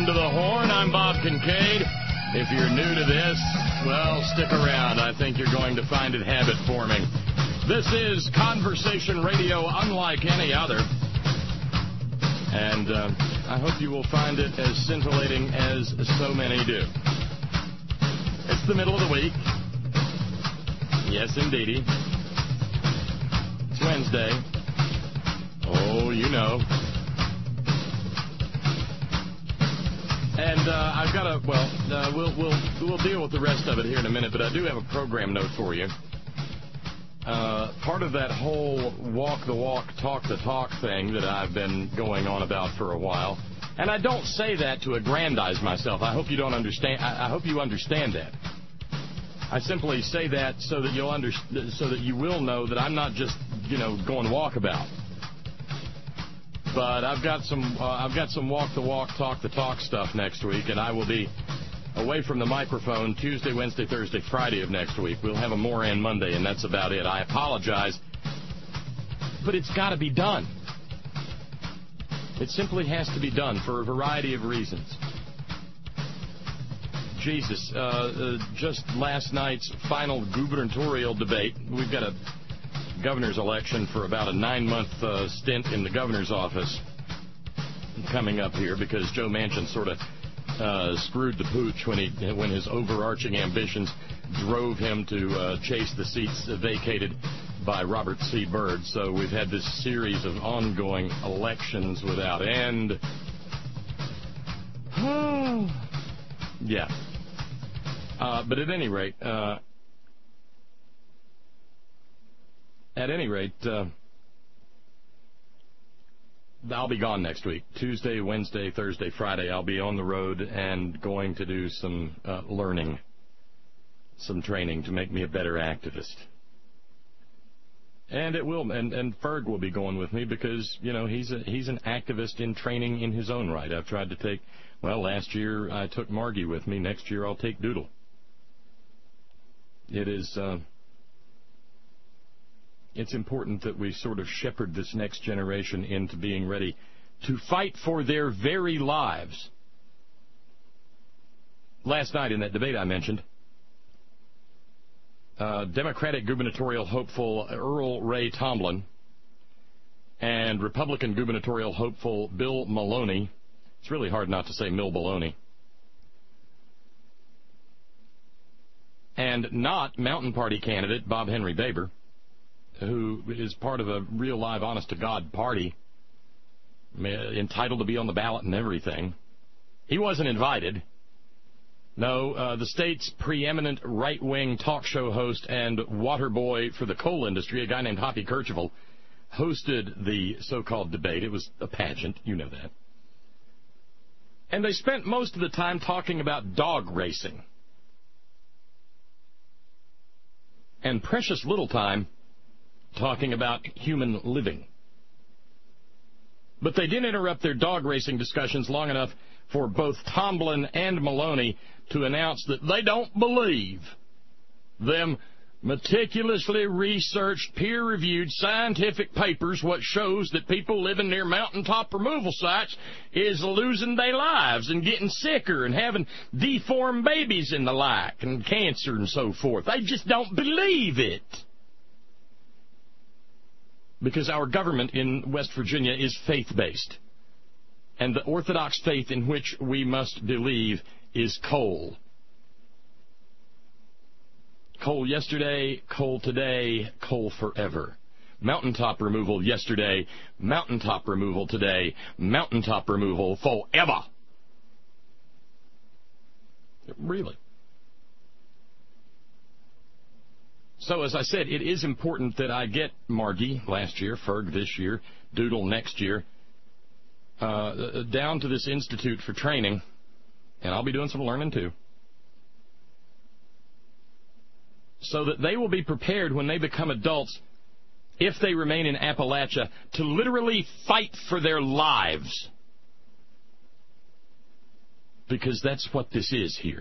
to the Horn. I'm Bob Kincaid. If you're new to this, well, stick around. I think you're going to find it habit-forming. This is Conversation Radio unlike any other. And I hope you will find it as scintillating as so many do. It's the middle of the week. Yes, indeedy. It's Wednesday. Oh, you know. And I've got a, we'll deal with the rest of it here in a minute, but I do have a program note for you. Part of that whole walk the walk, talk the talk thing that I've been going on about for a while, and I don't say that to aggrandize myself. I hope you don't understand. I hope you understand that. I simply say that so that so that you will know that I'm not just, going walkabout. But I've got some walk the walk, talk the talk stuff next week, and I will be away from the microphone Tuesday, Wednesday, Thursday, Friday of next week. We'll have a Moran Monday, and that's about it. I apologize, but it's got to be done. It simply has to be done for a variety of reasons. Jesus, just last night's final gubernatorial debate. We've got a governor's election for about a 9-month stint in the governor's office coming up here because Joe Manchin sort of screwed the pooch when his overarching ambitions drove him to chase the seats vacated by Robert C. Byrd. So we've had this series of ongoing elections without end. Yeah. But at any rate, I'll be gone next week. Tuesday, Wednesday, Thursday, Friday, I'll be on the road and going to do some learning, some training to make me a better activist. And it will, and Ferg will be going with me because, he's an activist in training in his own right. I've tried to take, last year I took Margie with me. Next year I'll take Doodle. It's important that we sort of shepherd this next generation into being ready to fight for their very lives. Last night in that debate I mentioned, Democratic gubernatorial hopeful Earl Ray Tomblin and Republican gubernatorial hopeful Bill Maloney. It's really hard not to say Mill Baloney. And not Mountain Party candidate Bob Henry Baber, who is part of a real live, honest-to-God party, entitled to be on the ballot and everything. He wasn't invited. No, the state's preeminent right-wing talk show host and water boy for the coal industry, a guy named Hoppy Kercheval, hosted the so-called debate. It was a pageant, you know that. And they spent most of the time talking about dog racing. And precious little time talking about human living. But they didn't interrupt their dog racing discussions long enough for both Tomblin and Maloney to announce that they don't believe them meticulously researched, peer-reviewed scientific papers what shows that people living near mountaintop removal sites is losing their lives and getting sicker and having deformed babies and the like and cancer and so forth. They just don't believe it. Because our government in West Virginia is faith-based. And the orthodox faith in which we must believe is coal. Coal yesterday, coal today, coal forever. Mountaintop removal yesterday, mountaintop removal today, mountaintop removal forever. Really. So, as I said, it is important that I get Margie last year, Ferg this year, Doodle next year, down to this institute for training, and I'll be doing some learning too, so that they will be prepared when they become adults, if they remain in Appalachia, to literally fight for their lives. Because that's what this is here.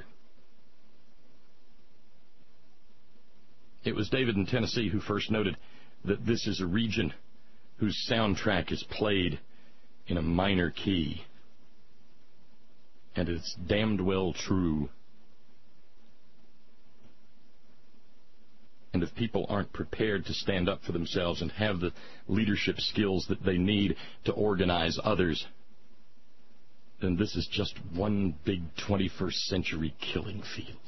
It was David in Tennessee who first noted that this is a region whose soundtrack is played in a minor key. And it's damned well true. And if people aren't prepared to stand up for themselves and have the leadership skills that they need to organize others, then this is just one big 21st century killing field.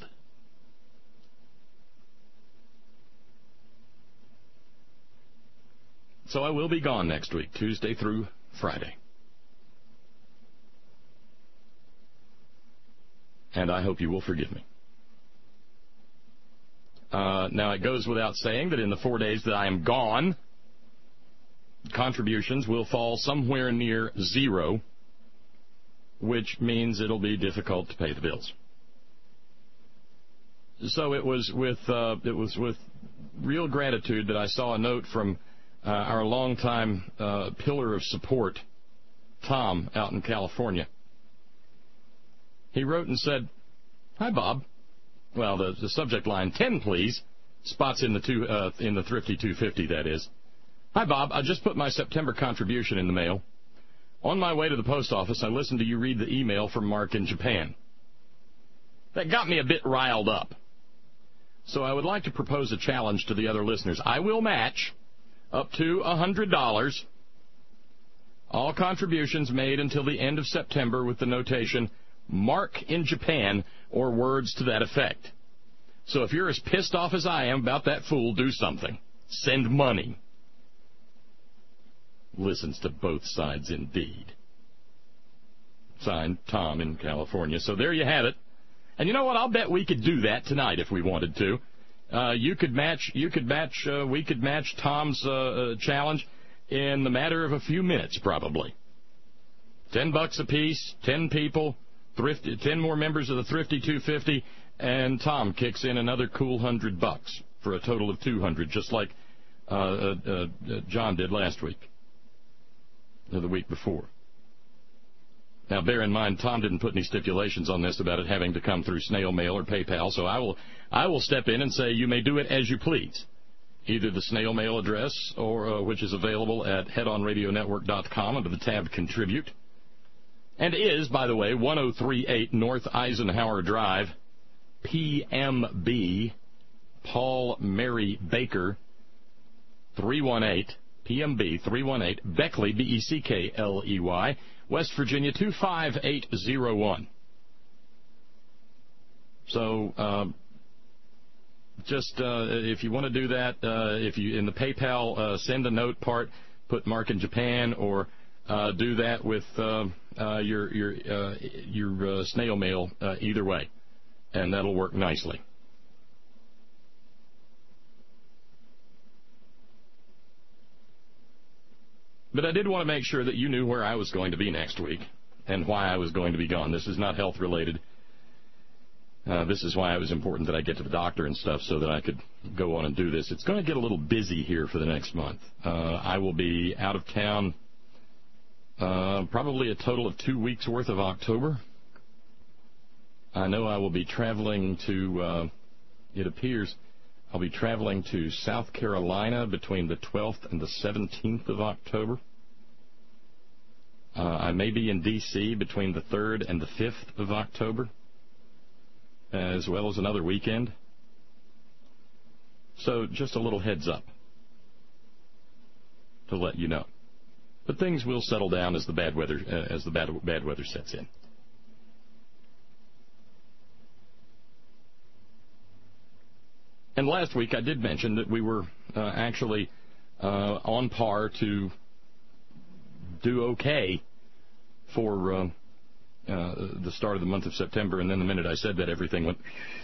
So I will be gone next week, Tuesday through Friday. And I hope you will forgive me. Now, it goes without saying that in the 4 days that I am gone, contributions will fall somewhere near zero, which means it'll be difficult to pay the bills. So it was with real gratitude that I saw a note from our longtime pillar of support, Tom, out in California. He wrote and said, "Hi, Bob." Well, the subject line, 10, please. Spots in the Thrifty 250, that is. "Hi, Bob. I just put my September contribution in the mail. On my way to the post office, I listened to you read the email from Mark in Japan. That got me a bit riled up. So I would like to propose a challenge to the other listeners. I will match up to $100 all contributions made until the end of September with the notation, Mark in Japan, or words to that effect. So if you're as pissed off as I am about that fool, do something. Send money." Listens to both sides indeed. Signed, Tom in California. So there you have it. And you know what? I'll bet we could do that tonight if we wanted to. We could match Tom's challenge in the matter of a few minutes, probably. $10 apiece, 10 people, 10 more members of the Thrifty 250, and Tom kicks in another cool $100 for a total of $200, just like John did last week, or the week before. Now, bear in mind, Tom didn't put any stipulations on this about it having to come through snail mail or PayPal, so I will step in and say you may do it as you please. Either the snail mail address, or which is available at headonradionetwork.com under the tab Contribute, and is, by the way, 1038 North Eisenhower Drive, PMB, Paul Mary Baker, 318, PMB 318, Beckley, Beckley, West Virginia 25801. So if you want to do that, if you in the PayPal send a note part, put Mark in Japan, or do that with your snail mail, either way, and that'll work nicely. But I did want to make sure that you knew where I was going to be next week and why I was going to be gone. This is not health related. This is why it was important that I get to the doctor and stuff so that I could go on and do this. It's going to get a little busy here for the next month. I will be out of town probably a total of 2 weeks worth of October. I know I will be traveling to, it appears, I'll be traveling to South Carolina between the 12th and the 17th of October. I may be in D.C. between the 3rd and the 5th of October, as well as another weekend. So just a little heads up to let you know. But things will settle down as the bad weather sets in. And last week I did mention that we were actually on par to do okay for the start of the month of September, and then the minute I said that, everything went.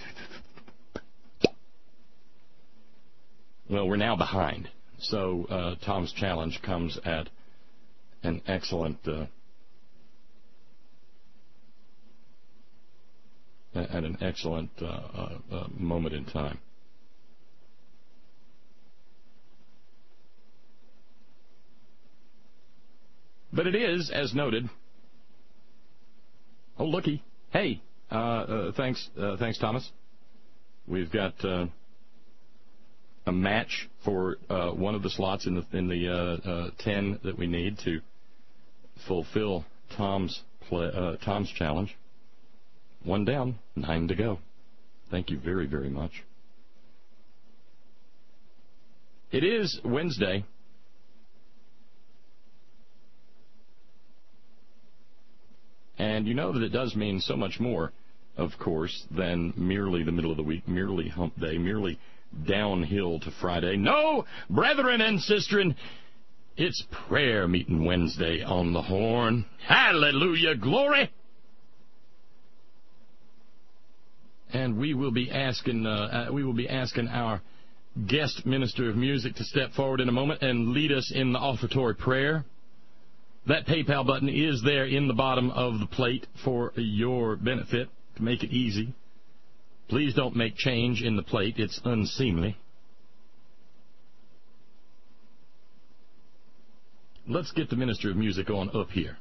Well, we're now behind. So Tom's challenge comes at an excellent moment in time. But it is, as noted. Oh, looky! Hey, thanks, Thomas. We've got a match for one of the slots in the 10 that we need to fulfill Tom's challenge. 1 down, 9 to go. Thank you very, very much. It is Wednesday. And you know that it does mean so much more, of course, than merely the middle of the week, merely hump day, merely downhill to Friday. No, brethren and sistren, it's prayer meeting Wednesday on the Horn. Hallelujah, glory! And we will be asking our guest minister of music to step forward in a moment and lead us in the offertory prayer. That PayPal button is there in the bottom of the plate for your benefit to make it easy. Please don't make change in the plate. It's unseemly. Let's get the minister of music on up here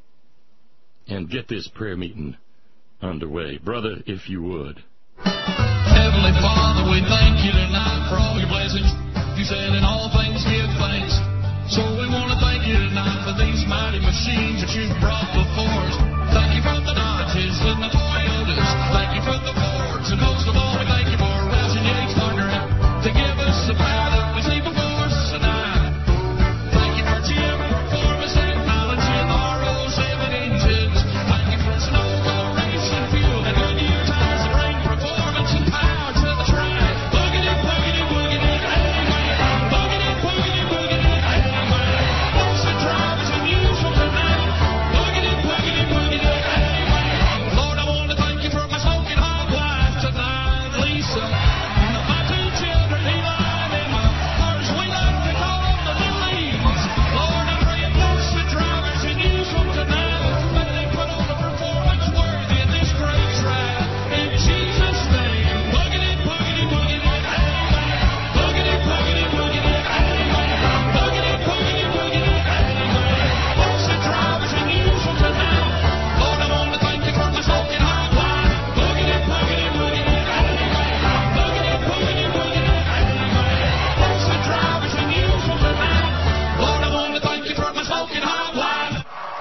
and get this prayer meeting underway. Brother, if you would. Heavenly Father, we thank you tonight for all your blessings. You said in all things give thanks. So we want to thank you tonight for these mighty machines that you've brought before us. Thank you for the Dodges and the Toyotas. Thank you for the Fords. And most of all, we thank you for Russ and Yates partnering to give us the power that we see before us tonight. Thank you for GM Performance Technology and RO7 engines. Thank you for Snowball Racing Fuel and Goodyear tires that bring performance and power to the track. Boogity, boogity, boogity, amen. Boogity, boogity, boogity, amen. Watch the drivers unusual tonight. Boogity, boogity, boogity, amen. Lord, I want to thank you for my smoking hot wife tonight, Lisa. My 2 children, Eli and Emma, or as we like to call them, the little E's. Lord, I pray and bless the drivers and use them tonight. May they put on a performance worthy of this great track. In Jesus' name, boogity, boogity, boogity, amen. Boogity, boogity, boogity, amen. Boogity, boogity, boogity, amen. Watch the drivers and use them tonight. Lord, I want to thank you for my smoking hot wife. Boogity, boogity, boogity, amen. Boogity, boogity, boogity, amen. Watch the drivers and use them tonight. Lord, I want to thank you for my smoking hot wife.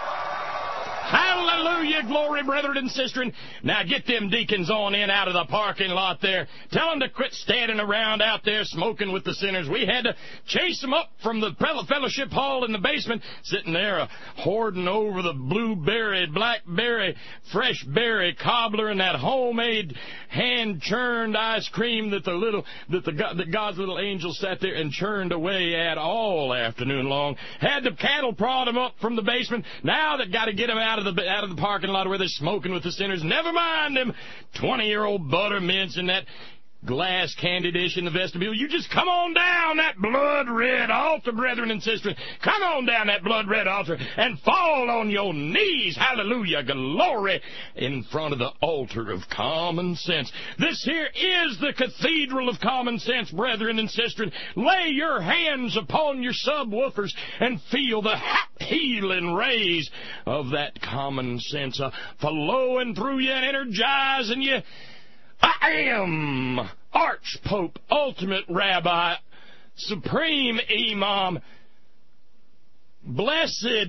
Hallelujah, glory, brethren and sistren. Now get them deacons on in out of the parking lot there. Tell them to quit standing around out there smoking with the sinners. We had to chase them up from the fellowship hall in the basement, sitting there hoarding over the blueberry, blackberry, fresh berry cobbler and that homemade hand-churned ice cream that God's little angel sat there and churned away at all afternoon long. Had the cattle prod them up from the basement. Now they got to get them out of the parking lot where they're smoking with the sinners. Never mind them 20-year-old butter mints and that glass candy dish in the vestibule. You just come on down that blood-red altar, brethren and sisters. Come on down that blood-red altar and fall on your knees. Hallelujah, glory, in front of the altar of common sense. This here is the cathedral of common sense, brethren and sisters. Lay your hands upon your subwoofers and feel the healing rays of that common sense flowing through you and energizing you. I am Archpope, Ultimate Rabbi, Supreme Imam, Blessed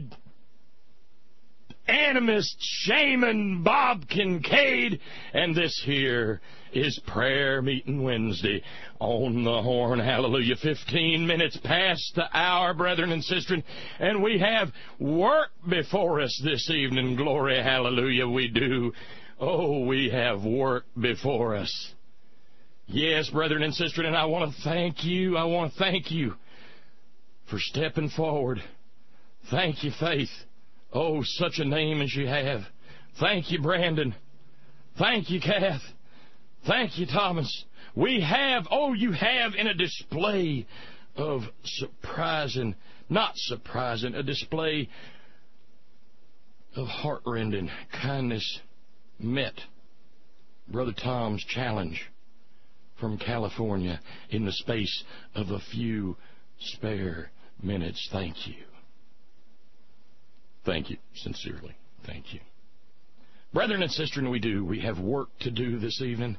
Animist Shaman Bob Kincaid, and this here is Prayer Meeting Wednesday on the Horn. Hallelujah. 15 minutes past the hour, brethren and sisters, and we have work before us this evening. Glory, hallelujah, we do. Oh, we have work before us. Yes, brethren and sisters, and I want to thank you. I want to thank you for stepping forward. Thank you, Faith. Oh, such a name as you have. Thank you, Brandon. Thank you, Kath. Thank you, Thomas. You have in a display of a display of heartrending kindness met Brother Tom's challenge from California in the space of a few spare minutes. Thank you. Thank you, sincerely. Thank you. Brethren and sisters, we have work to do this evening.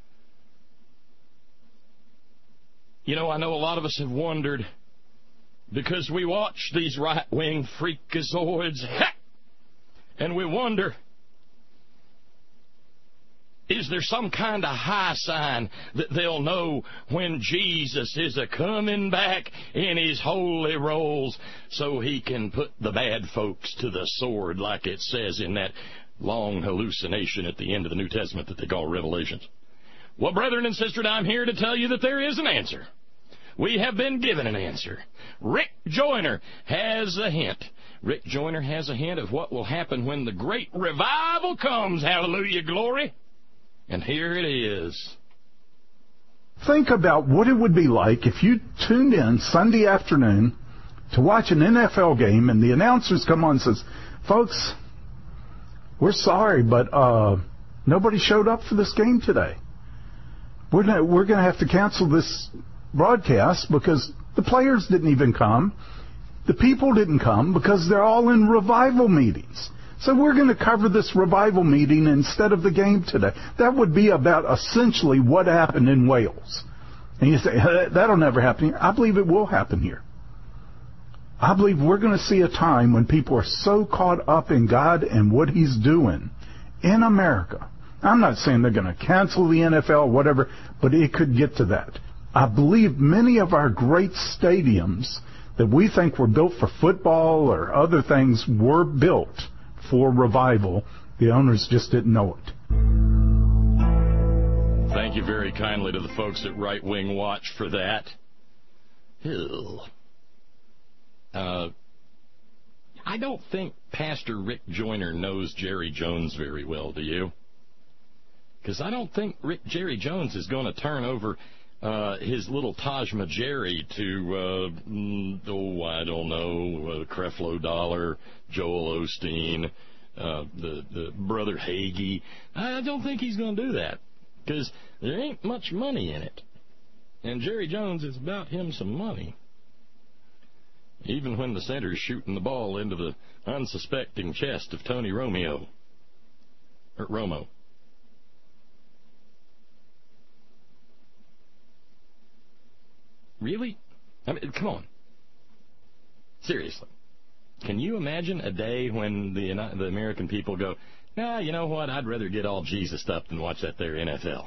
You know, I know a lot of us have wondered, because we watch these right-wing freakazoids, and we wonder, Is there some kind of high sign that they'll know when Jesus is a-coming back in his holy rolls so he can put the bad folks to the sword like it says in that long hallucination at the end of the New Testament that they call Revelations? Well, brethren and sisters, I'm here to tell you that there is an answer. We have been given an answer. Rick Joyner has a hint. Rick Joyner has a hint of what will happen when the great revival comes. Hallelujah, glory. And here it is. Think about what it would be like if you tuned in Sunday afternoon to watch an NFL game and the announcers come on and says, folks, we're sorry, but nobody showed up for this game today. We're going to have to cancel this broadcast because the players didn't even come. The people didn't come because they're all in revival meetings. So we're going to cover this revival meeting instead of the game today. That would be about essentially what happened in Wales. And you say, that'll never happen here. I believe it will happen here. I believe we're going to see a time when people are so caught up in God and what He's doing in America. I'm not saying they're going to cancel the NFL, whatever, but it could get to that. I believe many of our great stadiums that we think were built for football or other things were built for revival. The owners just didn't know it. Thank you very kindly to the folks at Right Wing Watch for that. Ew. I don't think Pastor Rick Joyner knows Jerry Jones very well, do you? Because I don't think Jerry Jones is going to turn over his little Taj Mahal to, I don't know, Creflo Dollar, Joel Osteen, the Brother Hagee. I don't think he's going to do that because there ain't much money in it. And Jerry Jones is about him some money. Even when the center's shooting the ball into the unsuspecting chest of Tony Romo. Really? I mean, come on. Seriously. Can you imagine a day when the American people go, nah, you know what, I'd rather get all Jesus up than watch that there NFL?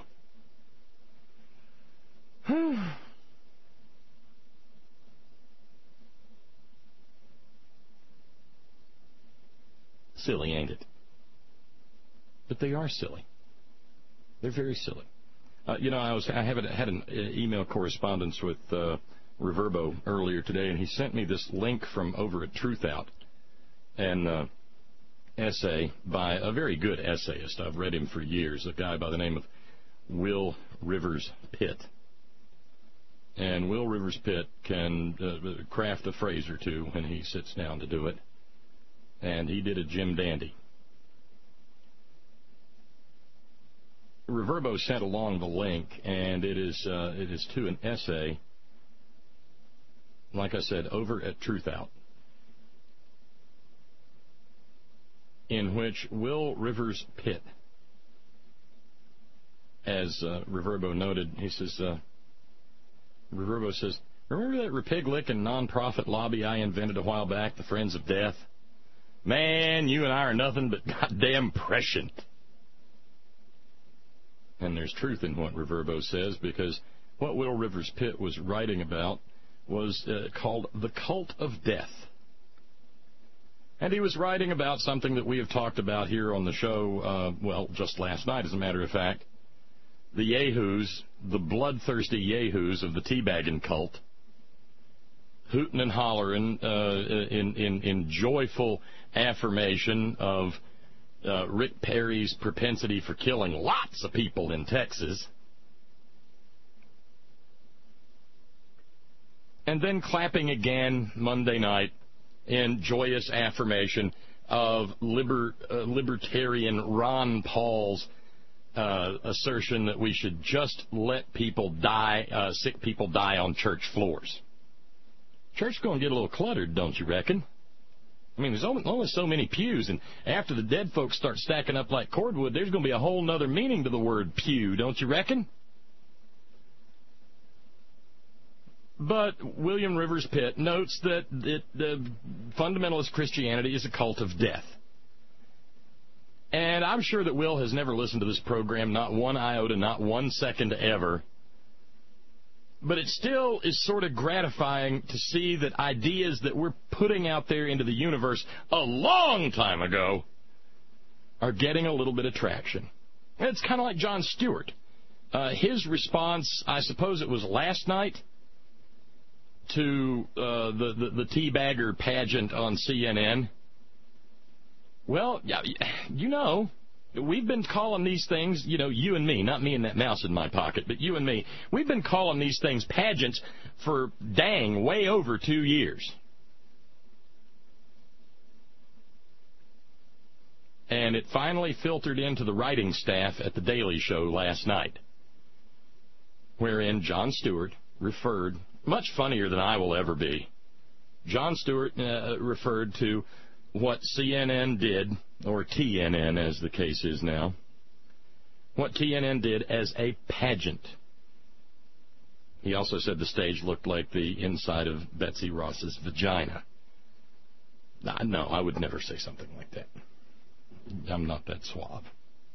Silly, ain't it? But they are silly. They're very silly. I had an email correspondence with Reverbo earlier today, and he sent me this link from over at Truthout, an essay by a very good essayist. I've read him for years, a guy by the name of Will Rivers Pitt. And Will Rivers Pitt can craft a phrase or two when he sits down to do it, and he did a Jim Dandy. Reverbo sent along the link, and it is to an essay, like I said, over at Truthout, in which Will Rivers Pitt, as Reverbo noted, he says, Reverbo says, remember that Repig-licking nonprofit lobby I invented a while back, the Friends of Death? Man, you and I are nothing but goddamn prescient. And there's truth in what Reverbo says, because what Will Rivers Pitt was writing about was called The Cult of Death. And he was writing about something that we have talked about here on the show, just last night, as a matter of fact. The yahoos, the bloodthirsty yahoos of the teabagging cult, hooting and hollering in joyful affirmation of Rick Perry's propensity for killing lots of people in Texas. And then clapping again Monday night in joyous affirmation of libertarian Ron Paul's assertion that we should just let people die, sick people die on church floors. Church's going to get a little cluttered, don't you reckon? I mean, there's only so many pews, and after the dead folks start stacking up like cordwood, there's going to be a whole nother meaning to the word pew, don't you reckon? But William Rivers Pitt notes that the fundamentalist Christianity is a cult of death. And And I'm sure that Will has never listened to this program, not one iota, not 1 second ever. But it still is sort of gratifying to see that ideas that we're putting out there into the universe a long time ago are getting a little bit of traction. And it's kind of like Jon Stewart. His response, I suppose it was last night, to the teabagger pageant on CNN. Well, you know, we've been calling these things, you know, you and me, not me and that mouse in my pocket, but you and me, we've been calling these things pageants for dang way over 2 years. And it finally filtered into the writing staff at The Daily Show last night, wherein Jon Stewart referred, much funnier than I will ever be, Jon Stewart referred to what CNN did, or TNN as the case is now, what TNN did as a pageant. He also said the stage looked like the inside of Betsy Ross's vagina. No, I would never say something like that. I'm not that suave.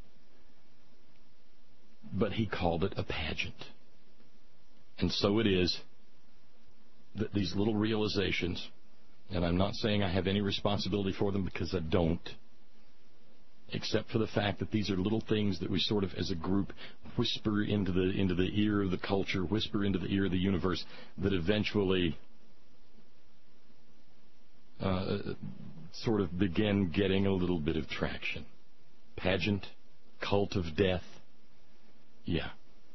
But he called it a pageant. And so it is that these little realizations, and I'm not saying I have any responsibility for them because I don't, except for the fact that these are little things that we sort of as a group whisper into the ear of the culture, whisper into the ear of the universe, that eventually sort of begin getting a little bit of traction. Pageant, cult of death, yeah.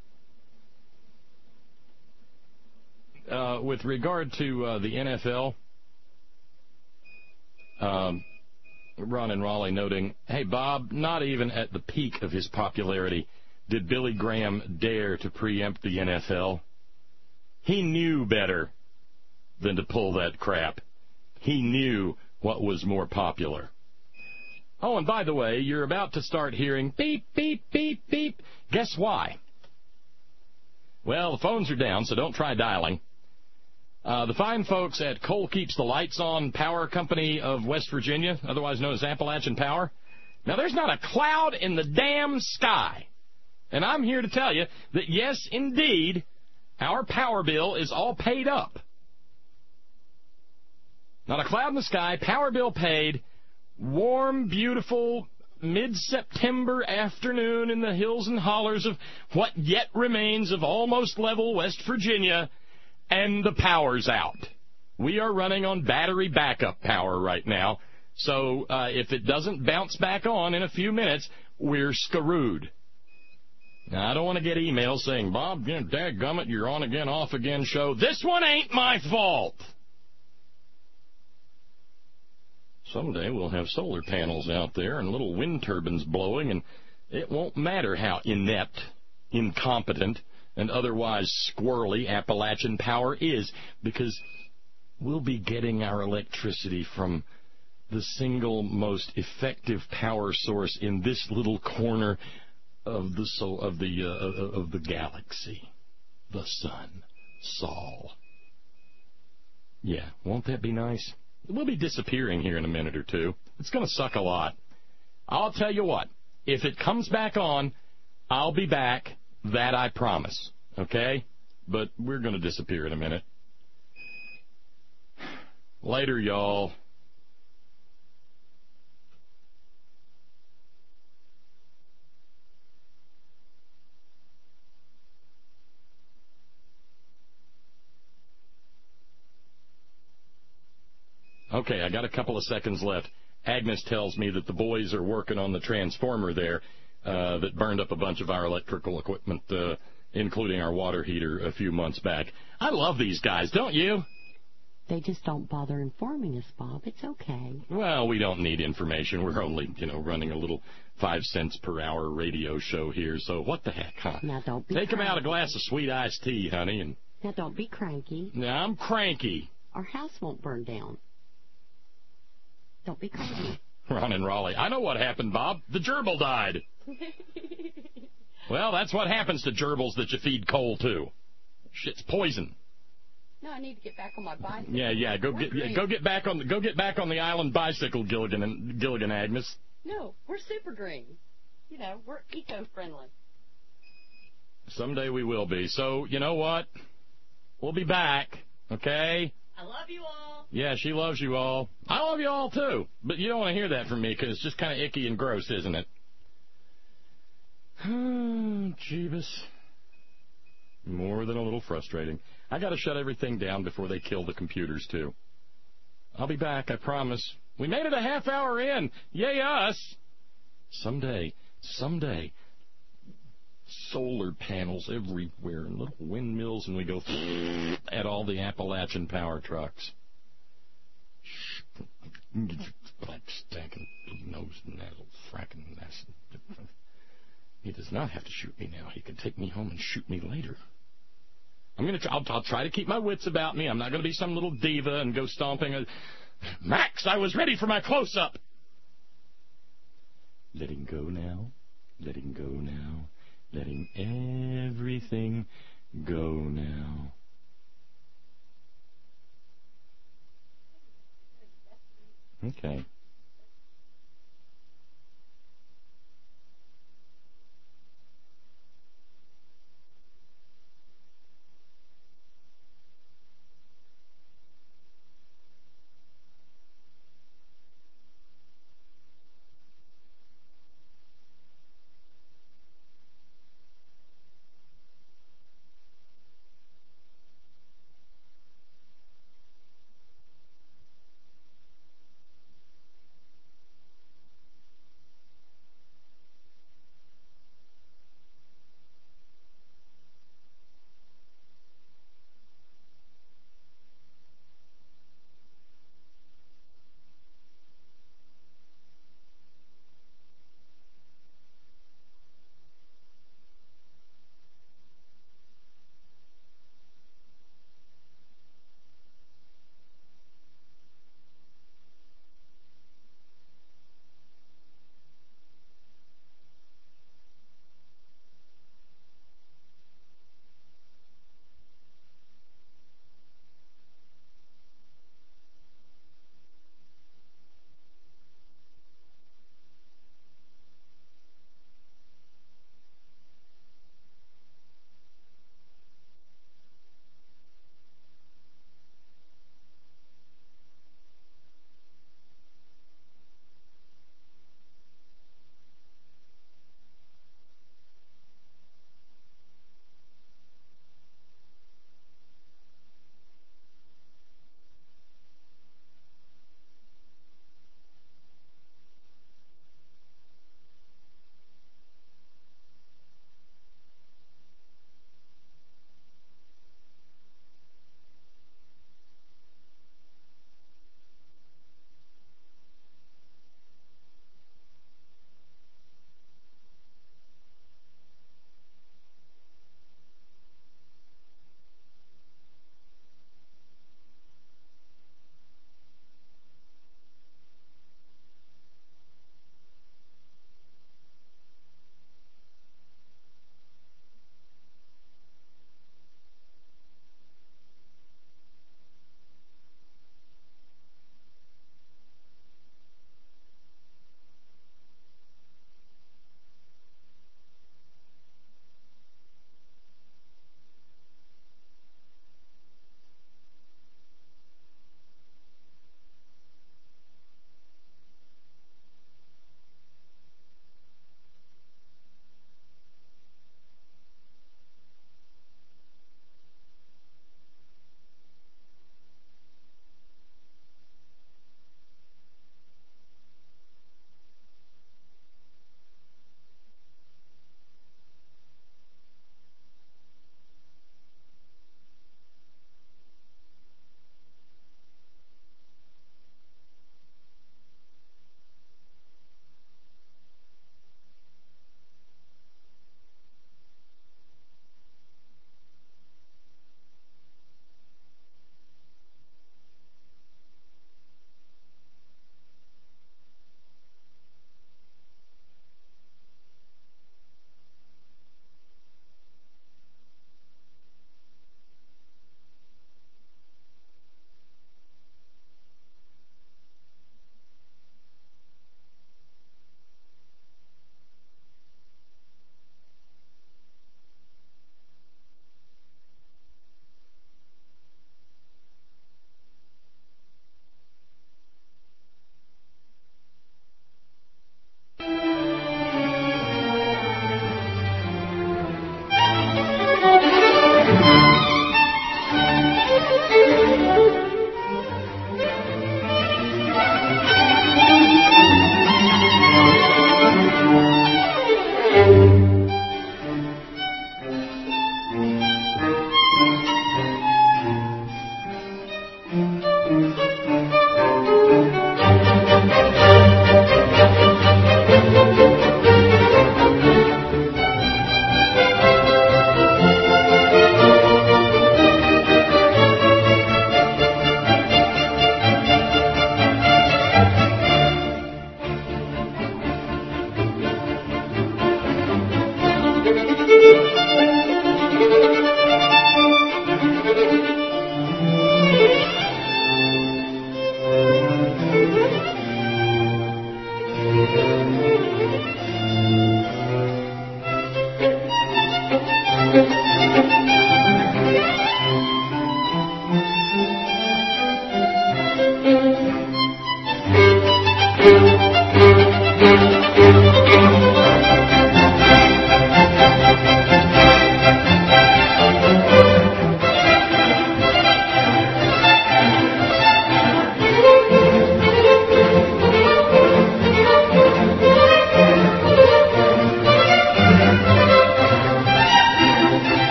With regard to the NFL, Ron and Raleigh noting, hey, Bob, not even at the peak of his popularity did Billy Graham dare to preempt the NFL. He knew better than to pull that crap. He knew what was more popular. Oh, and by the way, you're about to start hearing beep, beep, beep, beep. Guess why? Well, the phones are down, so don't try dialing. The fine folks at Coal Keeps the Lights On Power Company of West Virginia, otherwise known as Appalachian Power. Now, there's not a cloud in the damn sky. And I'm here to tell you that, yes, indeed, our power bill is all paid up. Not a cloud in the sky, power bill paid, warm, beautiful, mid-September afternoon in the hills and hollers of what yet remains of almost level West Virginia, and the power's out. We are running on battery backup power right now, so if it doesn't bounce back on in a few minutes, we're screwed. Now, I don't want to get emails saying, Bob, dadgummit, you're on again, off again show. This one ain't my fault. Someday we'll have solar panels out there and little wind turbines blowing, and it won't matter how inept, incompetent, and otherwise squirrely Appalachian Power is, because we'll be getting our electricity from the single most effective power source in this little corner of the galaxy, the sun, Sol. Yeah, won't that be nice? We'll be disappearing here in a minute or two. It's going to suck a lot. I'll tell you what, if it comes back on, I'll be back. That I promise. Okay? But we're going to disappear in a minute. Later, y'all. Okay, I got a couple of seconds left. Agnes tells me that the boys are working on the transformer there that burned up a bunch of our electrical equipment, including our water heater a few months back. I love these guys, don't you? They just don't bother informing us, Bob. It's okay. Well, we don't need information. We're only, running a little 5 cents per hour radio show here, so what the heck, huh? Now, don't be Take cranky. them out a glass of sweet iced tea, honey. And Now, don't be cranky. now I'm cranky. Our house won't burn down. Don't be cranky. Ron and Raleigh. I know what happened, Bob. The gerbil died. Well, that's what happens to gerbils that you feed coal to. Shit's poison. No, I need to get back on my bicycle. Yeah. Go get back on the island bicycle, Gilligan Agnes. No, we're super green. You know, we're eco-friendly. Someday we will be. So, you know what? We'll be back, okay? I love you all. Yeah, she loves you all. I love you all, too. But you don't want to hear that from me because it's just kind of icky and gross, isn't it? Jeebus. More than a little frustrating. I got to shut everything down before they kill the computers, too. I'll be back, I promise. We made it a half hour in. Yay, us. Someday, solar panels everywhere and little windmills, and we go at all the Appalachian power trucks. Black stinking nose and that little fracking mess. He does not have to shoot me now. He can take me home and shoot me later. I'll try to keep my wits about me. I'm not going to be some little diva and go stomping. Max, I was ready for my close-up. Letting go now. Letting go now. Letting everything go now. Okay.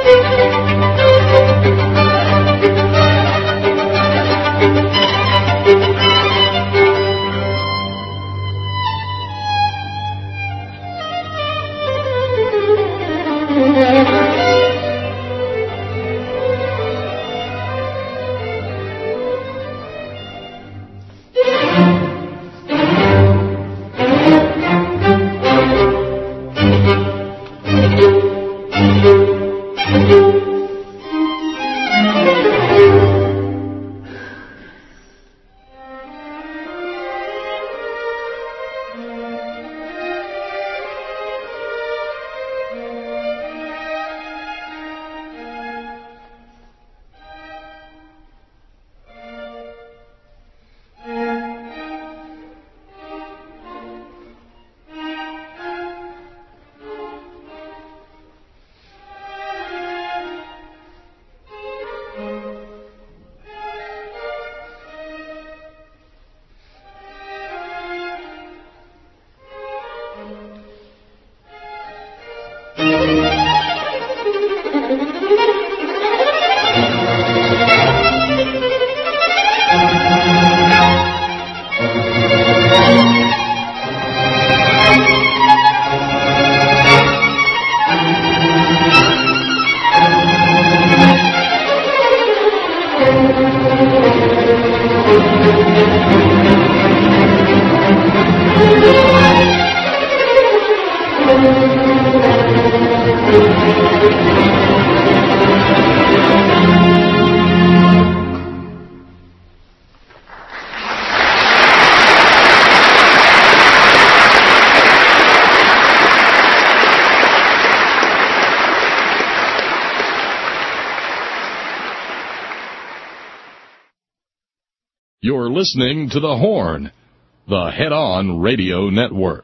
You're listening to The Horn, the Head-On Radio Network.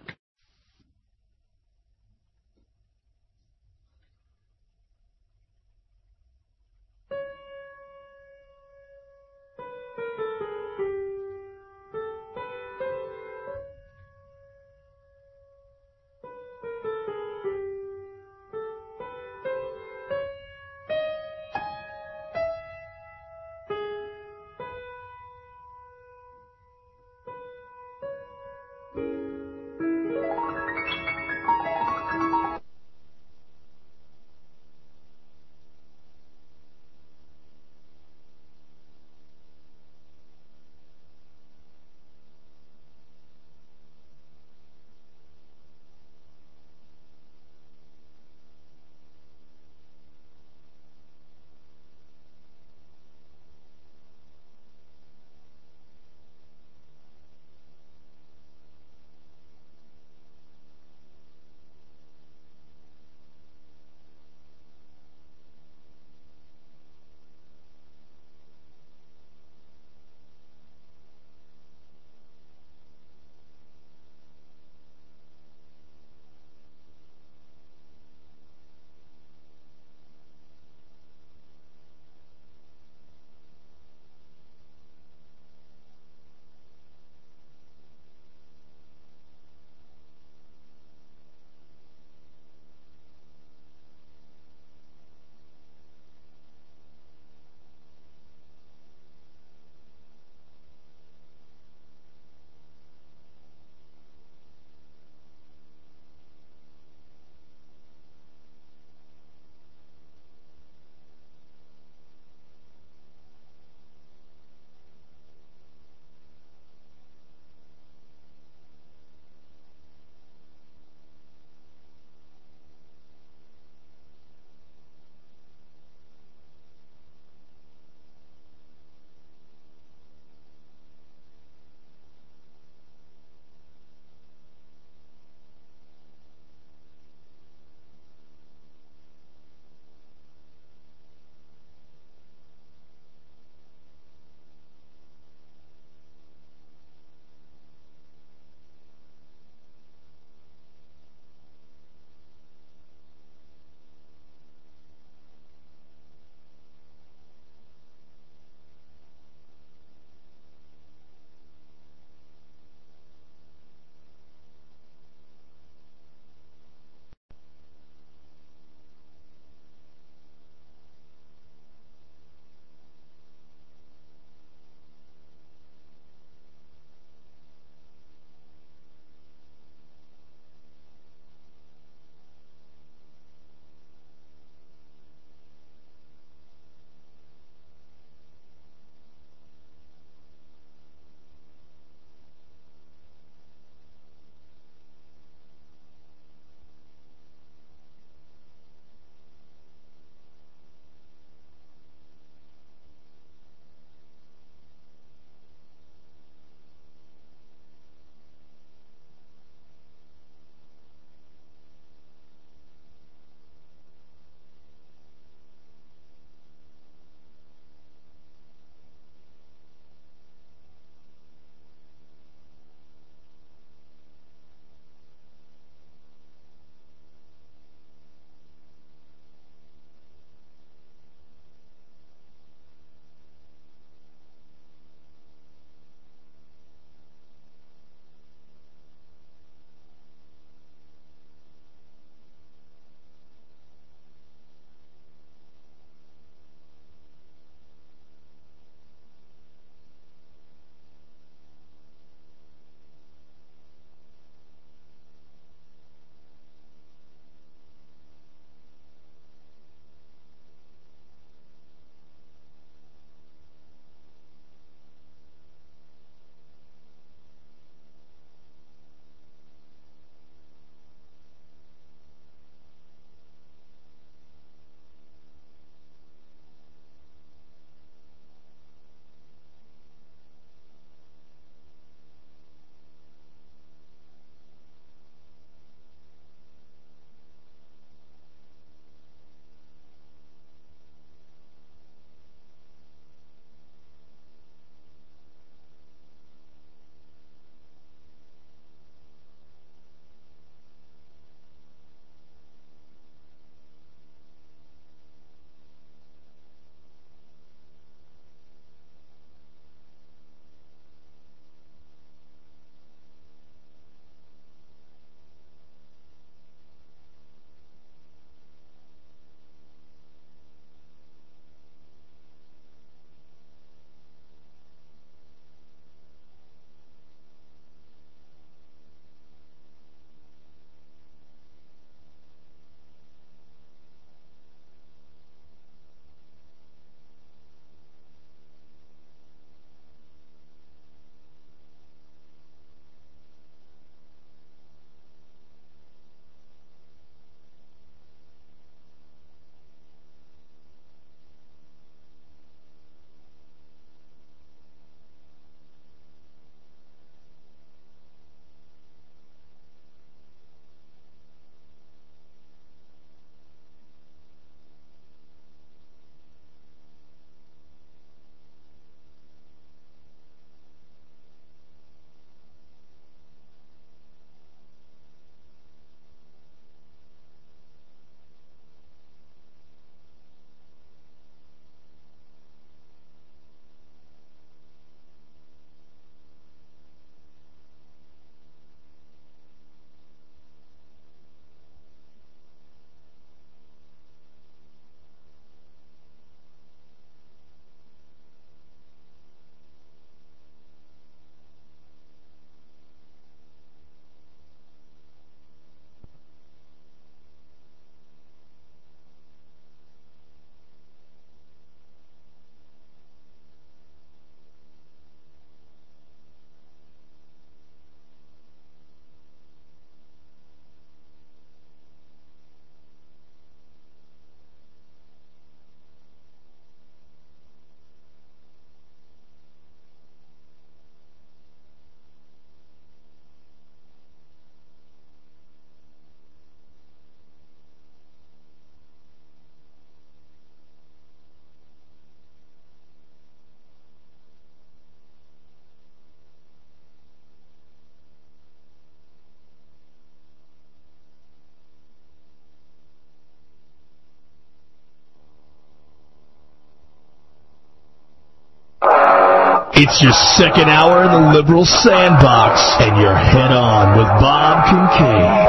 It's your second hour in the liberal sandbox, and you're head on with Bob Kincaid.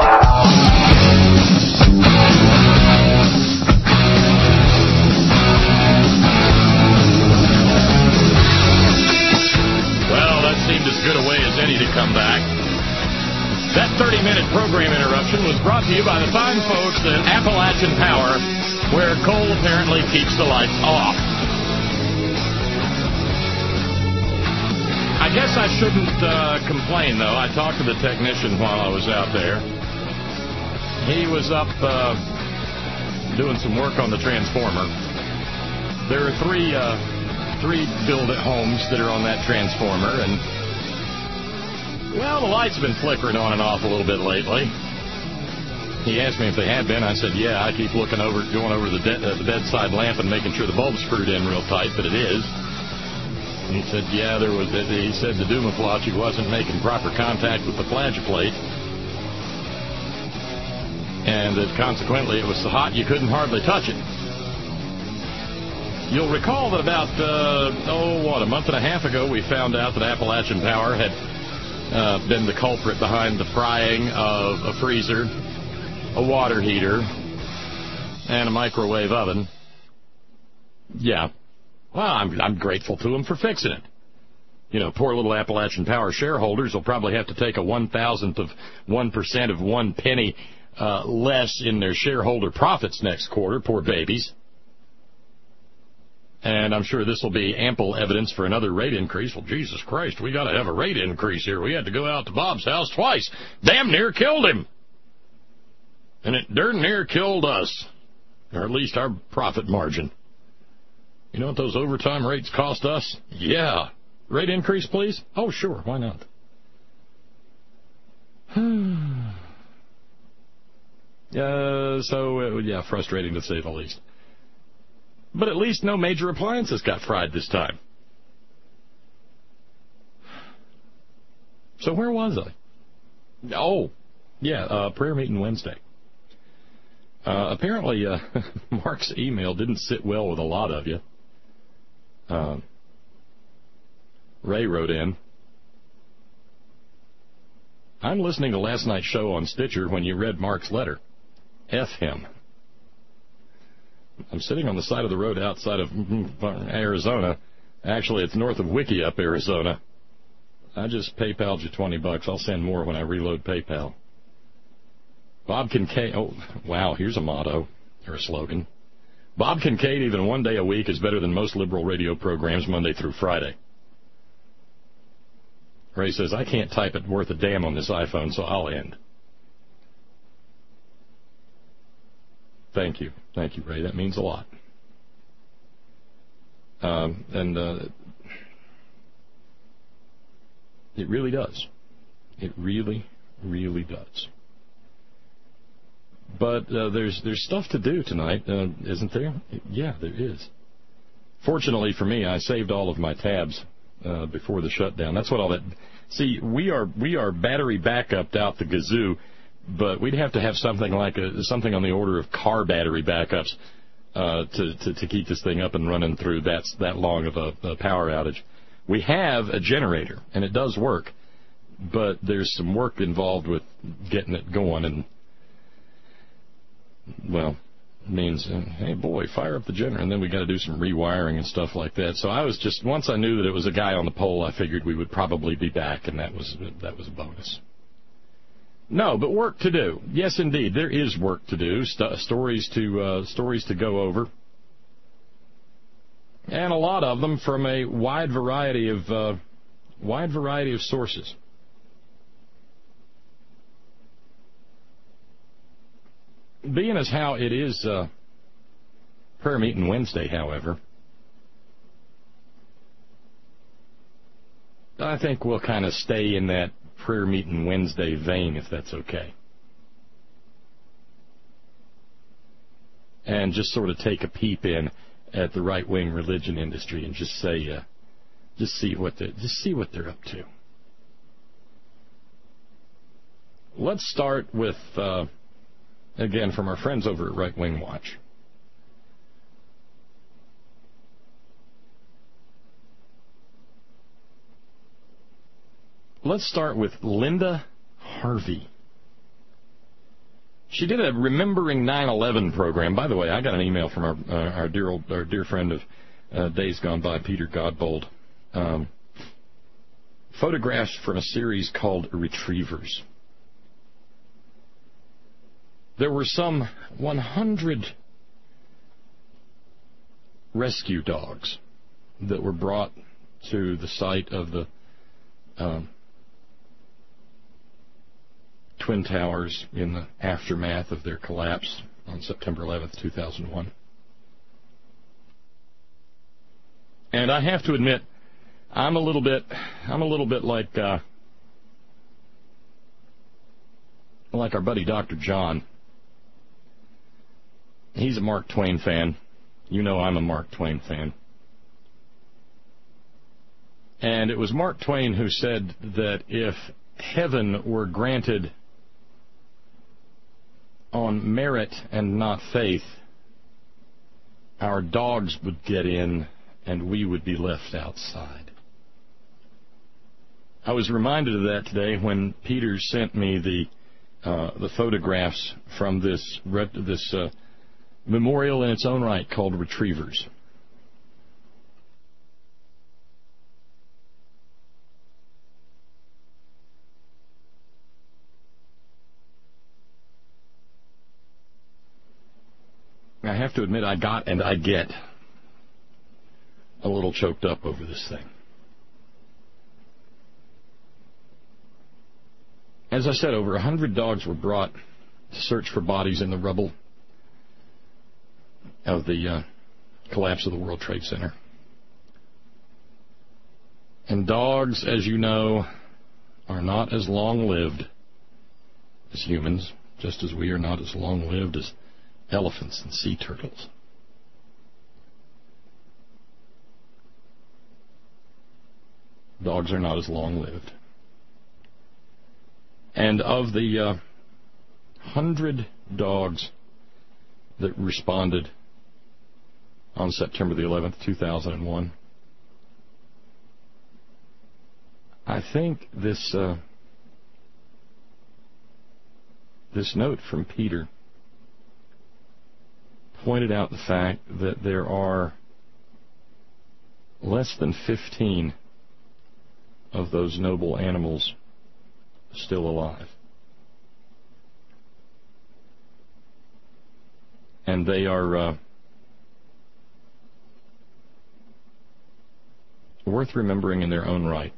Well, that seemed as good a way as any to come back. That 30-minute program interruption was brought to you by the fine folks at Appalachian Power, where coal apparently keeps the lights off. I guess I shouldn't complain, though. I talked to the technician while I was out there. He was up doing some work on the transformer. There are three build-it homes that are on that transformer, and, well, the lights have been flickering on and off a little bit lately. He asked me if they had been. I said, yeah, I keep going over the bedside lamp and making sure the bulb's screwed in real tight, but it is. He said, yeah, he said the Dumafloche wasn't making proper contact with the flagella plate, and that consequently it was so hot you couldn't hardly touch it. You'll recall that about, a month and a half ago, we found out that Appalachian Power had been the culprit behind the frying of a freezer, a water heater, and a microwave oven. Yeah. Well, I'm grateful to them for fixing it. You know, poor little Appalachian Power shareholders will probably have to take a 1,000th of 1% of 1 penny less in their shareholder profits next quarter. Poor babies. And I'm sure this will be ample evidence for another rate increase. Well, Jesus Christ, we got to have a rate increase here. We had to go out to Bob's house twice. Damn near killed him. And it darn near killed us, or at least our profit margin. You know what those overtime rates cost us? Yeah. Rate increase, please? Oh, sure. Why not? Frustrating to say the least. But at least no major appliances got fried this time. So where was I? Oh, yeah, prayer meeting Wednesday. Apparently, Mark's email didn't sit well with a lot of you. Ray wrote in, I'm listening to last night's show on Stitcher when you read Mark's letter. F him. I'm sitting on the side of the road outside of Arizona. Actually, it's north of Wickiup, Arizona. I just PayPal'd you $20. I'll send more when I reload PayPal. Bob Kincaid. Oh, wow, here's a motto or a slogan. Bob Kincaid, even one day a week, is better than most liberal radio programs Monday through Friday. Ray says, I can't type it worth a damn on this iPhone, so I'll end. Thank you. Thank you, Ray. That means a lot. It really does. It really, really does. But there's stuff to do tonight, isn't there? Yeah, there is. Fortunately for me, I saved all of my tabs before the shutdown. That's what all that. See, we are battery backupped out the gazoo, but we'd have to have something like something on the order of car battery backups to keep this thing up and running through that long of a power outage. We have a generator, and it does work, but there's some work involved with getting it going, and well, means, hey, boy, fire up the generator, and then we got to do some rewiring and stuff like that. So I was just, once I knew that it was a guy on the pole, I figured we would probably be back, and that was a bonus. No, but work to do. Yes, indeed, there is work to do. Stories to go over, and a lot of them from a wide variety of sources. Being as how it is prayer meeting Wednesday, however, I think we'll kind of stay in that prayer meeting Wednesday vein, if that's okay. And just sort of take a peep in at the right-wing religion industry and just say, just see what they're up to. Let's start with, again, from our friends over at Right Wing Watch. let's start with Linda Harvey. She did a Remembering 9/11 program. By the way, I got an email from our dear friend of Days Gone By, Peter Godbold. Photographs from a series called Retrievers. There were some 100 rescue dogs that were brought to the site of the Twin Towers in the aftermath of their collapse on September 11th, 2001. And I have to admit, I'm a little bit like our buddy Dr. John. He's a Mark Twain fan. You know I'm a Mark Twain fan. And it was Mark Twain who said that if heaven were granted on merit and not faith, our dogs would get in and we would be left outside. I was reminded of that today when Peter sent me the photographs from this memorial in its own right called Retrievers. I have to admit, I got and I get a little choked up over this thing. As I said, over 100 dogs were brought to search for bodies in the rubble of the collapse of the World Trade Center. And dogs, as you know, are not as long-lived as humans, just as we are not as long-lived as elephants and sea turtles. Dogs are not as long-lived. And of the 100 dogs that responded on September the 11th, 2001, I think this note from Peter pointed out the fact that there are less than 15 of those noble animals still alive. And they are worth remembering in their own right.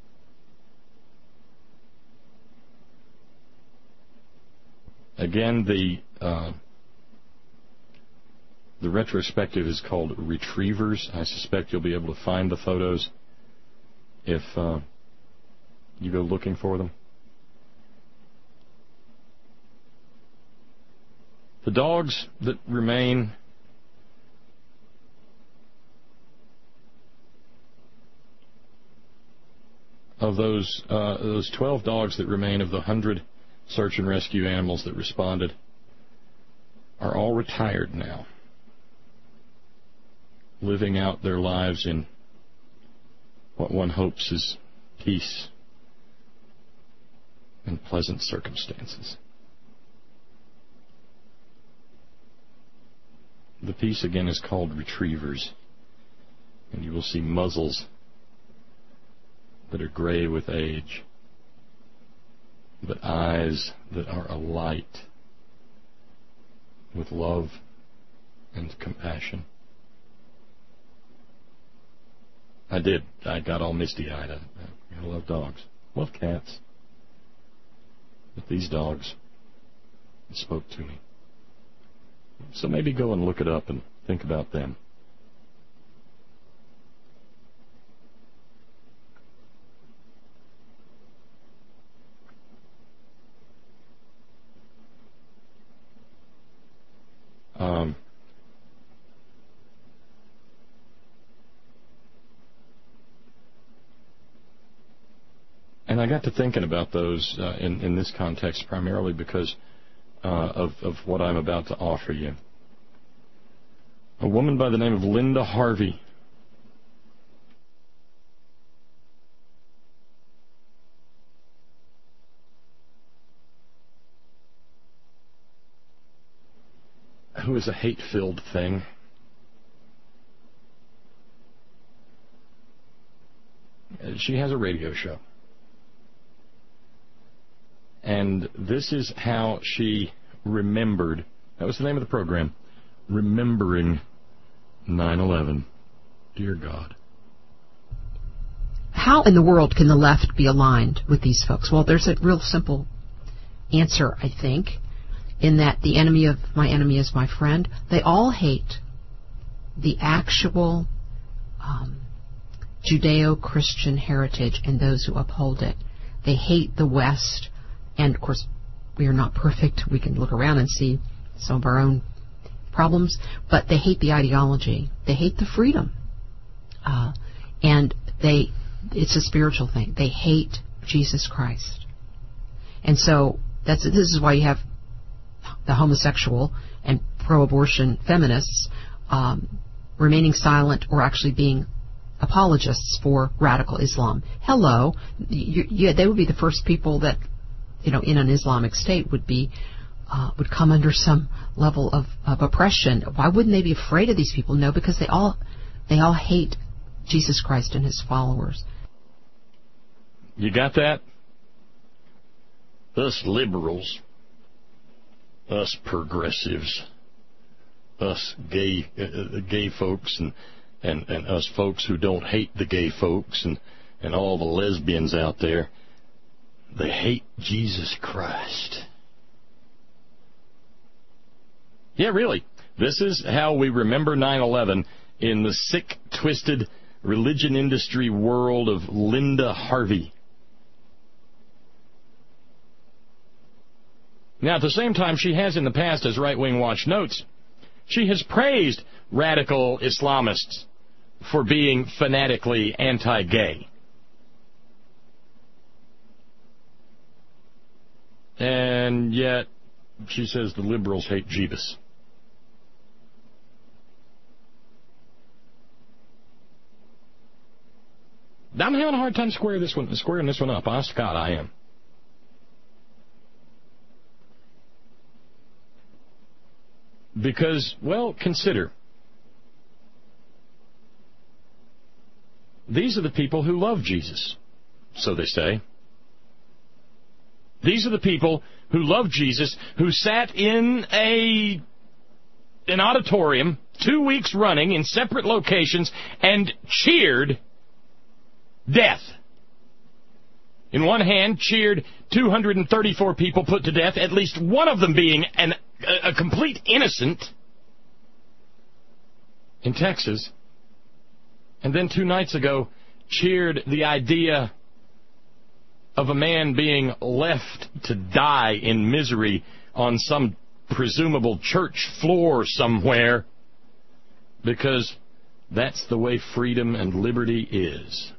Again, the retrospective is called Retrievers. I suspect you'll be able to find the photos if you go looking for them. The dogs that remain of those 12 dogs that remain of the 100 search and rescue animals that responded are all retired now, living out their lives in what one hopes is peace and pleasant circumstances. The piece again is called Retrievers, and you will see muzzles that are gray with age, but eyes that are alight with love and compassion. I got all misty-eyed. I love dogs. Love cats. But these dogs spoke to me. So maybe go and look it up and think about them. And I got to thinking about those in this context primarily because of what I'm about to offer you. A woman by the name of Linda Harvey. . who is a hate-filled thing. She has a radio show. And this is how she remembered. That was the name of the program. Remembering 9/11. Dear God. How in the world can the left be aligned with these folks? Well, there's a real simple answer, I think, in that the enemy of my enemy is my friend. They all hate the actual Judeo-Christian heritage and those who uphold it. They hate the West, and of course, we are not perfect. We can look around and see some of our own problems, but they hate the ideology. They hate the freedom. And it's a spiritual thing. They hate Jesus Christ. And so this is why you have the homosexual and pro-abortion feminists remaining silent or actually being apologists for radical Islam. Hello. They would be the first people that, in an Islamic state would come under some level of oppression. Why wouldn't they be afraid of these people? No, because they all hate Jesus Christ and his followers. You got that? Us liberals, us progressives, us gay folks, and us folks who don't hate the gay folks, and all the lesbians out there, they hate Jesus Christ. Yeah, really. This is how we remember 9/11 in the sick, twisted religion industry world of Linda Harvey. Now, at the same time, she has in the past, as Right Wing Watch notes, she has praised radical Islamists for being fanatically anti-gay. And yet, she says the liberals hate Jeebus. I'm having a hard time squaring this one up. Honest to God, I am. Because, well, consider. These are the people who love Jesus, so they say. These are the people who love Jesus, who sat in an auditorium 2 weeks running in separate locations and cheered death. In one hand, cheered 234 people put to death, at least one of them being a complete innocent in Texas. And then 2 nights ago, cheered the idea of a man being left to die in misery on some presumable church floor somewhere, because that's the way freedom and liberty is.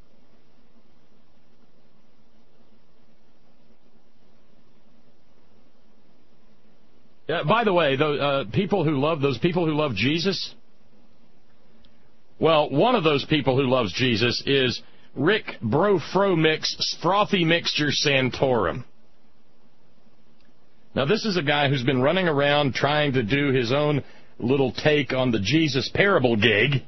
By the way, those people who love Jesus, well, one of those people who loves Jesus is Rick Bro-Fro-Mix Frothy Mixture Santorum. Now, this is a guy who's been running around trying to do his own little take on the Jesus parable gig.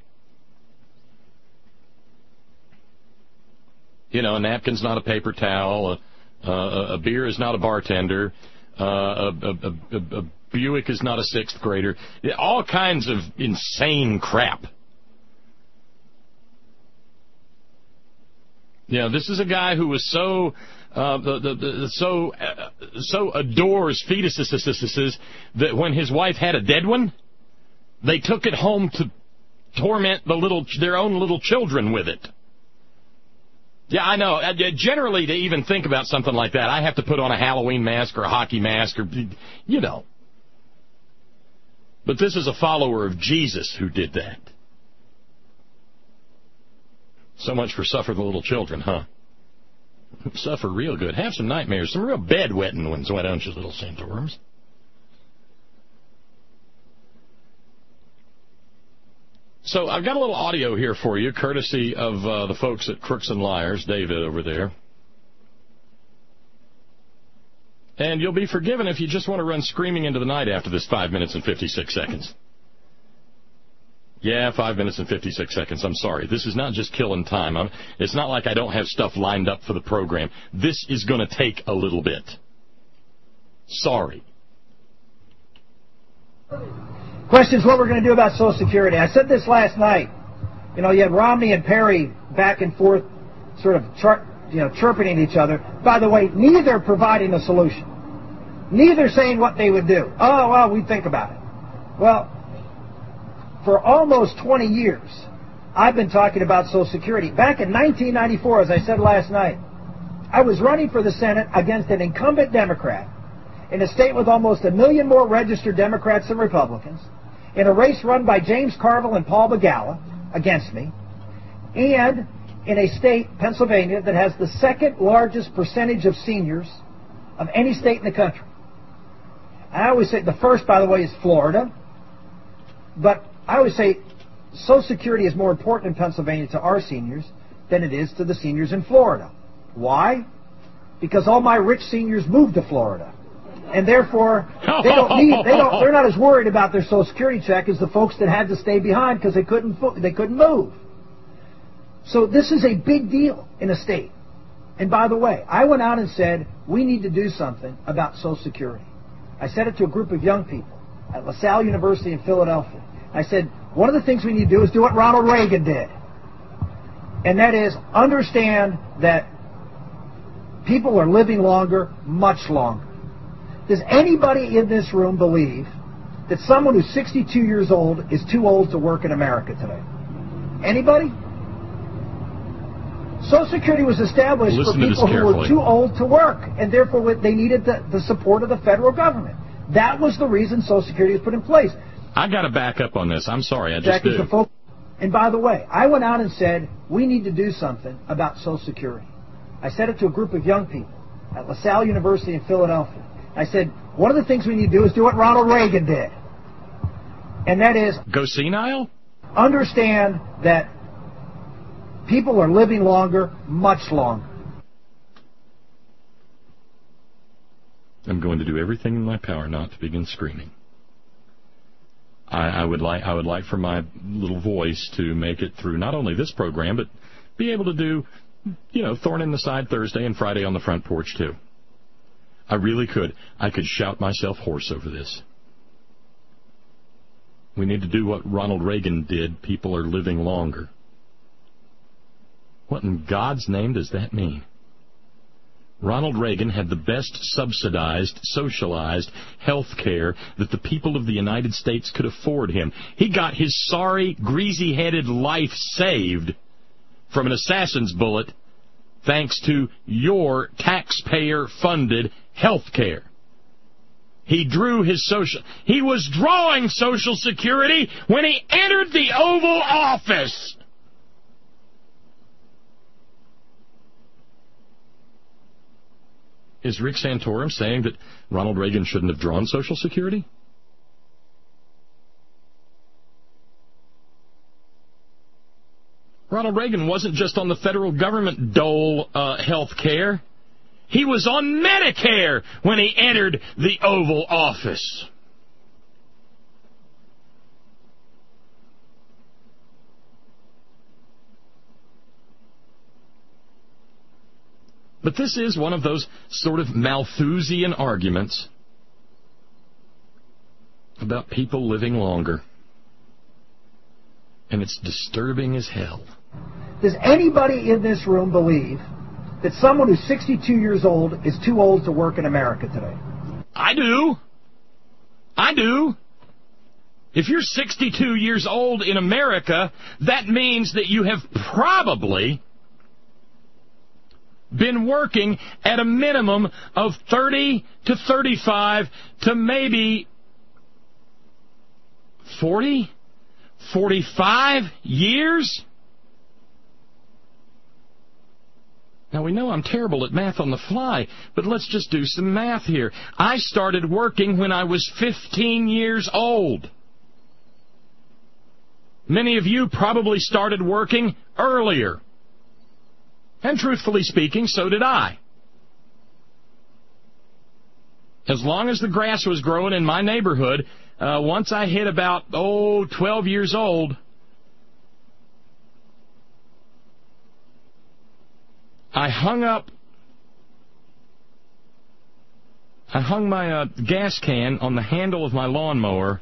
A napkin's not a paper towel, a beer is not a bartender, a Buick is not a 6th grader. All kinds of insane crap. This is a guy who was so adores fetuses that when his wife had a dead one, they took it home to torment their own little children with it. Yeah, I know. Generally, to even think about something like that, I have to put on a Halloween mask or a hockey mask or, But this is a follower of Jesus who did that. So much for suffer the little children, huh? Suffer real good. Have some nightmares. Some real bedwetting ones, why don't you, little Santorums? So I've got a little audio here for you, courtesy of the folks at Crooks and Liars, David over there. And you'll be forgiven if you just want to run screaming into the night after this 5 minutes and 56 seconds. Yeah, 5 minutes and 56 seconds. I'm sorry. This is not just killing time. It's not like I don't have stuff lined up for the program. This is going to take a little bit. Sorry. Question is what we're going to do about Social Security. I said this last night. You know, you had Romney and Perry back and forth sort of chirping at each other. By the way, neither providing a solution. Neither saying what they would do. Oh, well, we'd think about it. Well, for almost 20 years, I've been talking about Social Security. Back in 1994, as I said last night, I was running for the Senate against an incumbent Democrat in a state with almost 1 million more registered Democrats than Republicans, in a race run by James Carville and Paul Begala against me, and in a state, Pennsylvania, that has the second largest percentage of seniors of any state in the country. I always say, the first, by the way, is Florida, but I always say Social Security is more important in Pennsylvania to our seniors than it is to the seniors in Florida. Why? Because all my rich seniors moved to Florida. And therefore, they're not as worried about their Social Security check as the folks that had to stay behind because they couldn't move. So this is a big deal in a state. And by the way, I went out and said, we need to do something about Social Security. I said it to a group of young people at LaSalle University in Philadelphia. I said, one of the things we need to do is do what Ronald Reagan did. And that is understand that people are living longer, much longer. Does anybody in this room believe that someone who's 62 years old is too old to work in America today? Anybody? Social Security was established for people who were too old to work, and therefore they needed the support of the federal government. That was the reason Social Security was put in place. I got to back up on this. I'm sorry, I just did. And by the way, I went out and said, we need to do something about Social Security. I said it to a group of young people at LaSalle University in Philadelphia. I said, one of the things we need to do is do what Ronald Reagan did. And that is... Go senile? Understand that people are living longer, much longer. I'm going to do everything in my power not to begin screaming. I would like for my little voice to make it through not only this program, but be able to do, Thorn in the Side Thursday and Friday on the Front Porch, too. I really could. I could shout myself hoarse over this. We need to do what Ronald Reagan did. People are living longer. What in God's name does that mean? Ronald Reagan had the best subsidized, socialized health care that the people of the United States could afford him. He got his sorry, greasy-headed life saved from an assassin's bullet thanks to your taxpayer-funded health care. He was drawing Social Security when he entered the Oval Office. Is Rick Santorum saying that Ronald Reagan shouldn't have drawn Social Security? Ronald Reagan wasn't just on the federal government dole health care. He was on Medicare when he entered the Oval Office. But this is one of those sort of Malthusian arguments about people living longer. And it's disturbing as hell. Does anybody in this room believe that someone who's 62 years old is too old to work in America today? I do. If you're 62 years old in America, that means that you have probably been working at a minimum of 30 to 35 to maybe 40, 45 years? Now, we know I'm terrible at math on the fly, but let's just do some math here. I started working when I was 15 years old. Many of you probably started working earlier. And truthfully speaking, so did I. As long as the grass was growing in my neighborhood, once I hit about, 12 years old, I hung my gas can on the handle of my lawnmower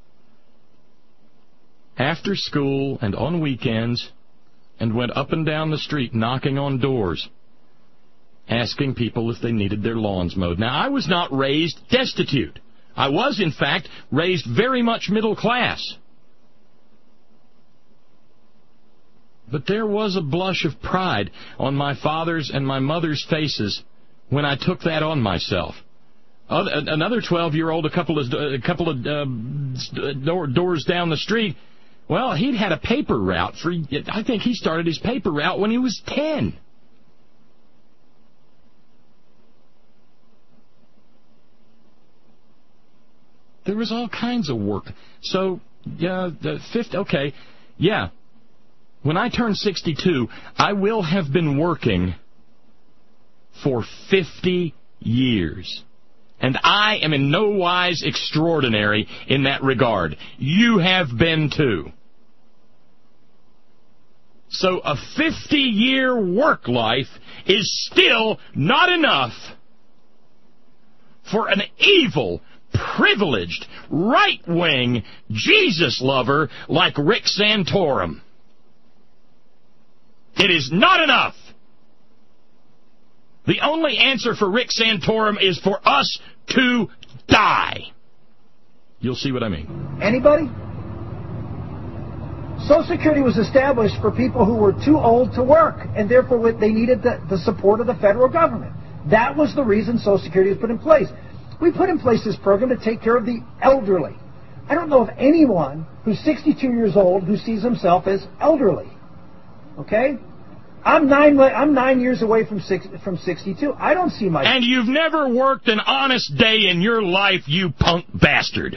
after school and on weekends and went up and down the street knocking on doors, asking people if they needed their lawns mowed. Now, I was not raised destitute. I was, in fact, raised very much middle class. But there was a blush of pride on my father's and my mother's faces when I took that on myself. Another 12-year-old, a couple of doors down the street, well, he'd had a paper route. I think he started his paper route when he was 10. There was all kinds of work. So, when I turn 62, I will have been working for 50 years. And I am in no wise extraordinary in that regard. You have been too. So a 50-year work life is still not enough for an evil, privileged, right-wing Jesus lover like Rick Santorum. It is not enough. The only answer for Rick Santorum is for us to die. You'll see what I mean. Anybody? Social Security was established for people who were too old to work, and therefore they needed the support of the federal government. That was the reason Social Security was put in place. We put in place this program to take care of the elderly. I don't know of anyone who's 62 years old who sees himself as elderly. Okay? I'm 9 years away from 62. I don't see my... And you've never worked an honest day in your life, you punk bastard.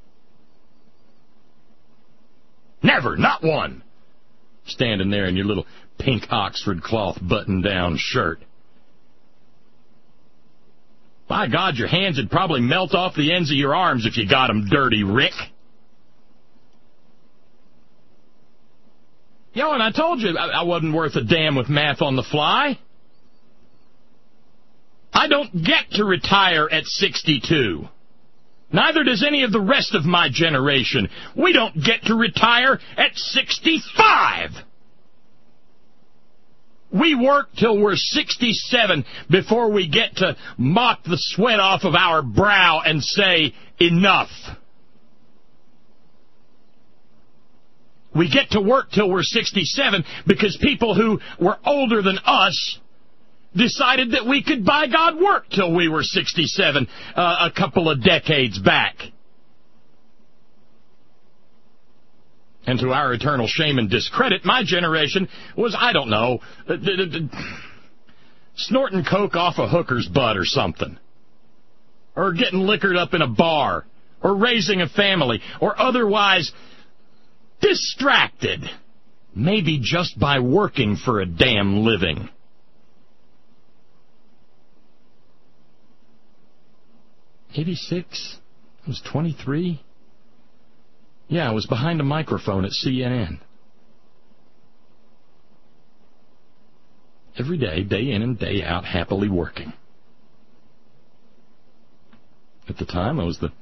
Never, not one. Standing there in your little pink Oxford cloth button-down shirt. By God, your hands would probably melt off the ends of your arms if you got them dirty, Rick. And I told you I wasn't worth a damn with math on the fly. I don't get to retire at 62. Neither does any of the rest of my generation. We don't get to retire at 65. We work till we're 67 before we get to mop the sweat off of our brow and say, enough. We get to work till we're 67 because people who were older than us decided that we could, by God, work till we were 67 a couple of decades back. And to our eternal shame and discredit, my generation was, I don't know, snorting coke off a hooker's butt or something. Or getting liquored up in a bar. Or raising a family. Or otherwise distracted. Maybe just by working for a damn living. '86? I was 23? Yeah, I was behind a microphone at CNN. Every day, day in and day out, happily working. At the time, I was the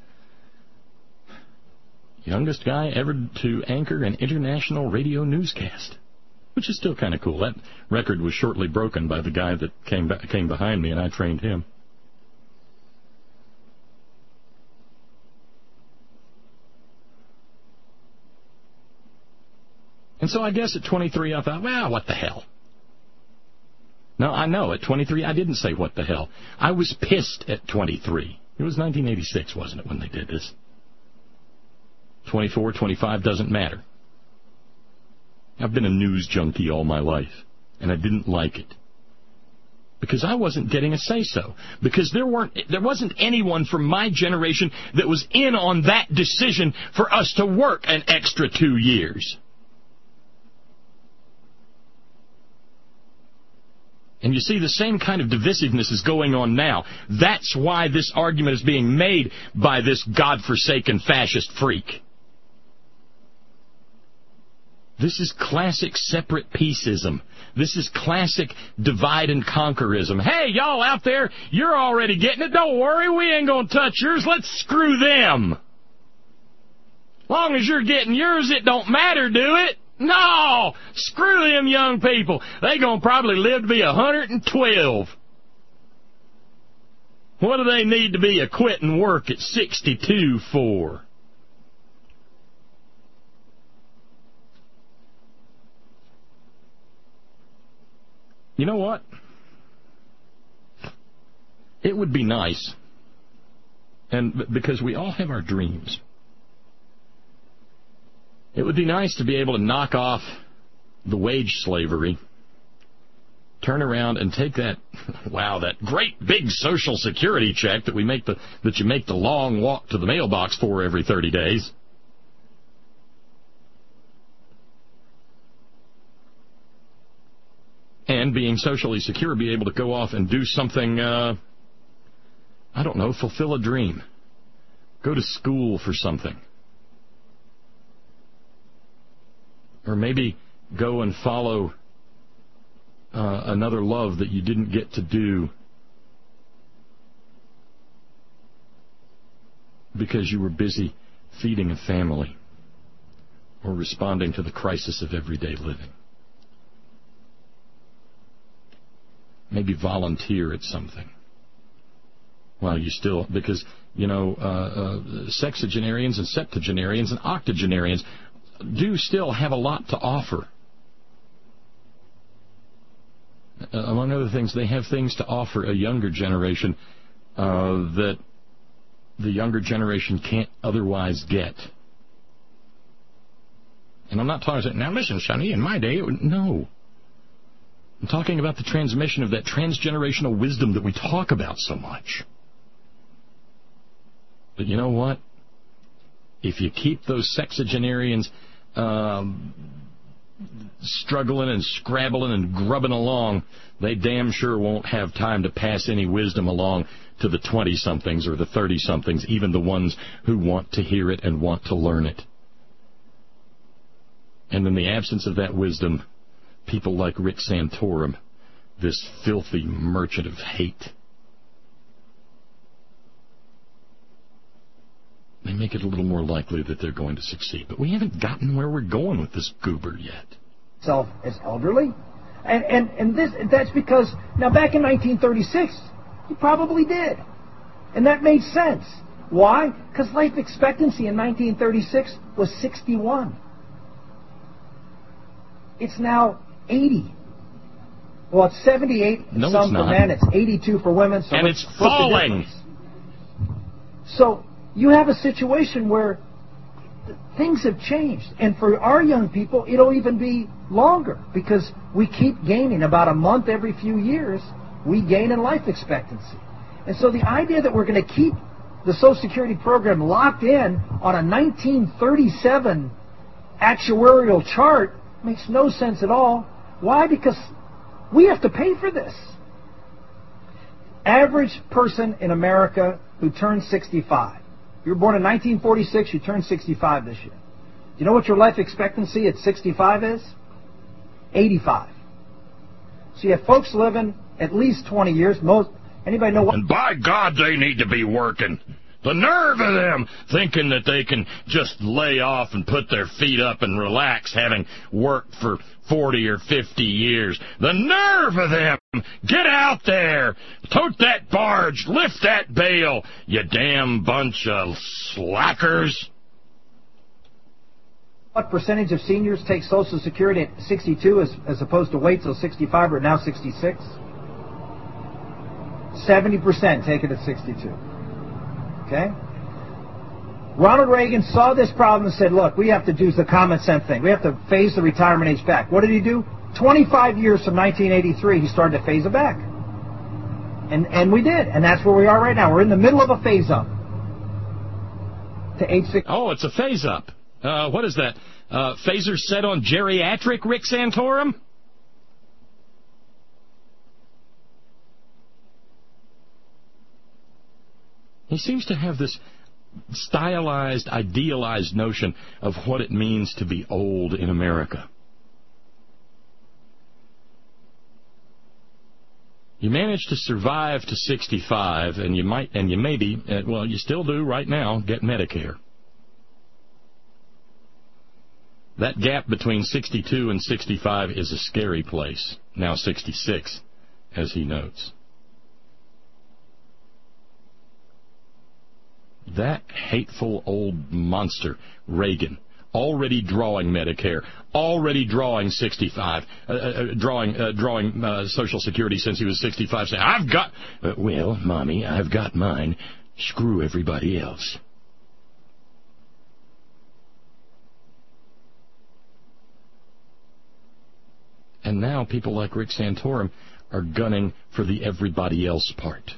youngest guy ever to anchor an international radio newscast, which is still kind of cool. That record was shortly broken by the guy that came behind me, and I trained him. And so I guess at 23 I thought, well, what the hell? No, I know, at 23 I didn't say what the hell. I was pissed at 23. It was 1986, wasn't it, when they did this? 24, 25, doesn't matter. I've been a news junkie all my life, and I didn't like it. Because I wasn't getting a say-so. Because there wasn't anyone from my generation that was in on that decision for us to work an extra 2 years. And you see the same kind of divisiveness is going on now. That's why this argument is being made by this godforsaken fascist freak. This is classic separate peaceism. This is classic divide and conquerism. Hey, y'all out there, you're already getting it. Don't worry, we ain't going to touch yours. Let's screw them. Long as you're getting yours, it don't matter, do it? No! Screw them young people. They gonna probably live to be 112. What do they need to be quitting work at 62 for? You know what? It would be nice, and because we all have our dreams, it would be nice to be able to knock off the wage slavery, turn around and take that, wow, that great big Social Security check that you make the long walk to the mailbox for every 30 days. And being socially secure, be able to go off and do something, I don't know, fulfill a dream. Go to school for something. Or maybe go and follow another love that you didn't get to do because you were busy feeding a family or responding to the crisis of everyday living. Maybe volunteer at something. Well, you still, because, sexagenarians and septuagenarians and octogenarians do still have a lot to offer. Among other things, they have things to offer a younger generation that the younger generation can't otherwise get. And I'm not talking, now listen, Sonny, in my day, no. I'm talking about the transmission of that transgenerational wisdom that we talk about so much. But you know what? If you keep those sexagenarians struggling and scrabbling and grubbing along, they damn sure won't have time to pass any wisdom along to the 20-somethings or the 30-somethings, even the ones who want to hear it and want to learn it. And in the absence of that wisdom, people like Rick Santorum, this filthy merchant of hate, they make it a little more likely that they're going to succeed. But we haven't gotten where we're going with this goober yet. Self as elderly. And that's because, now back in 1936, you probably did. And that made sense. Why? Because life expectancy in 1936 was 61. It's now 80. Well, it's 78 no, some for men. It's 82 for women. So and it's falling. So you have a situation where things have changed. And for our young people, it'll even be longer because we keep gaining about a month every few years. We gain in life expectancy. And so the idea that we're going to keep the Social Security program locked in on a 1937 actuarial chart makes no sense at all. Why? Because we have to pay for this. Average person in America who turns 65. You were born in 1946, you turned 65 this year. Do you know what your life expectancy at 65 is? 85. So you have folks living at least 20 years. Anybody know what? And by God, they need to be working. The nerve of them thinking that they can just lay off and put their feet up and relax, having worked for 40 or 50 years. The nerve of them! Get out there! Tote that barge! Lift that bale! You damn bunch of slackers! What percentage of seniors take Social Security at 62 as opposed to wait till 65 or now 66? 70% take it at 62. Okay? Ronald Reagan saw this problem and said, look, we have to do the common sense thing. We have to phase the retirement age back. What did he do? 25 years from 1983, he started to phase it back. And we did. And that's where we are right now. We're in the middle of a phase up. To age 60. Oh, it's a phase up. What is that? Phaser set on geriatric, Rick Santorum? He seems to have this stylized, idealized notion of what it means to be old in America. You manage to survive to 65, and you maybe, well, you still do right now, get Medicare. That gap between 62 and 65 is a scary place. Now 66, as he notes. That hateful old monster, Reagan, already drawing Medicare, already drawing 65, drawing Social Security since he was 65, saying, I've got, well, Mommy, I've got mine. Screw everybody else. And now people like Rick Santorum are gunning for the everybody else part.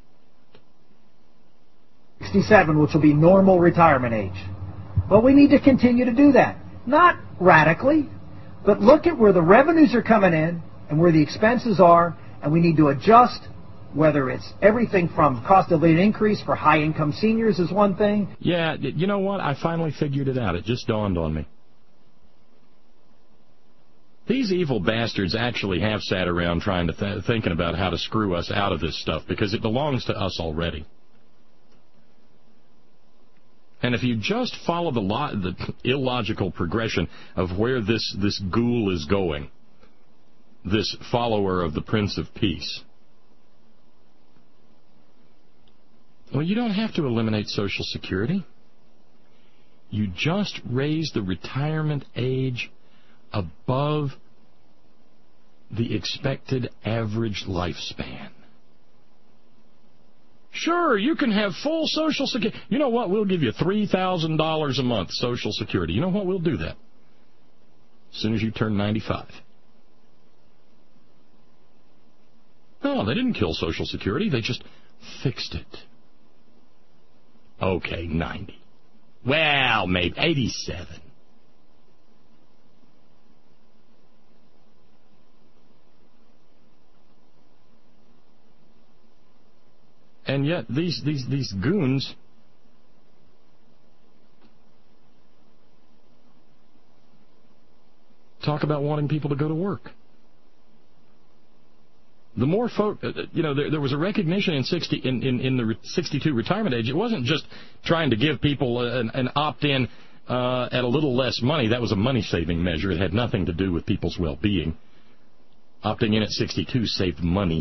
67, which will be normal retirement age. Well, we need to continue to do that. Not radically, but look at where the revenues are coming in and where the expenses are, and we need to adjust, whether it's everything from cost of living increase for high-income seniors is one thing. Yeah, you know what? I finally figured it out. It just dawned on me. These evil bastards actually have sat around trying to thinking about how to screw us out of this stuff because it belongs to us already. And if you just follow the illogical progression of where this ghoul is going, this follower of the Prince of Peace, well, you don't have to eliminate Social Security. You just raise the retirement age above the expected average lifespan. Sure, you can have full Social Security. You know what? We'll give you $3,000 a month Social Security. You know what? We'll do that as soon as you turn 95. No, they didn't kill Social Security. They just fixed it. Okay, 90. Well, maybe 87. And yet these goons talk about wanting people to go to work. The more folk, there was a recognition in the 62 retirement age. It wasn't just trying to give people an opt-in at a little less money. That was a money-saving measure. It had nothing to do with people's well-being. Opting in at 62 saved money.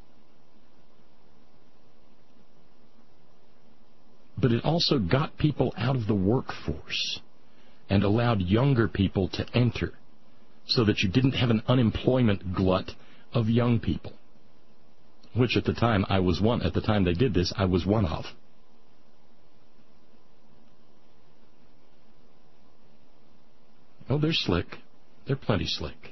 But it also got people out of the workforce and allowed younger people to enter so that you didn't have an unemployment glut of young people, which at the time at the time they did this, I was one of. Oh, they're slick. They're plenty slick.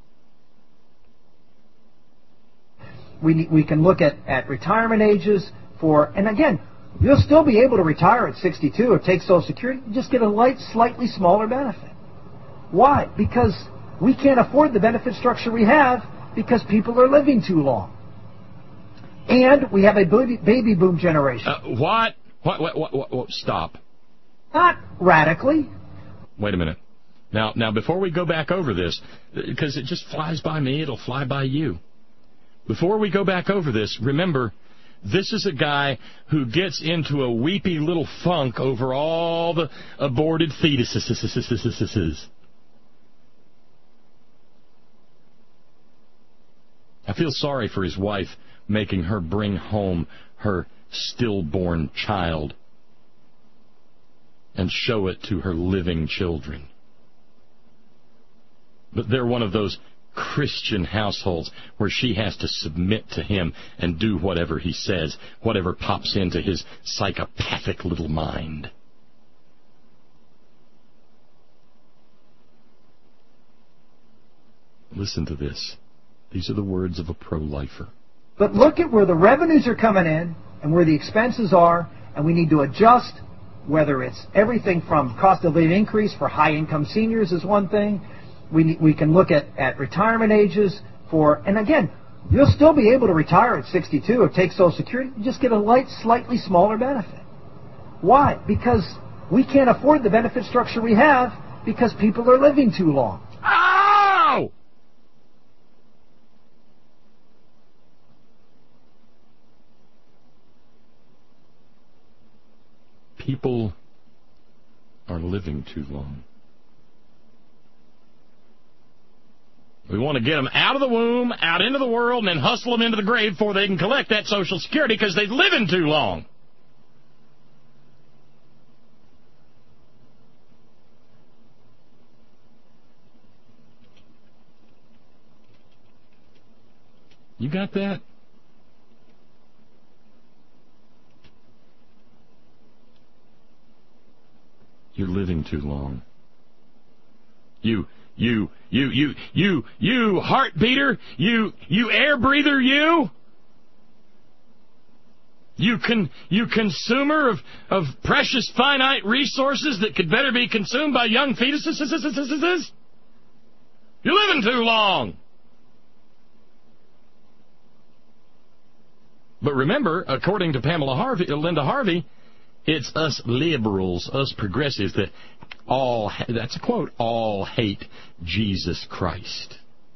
We can look at retirement ages and again, you'll still be able to retire at 62 or take Social Security. You just get a slightly smaller benefit. Why? Because we can't afford the benefit structure we have because people are living too long. And we have a baby boom generation. What? Stop. Not radically. Wait a minute. Now, before we go back over this, because it just flies by me, it'll fly by you. Before we go back over this, remember, this is a guy who gets into a weepy little funk over all the aborted fetuses. I feel sorry for his wife making her bring home her stillborn child and show it to her living children. But they're one of those Christian households where she has to submit to him and do whatever he says, whatever pops into his psychopathic little mind. Listen to this. These are the words of a pro-lifer. But look at where the revenues are coming in and where the expenses are, and we need to adjust, whether it's everything from cost of living increase for high-income seniors is one thing. We can look at retirement ages and again, You'll still be able to retire at 62 or take Social Security. You just get a slightly smaller benefit. Why? Because we can't afford the benefit structure we have because people are living too long. Ow! People are living too long. We want to get them out of the womb, out into the world, and then hustle them into the grave before they can collect that Social Security because they're living too long. You got that? You're living too long. You heart beater, you air breather, you consumer of precious finite resources that could better be consumed by young fetuses. You're living too long. But remember, according to Linda Harvey, it's us liberals, us progressives, that that's a quote, all hate Jesus Christ.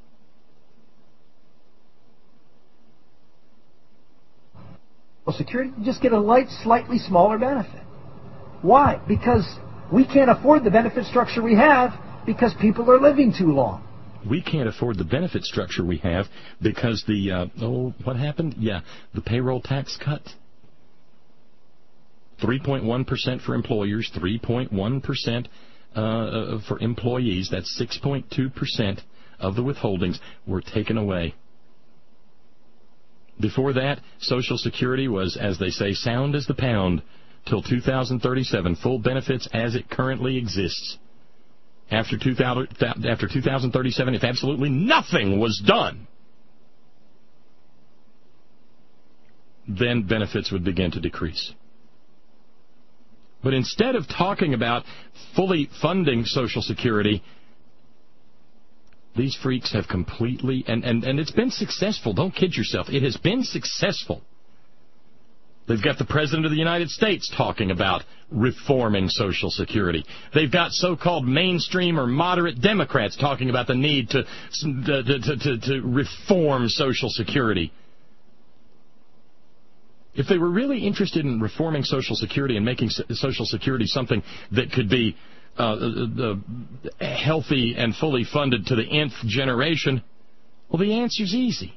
Social Security, you just get a slightly smaller benefit. Why? Because we can't afford the benefit structure we have because people are living too long. We can't afford the benefit structure we have because what happened? Yeah, the payroll tax cut. 3.1% for employers, 3.1% for employees. That's 6.2% of the withholdings were taken away. Before that, Social Security was, as they say, sound as the pound till 2037, full benefits as it currently exists. After 2037, if absolutely nothing was done, then benefits would begin to decrease. But instead of talking about fully funding Social Security, these freaks have completely, and it's been successful. Don't kid yourself. It has been successful. They've got the President of the United States talking about reforming Social Security. They've got so-called mainstream or moderate Democrats talking about the need to reform Social Security. If they were really interested in reforming Social Security and making Social Security something that could be healthy and fully funded to the nth generation, well, the answer's easy.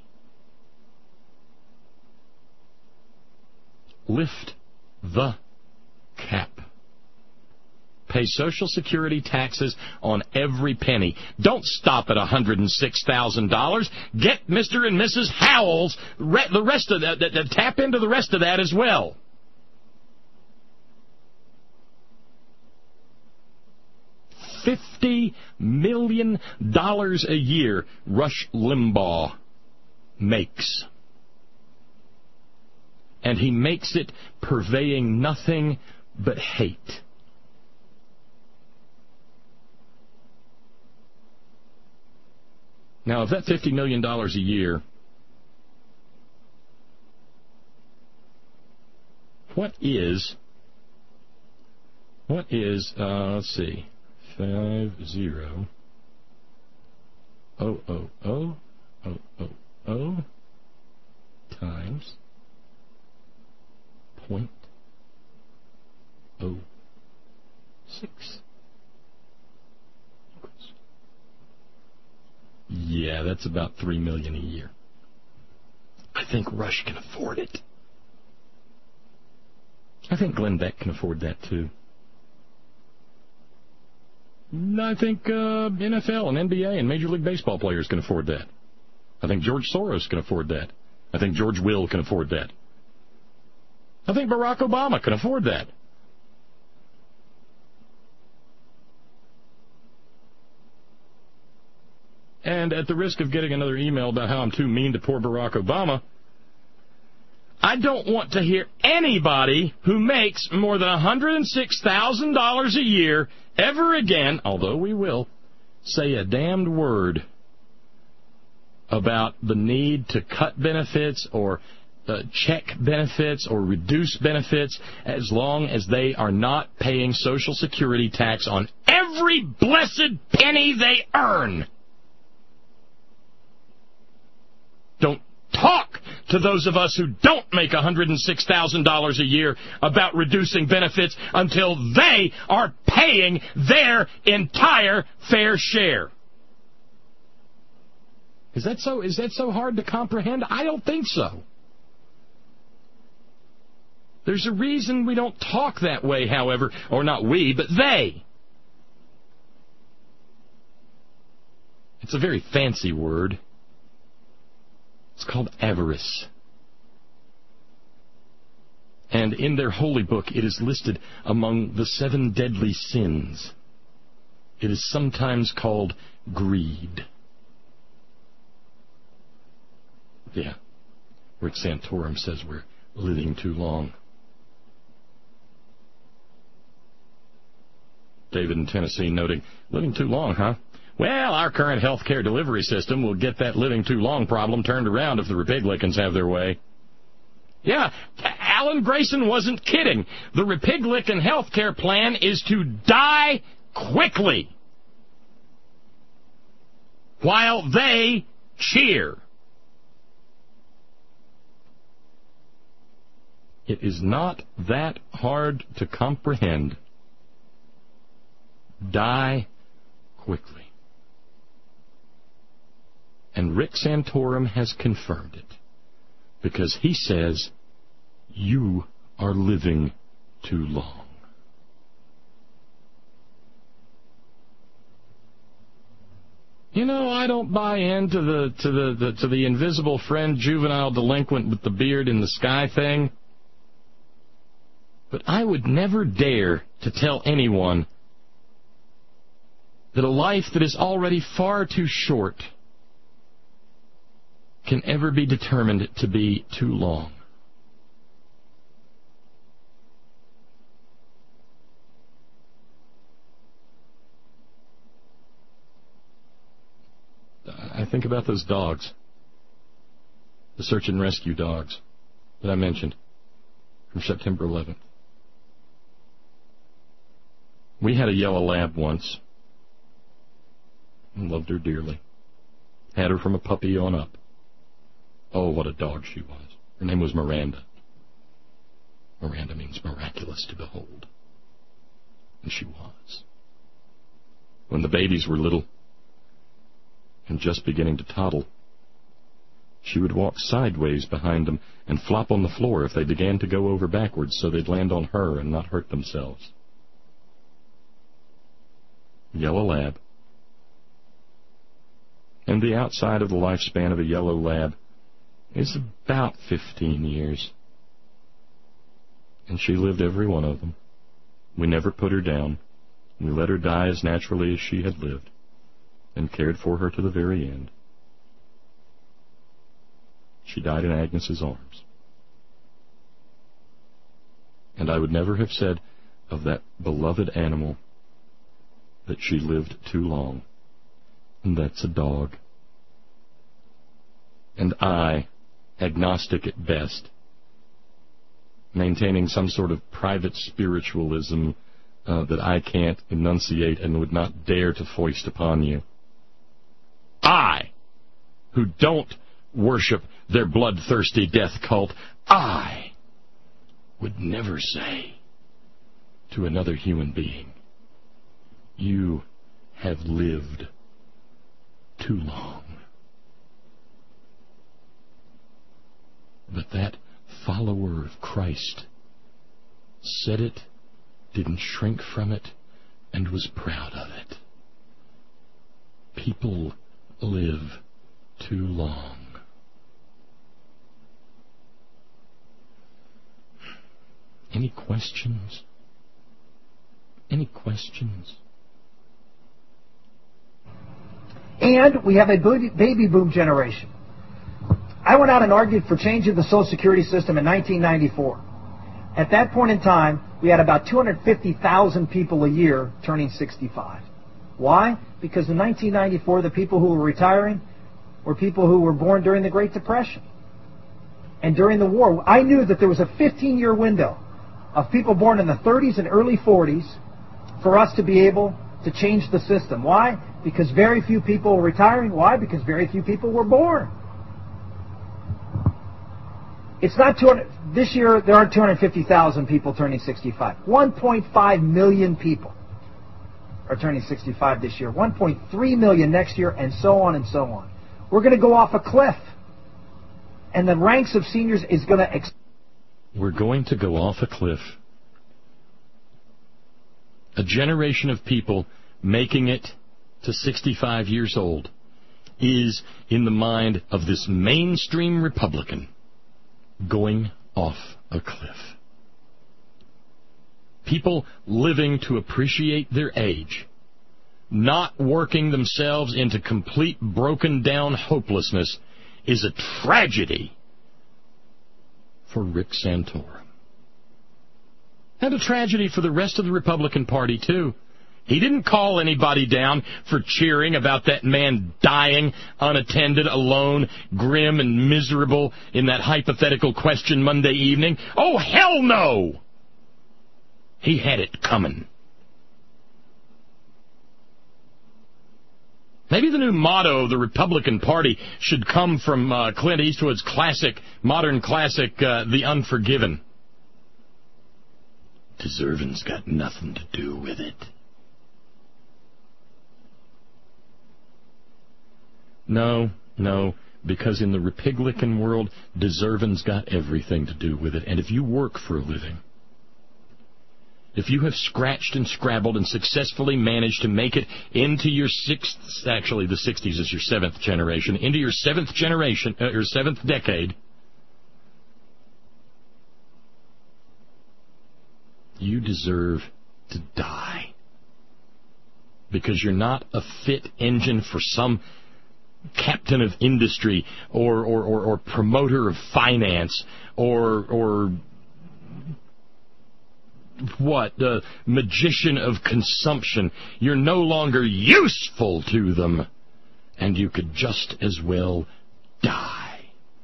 Lift the cap. Pay Social Security taxes on every penny. Don't stop at $106,000. Get Mr. and Mrs. Howells the rest of that. Tap into the rest of that as well. $50 million a year Rush Limbaugh makes. And he makes it purveying nothing but hate. Now, of that $50 million a year, what is, let's see, 50,000 times 0.06. Yeah, that's about $3 million a year. I think Rush can afford it. I think Glenn Beck can afford that too. I think NFL and NBA and Major League Baseball players can afford that. I think George Soros can afford that. I think George Will can afford that. I think Barack Obama can afford that. And at the risk of getting another email about how I'm too mean to poor Barack Obama, I don't want to hear anybody who makes more than $106,000 a year ever again, although we will, say a damned word about the need to cut benefits or check benefits or reduce benefits as long as they are not paying Social Security tax on every blessed penny they earn. Don't talk to those of us who don't make $106,000 a year about reducing benefits until they are paying their entire fair share. Is that so hard to comprehend? I don't think so. There's a reason we don't talk that way, however, or not we, but they. It's a very fancy word. It's called avarice. And in their holy book, it is listed among the 7 deadly sins. It is sometimes called greed. Yeah, Rick Santorum says we're living too long. David in Tennessee noting, living too long, huh? Well, our current health care delivery system will get that living too long problem turned around if the Republicans have their way. Yeah, Alan Grayson wasn't kidding. The Republican health care plan is to die quickly while they cheer. It is not that hard to comprehend. Die quickly. And Rick Santorum has confirmed it, because he says, you are living too long. You know, I don't buy into the invisible friend juvenile delinquent with the beard in the sky thing. But I would never dare to tell anyone that a life that is already far too short can ever be determined to be too long. I think about those dogs, the search and rescue dogs that I mentioned from September 11th. We had a yellow lab once. Loved her dearly. Had her from a puppy on up. Oh, what a dog she was. Her name was Miranda. Miranda means miraculous to behold. And she was. When the babies were little and just beginning to toddle, she would walk sideways behind them and flop on the floor if they began to go over backwards so they'd land on her and not hurt themselves. Yellow lab. And the outside of the lifespan of a yellow lab is about 15 years. And she lived every one of them. We never put her down. We let her die as naturally as she had lived, and cared for her to the very end. She died in Agnes's arms. And I would never have said of that beloved animal that she lived too long. And that's a dog. And I, agnostic at best, maintaining some sort of private spiritualism that I can't enunciate and would not dare to foist upon you. I, who don't worship their bloodthirsty death cult, I would never say to another human being, you have lived too long. But that follower of Christ said it, didn't shrink from it, and was proud of it. People live too long. Any questions? Any questions? And we have a baby boom generation. I went out and argued for changing the Social Security system in 1994. At that point in time, we had about 250,000 people a year turning 65. Why? Because in 1994, the people who were retiring were people who were born during the Great Depression and during the war. I knew that there was a 15-year window of people born in the 30s and early 40s for us to be able to change the system. Why? Because very few people were retiring. Why? Because very few people were born. It's not 200. This year, there aren't 250,000 people turning 65. 1.5 million people are turning 65 this year. 1.3 million next year, and so on and so on. We're going to go off a cliff. And the ranks of seniors is going to... We're going to go off a cliff. A generation of people making it to 65 years old is, in the mind of this mainstream Republican, going off a cliff. People living to appreciate their age, not working themselves into complete broken down hopelessness, is a tragedy for Rick Santorum. And a tragedy for the rest of the Republican Party, too. He didn't call anybody down for cheering about that man dying unattended, alone, grim and miserable in that hypothetical question Monday evening. Oh, hell no! He had it coming. Maybe the new motto of the Republican Party should come from Clint Eastwood's modern classic, The Unforgiven. Deserving's got nothing to do with it. No, because in the Republican world, deserving's got everything to do with it. And if you work for a living, if you have scratched and scrabbled and successfully managed to make it into your actually the 60s is your seventh generation, into your seventh generation, your seventh decade, you deserve to die. Because you're not a fit engine for some captain of industry or promoter of finance or the magician of consumption. You're no longer useful to them, and you could just as well die.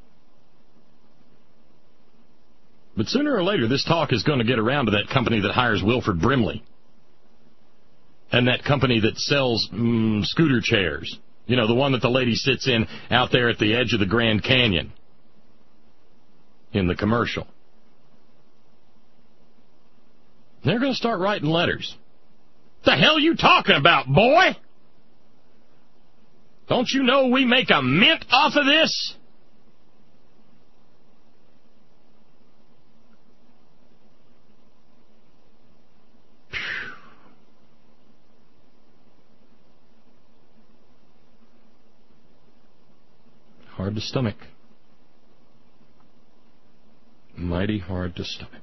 But sooner or later, this talk is going to get around to that company that hires Wilford Brimley and that company that sells scooter chairs. You know, the one that the lady sits in out there at the edge of the Grand Canyon in the commercial. They're going to start writing letters. The hell you talking about, boy? Don't you know we make a mint off of this? Hard to stomach. Mighty hard to stomach.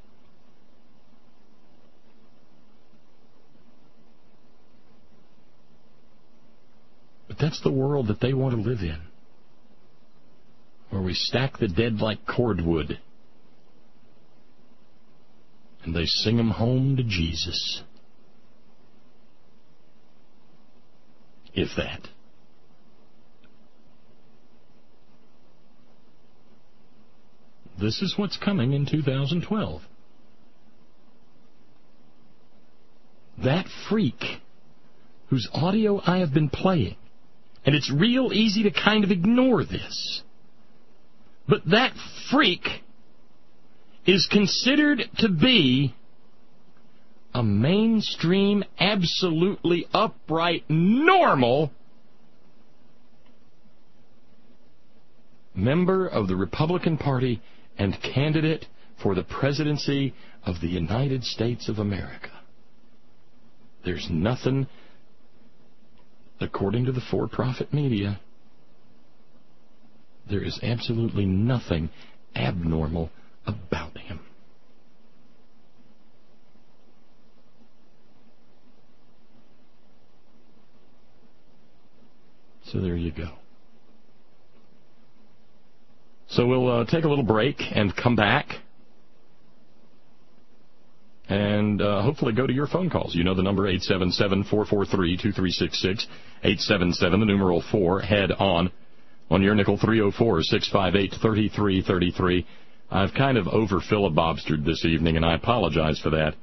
But that's the world that they want to live in, where we stack the dead like cordwood, and they sing 'em home to Jesus. If that. This is what's coming in 2012. That freak whose audio I have been playing, and it's real easy to kind of ignore this, but that freak is considered to be a mainstream, absolutely upright, normal member of the Republican Party and candidate for the presidency of the United States of America. There's nothing, according to the for-profit media, there is absolutely nothing abnormal about him. So there you go. So we'll take a little break and come back and hopefully go to your phone calls. You know the number, 877-443-2366, 877, the numeral 4, head on. on your nickel, 304-658-3333. I've kind of over-filibustered this evening, and I apologize for that.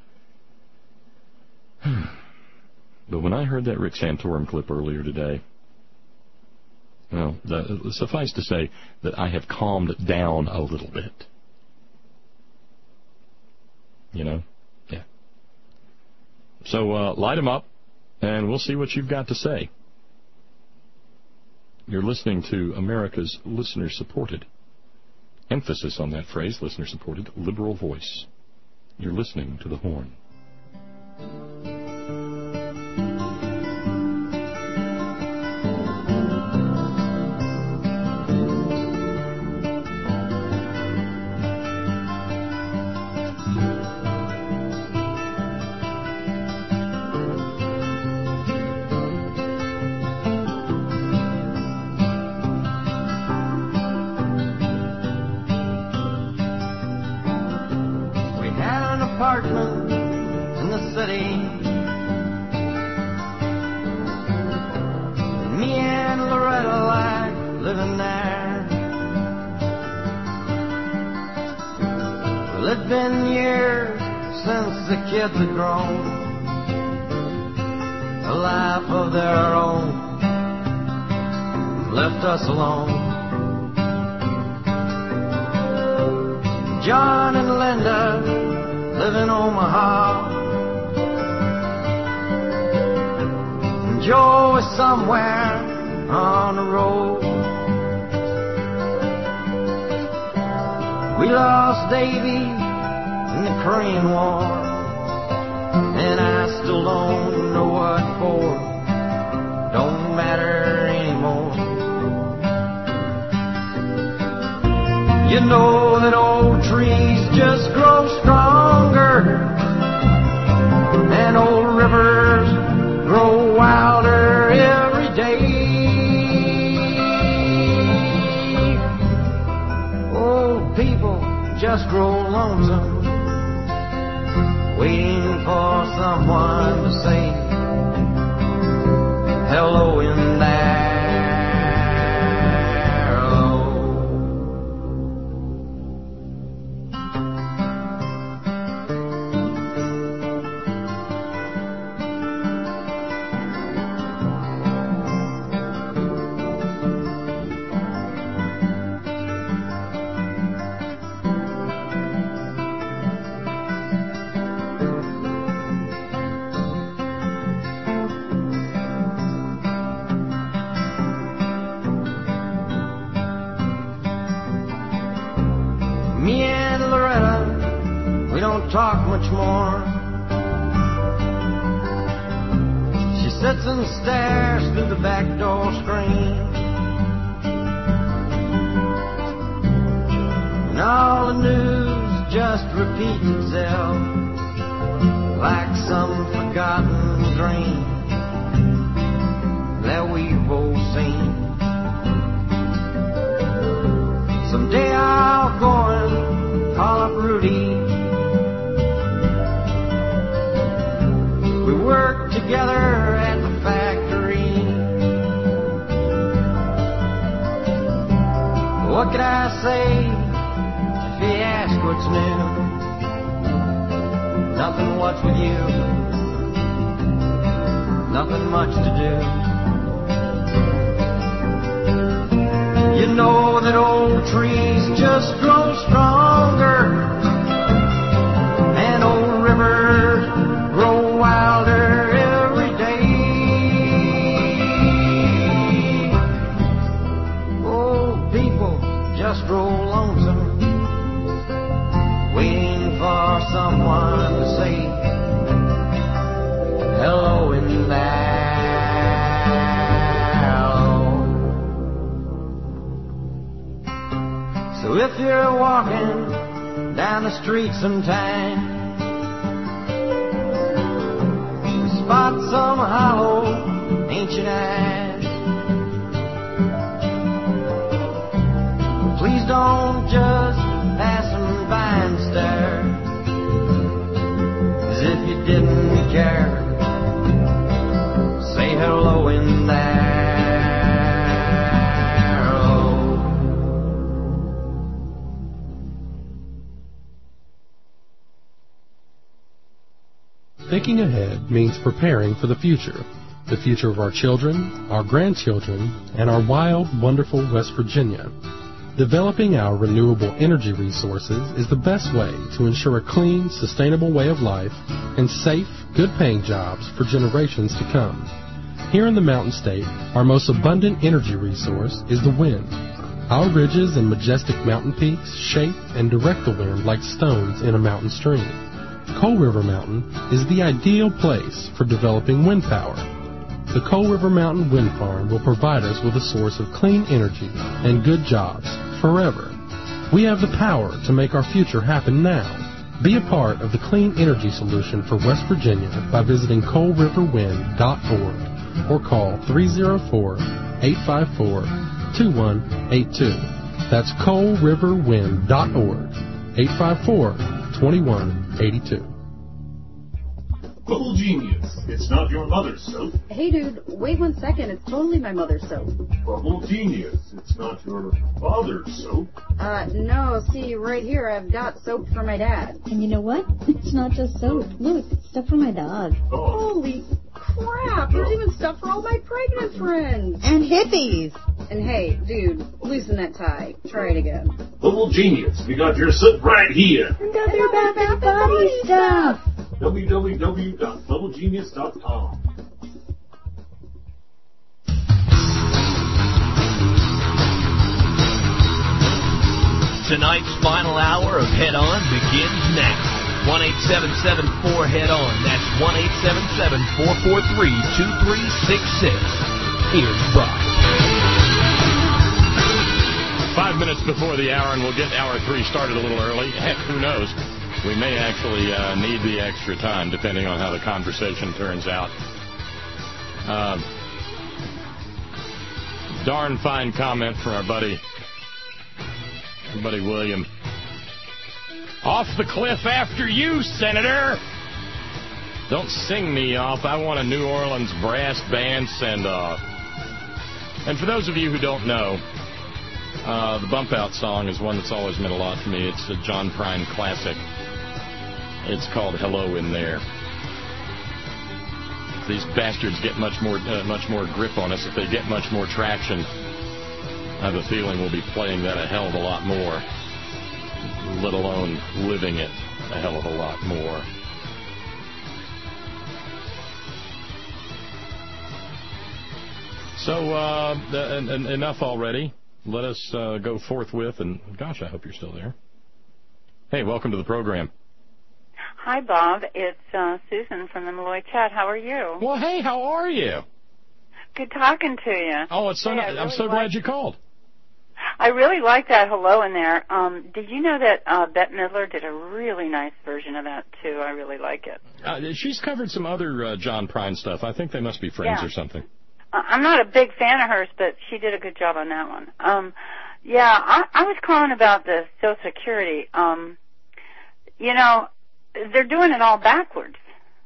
But when I heard that Rick Santorum clip earlier today, well, suffice to say that I have calmed down a little bit. You know? Yeah. So light them up, and we'll see what you've got to say. You're listening to America's listener-supported, emphasis on that phrase, listener-supported, liberal voice. You're listening to The Horn. Kids have grown a life of their own, left us alone. John and Linda live in Omaha, and Joe is somewhere on the road. We lost Davy in the Korean War, and I still don't know what for. Don't matter anymore. You know that old trees just grow stronger, and old rivers grow wilder every day. Old people just grow lonesome, waiting for someone to say hello in there. Talk much more. She sits and stares through the back door screen, and all the news just repeats itself like some forgotten dream that we've both seen. Someday I'll go and call up Rudy. Work together at the factory. What could I say if he asked what's new? Nothing, what's with you? Nothing much to do. You know that old trees just grow stronger, and old rivers grow wilder every day. Old people just grow lonesome, waiting for someone to say hello in there. So if you're walking down the street sometime, spot some hollow ancient eyes, please don't just pass them by and stare as if you didn't care. Say hello in there. Oh. Thinking ahead means preparing for the future of our children, our grandchildren, and our wild, wonderful West Virginia. Developing our renewable energy resources is the best way to ensure a clean, sustainable way of life and safe, good-paying jobs for generations to come. Here in the Mountain State, our most abundant energy resource is the wind. Our ridges and majestic mountain peaks shape and direct the wind like stones in a mountain stream. Coal River Mountain is the ideal place for developing wind power. The Coal River Mountain Wind Farm will provide us with a source of clean energy and good jobs forever. We have the power to make our future happen now. Be a part of the clean energy solution for West Virginia by visiting coalriverwind.org or call 304-854-2182. That's coalriverwind.org, 854-2182. Bubble Genius. It's not your mother's soap. Hey, dude, wait 1 second. It's totally my mother's soap. Bubble Genius. It's not your father's soap. No. See, right here, I've got soap for my dad. And you know what? It's not just soap. Look, it's stuff for my dog. Oh. Holy crap. There's even stuff for all my pregnant friends. And hippies. And hey, dude, loosen that tie. Try it again. Bubble Genius. We got your soap right here. And other Bath and Body stuff. www.bubblegenius.com. Tonight's final hour of Head On begins now. 1-877-4-HEAD-ON. That's 1-877-443-2366. Here's Brock. 5 minutes before the hour, and we'll get hour 3 started a little early. Heck, who knows? We may actually need the extra time, depending on how the conversation turns out. Darn fine comment from our buddy William. Off the cliff after you, Senator! Don't sing me off. I want a New Orleans brass band send-off. And for those of you who don't know, the Bump Out song is one that's always meant a lot to me. It's a John Prine classic. It's called Hello in There. If these bastards get much more grip on us, if they get much more traction, I have a feeling we'll be playing that a hell of a lot more, let alone living it a hell of a lot more. So, enough already. Let us go forthwith, and gosh, I hope you're still there. Hey, welcome to the program. Hi, Bob. It's Susan from the Malloy Chat. How are you? Well, hey, how are you? Good talking to you. Oh, it's so nice. I'm so glad you called. I really like that hello in there. Did you know that Bette Midler did a really nice version of that, too? I really like it. She's covered some other John Prine stuff. I think they must be friends or something. I'm not a big fan of hers, but she did a good job on that one. I was calling about the Social Security. They're doing it all backwards.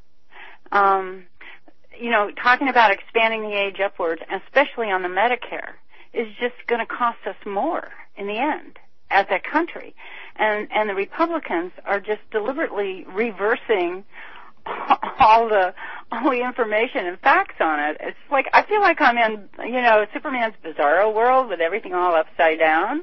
Talking about expanding the age upwards, especially on the Medicare, is just going to cost us more in the end as a country. And the Republicans are just deliberately reversing all the information and facts on it. It's like, I feel like I'm in, Superman's bizarro world with everything all upside down.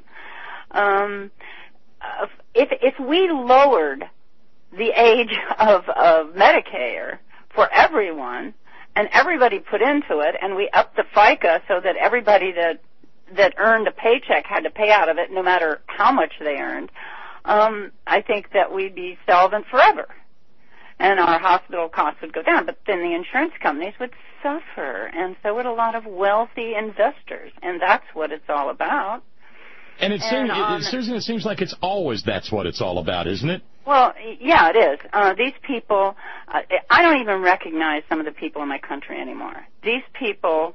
If we lowered the age of Medicare for everyone, and everybody put into it, and we upped the FICA so that everybody that earned a paycheck had to pay out of it no matter how much they earned, I think that we'd be solvent forever. And our hospital costs would go down. But then the insurance companies would suffer, and so would a lot of wealthy investors. And that's what it's all about. And Susan, it seems like that's what it's all about, isn't it? Well, yeah, it is. These people, I don't even recognize some of the people in my country anymore. These people,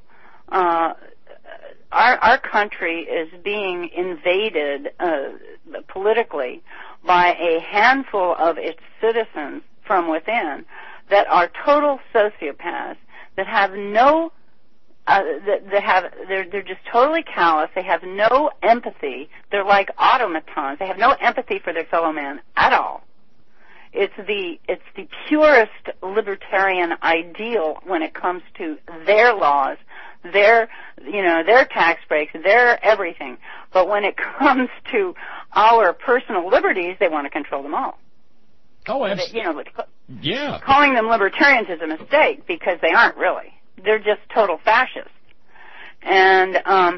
our country is being invaded politically by a handful of its citizens from within that are total sociopaths that have no they're just totally callous. They have no empathy. They're like automatons. They have no empathy for their fellow man at all. It's the purest libertarian ideal when it comes to their laws, their tax breaks, their everything. But when it comes to our personal liberties, they want to control them all. Oh, absolutely. Yeah. Calling them libertarians is a mistake because they aren't really. They're just total fascists. And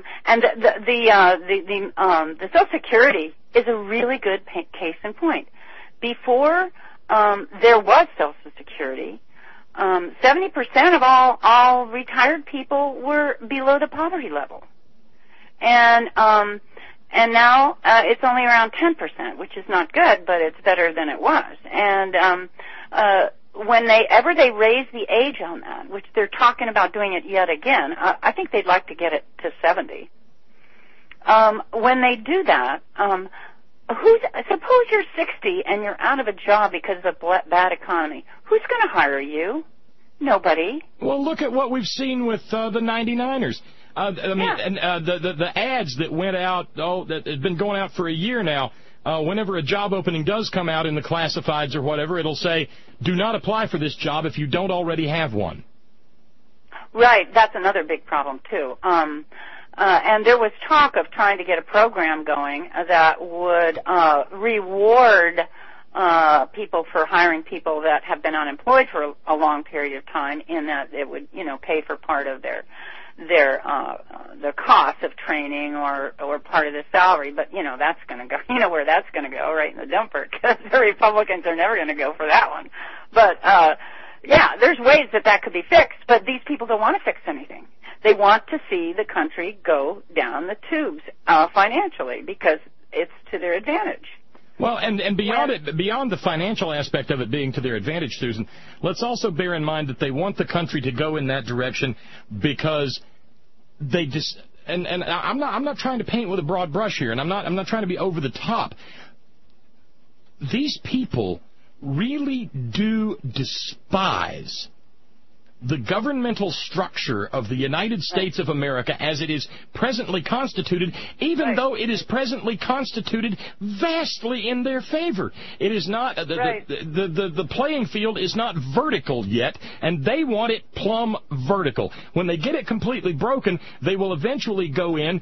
the Social Security is a really good case in point. Before there was Social Security, 70% of all retired people were below the poverty level, and now it's only around 10%, which is not good, but it's better than it was. And when they raise the age on that, which they're talking about doing it yet again, I think they'd like to get it to 70. When they do that, suppose you're 60 and you're out of a job because of a bad economy. Who's going to hire you? Nobody. Well, look at what we've seen with the 99ers. The ads that went out, that have been going out for a year now. Whenever a job opening does come out in the classifieds or whatever, it'll say, do not apply for this job if you don't already have one. Right. That's another big problem, too. And there was talk of trying to get a program going that would reward people for hiring people that have been unemployed for a long period of time, in that it would, pay for part of their cost of training or part of the salary. But that's going to go, where that's going to go, right in the dumper, because the Republicans are never going to go for that one. But there's ways that could be fixed, but these people don't want to fix anything. They want to see the country go down the tubes financially because it's to their advantage. Well, and beyond the financial aspect of it being to their advantage, Susan, let's also bear in mind that they want the country to go in that direction because they just and I'm not trying to paint with a broad brush here, and I'm not trying to be over the top. These people really do despise the governmental structure of the United States of America as it is presently constituted, even though it is presently constituted vastly in their favor. It is not, the playing field is not vertical yet, and they want it plumb vertical. When they get it completely broken, they will eventually go in.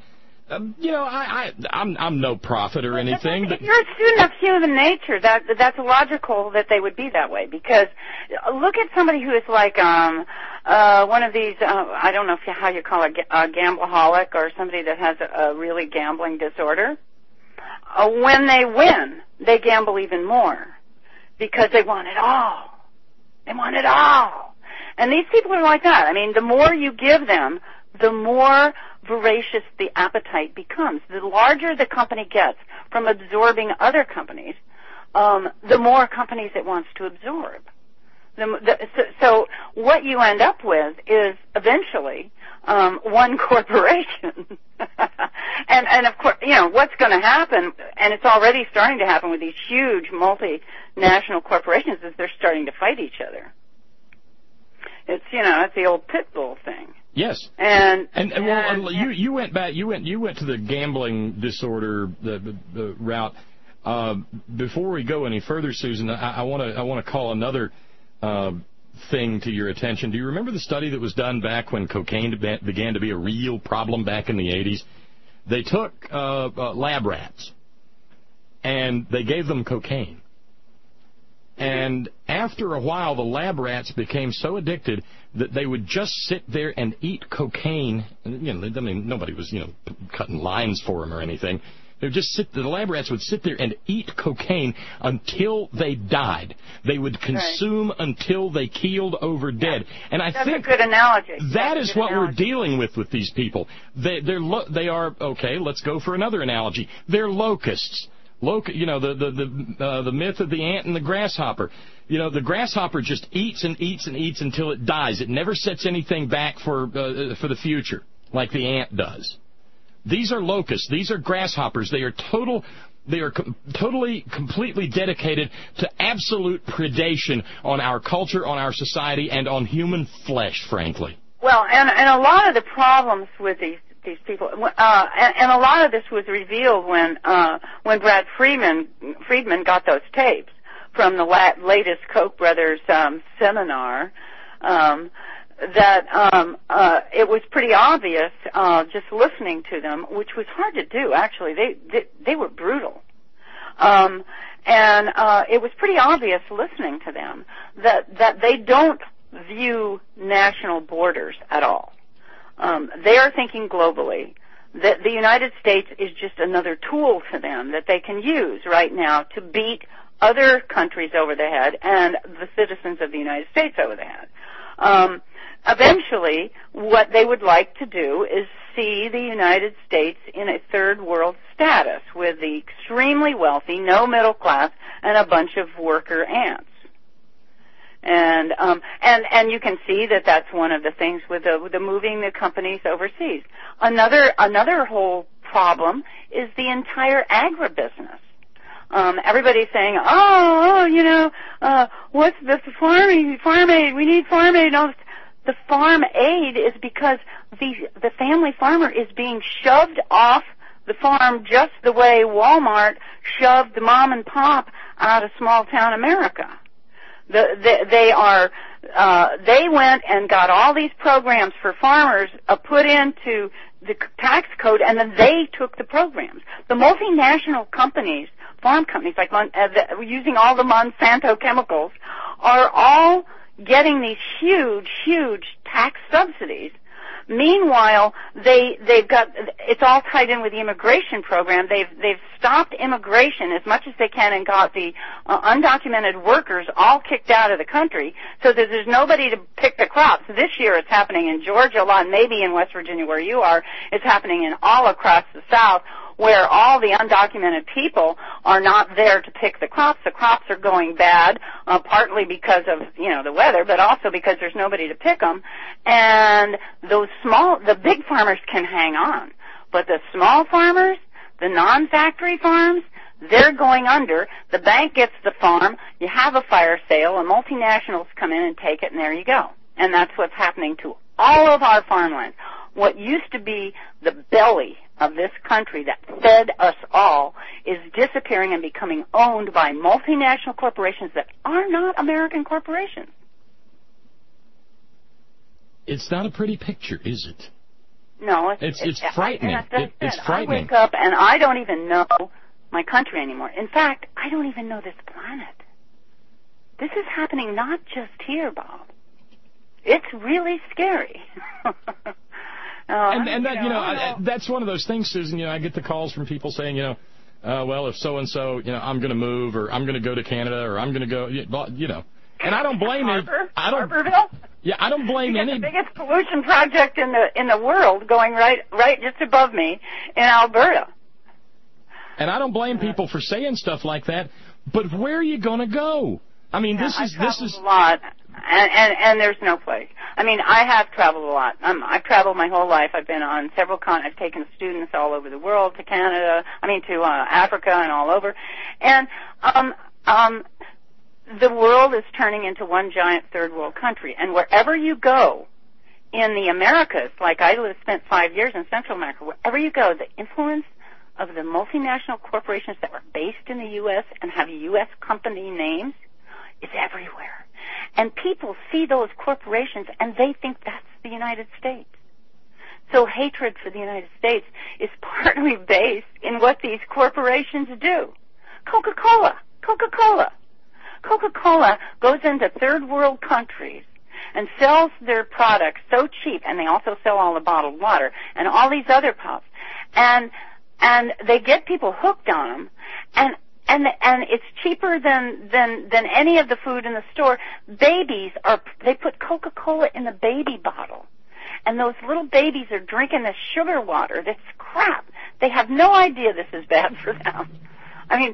I'm no prophet or anything. If you're a student of human nature, that's logical that they would be that way. Because look at somebody who is like one of these. I don't know how you call it, a gambleaholic, or somebody that has a really gambling disorder. When they win, they gamble even more because they want it all. They want it all. And these people are like that. I mean, the more you give them, the more voracious the appetite becomes. The larger the company gets from absorbing other companies, the more companies it wants to absorb. So what you end up with is eventually one corporation. and of course, what's going to happen, and it's already starting to happen with these huge multinational corporations, is they're starting to fight each other. It's it's the old pit bull thing. Yes. You went back. You went to the gambling disorder the route. Before we go any further, Susan, I want to call another thing to your attention. Do you remember the study that was done back when cocaine began to be a real problem back in the 80s? They took lab rats and they gave them cocaine. And after a while, the lab rats became so addicted that they would just sit there and eat cocaine. Nobody was, cutting lines for them or anything. They would just the lab rats would sit there and eat cocaine until they died. They would consume until they keeled over dead. And that's a good analogy. That is what we're dealing with these people. They are, okay, let's go for another analogy. They're locusts. The myth of the ant and the grasshopper. The grasshopper just eats and eats and eats until it dies. It never sets anything back for the future like the ant does. These are locusts. These are grasshoppers. They are totally, completely dedicated to absolute predation on our culture, on our society, and on human flesh, frankly. Well, and a lot of the problems with these people, and a lot of this was revealed when Brad Friedman got those tapes. from the latest Koch brothers seminar, that it was pretty obvious just listening to them, which was hard to do, actually. They were brutal. And it was pretty obvious listening to them that they don't view national borders at all. They are thinking globally. That the United States is just another tool to them that they can use right now to beat other countries over the head and the citizens of the United States over the head. Eventually, what they would like to do is see the United States in a third world status with the extremely wealthy, no middle class, and a bunch of worker ants. And you can see that that's one of the things with the moving the companies overseas. Another whole problem is the entire agribusiness. Everybody's saying, what's this farm aid? We need farm aid. No, the farm aid is because the family farmer is being shoved off the farm just the way Walmart shoved the mom and pop out of small town America. They went and got all these programs for farmers put into the tax code, and then they took the programs. The multinational companies, farm companies, like using all the Monsanto chemicals, are all getting these huge, huge tax subsidies. Meanwhile, they've got, it's all tied in with the immigration program. They've stopped immigration as much as they can and got the undocumented workers all kicked out of the country so that there's nobody to pick the crops. This year it's happening in Georgia a lot, maybe in West Virginia where you are. It's happening in all across the South, where all the undocumented people are not there to pick the crops. The crops are going bad, partly because of, the weather, but also because there's nobody to pick them. And the big farmers can hang on. But the small farmers, the non-factory farms, they're going under. The bank gets the farm, you have a fire sale, and multinationals come in and take it, and there you go. And that's what's happening to all of our farmland. What used to be the belly of this country that fed us all is disappearing and becoming owned by multinational corporations that are not American corporations. It's not a pretty picture, is it? No, it's frightening. It's frightening. I wake up and I don't even know my country anymore. In fact, I don't even know this planet. This is happening not just here, Bob. It's really scary. And that, that's one of those things, Susan. I get the calls from people saying, well, if so and so, I'm going to move, or I'm going to go to Canada, or I'm going to go, And I don't blame you. Harborville? Yeah, I don't blame any. The biggest pollution project in the world going right just above me in Alberta. And I don't blame people for saying stuff like that. But where are you going to go? I mean, this is a lot. And there's no place. I mean, I have traveled a lot. I've traveled my whole life. I've been on several continents. I've taken students all over the world to Canada. To Africa and all over. And the world is turning into one giant third world country. And wherever you go in the Americas, like I spent 5 years in Central America, wherever you go, the influence of the multinational corporations that were based in the U.S. and have U.S. company names is everywhere. And people see those corporations and they think that's the United States. So hatred for the United States is partly based in what these corporations do. Coca-Cola goes into third world countries and sells their products so cheap, and they also sell all the bottled water and all these other pops. And they get people hooked on them, and it's cheaper than any of the food in the store. They put Coca-Cola in the baby bottle. And those little babies are drinking this sugar water. That's crap. They have no idea this is bad for them. I mean,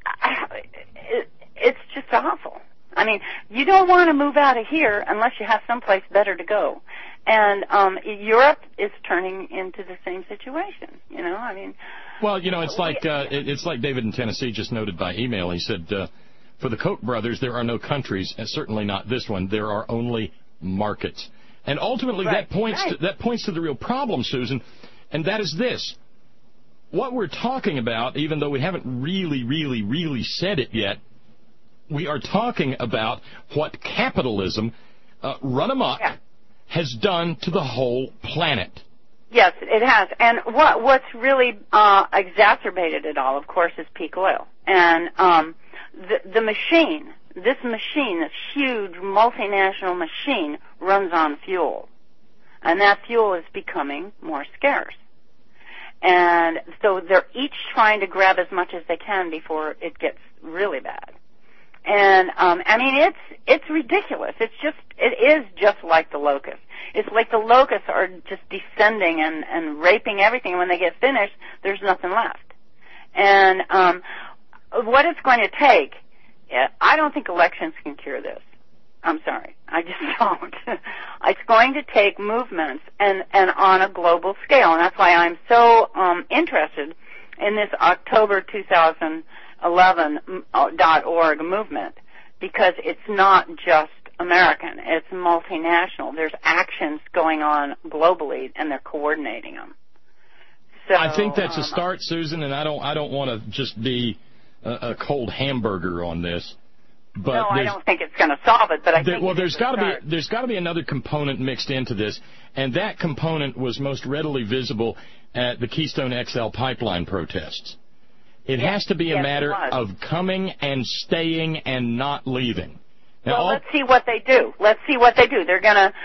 it's just awful. I mean, you don't want to move out of here unless you have someplace better to go. And Europe is turning into the same situation. Well, it's like David in Tennessee just noted by email. He said, for the Koch brothers, there are no countries, and certainly not this one. There are only markets. And ultimately, that points to the real problem, Susan, and that is this. What we're talking about, even though we haven't really said it yet, We are talking about what capitalism, run amok, has done to the whole planet. Yes, it has. And what's really exacerbated it all, of course, is peak oil. And the machine, this huge multinational machine, runs on fuel. And that fuel is becoming more scarce. And so they're each trying to grab as much as they can before it gets really bad. And I mean, it's ridiculous. It is just like the locusts. It's like the locusts are just descending and raping everything. When they get finished, there's nothing left. And what it's going to take, I don't think elections can cure this. I'm sorry, I just don't. It's going to take movements and on a global scale, and that's why I'm so interested in this October 2011.org movement, because it's not just American, it's multinational. There's actions going on globally, and they're coordinating them. So I think that's a start, Susan, and I don't want to just be a cold hamburger on this. But no, I don't think it's going to solve it, but I think there's got to be another component mixed into this, and that component was most readily visible at the Keystone XL pipeline protests. It has to be a matter of coming and staying and not leaving. Now, let's see what they do. They're gonna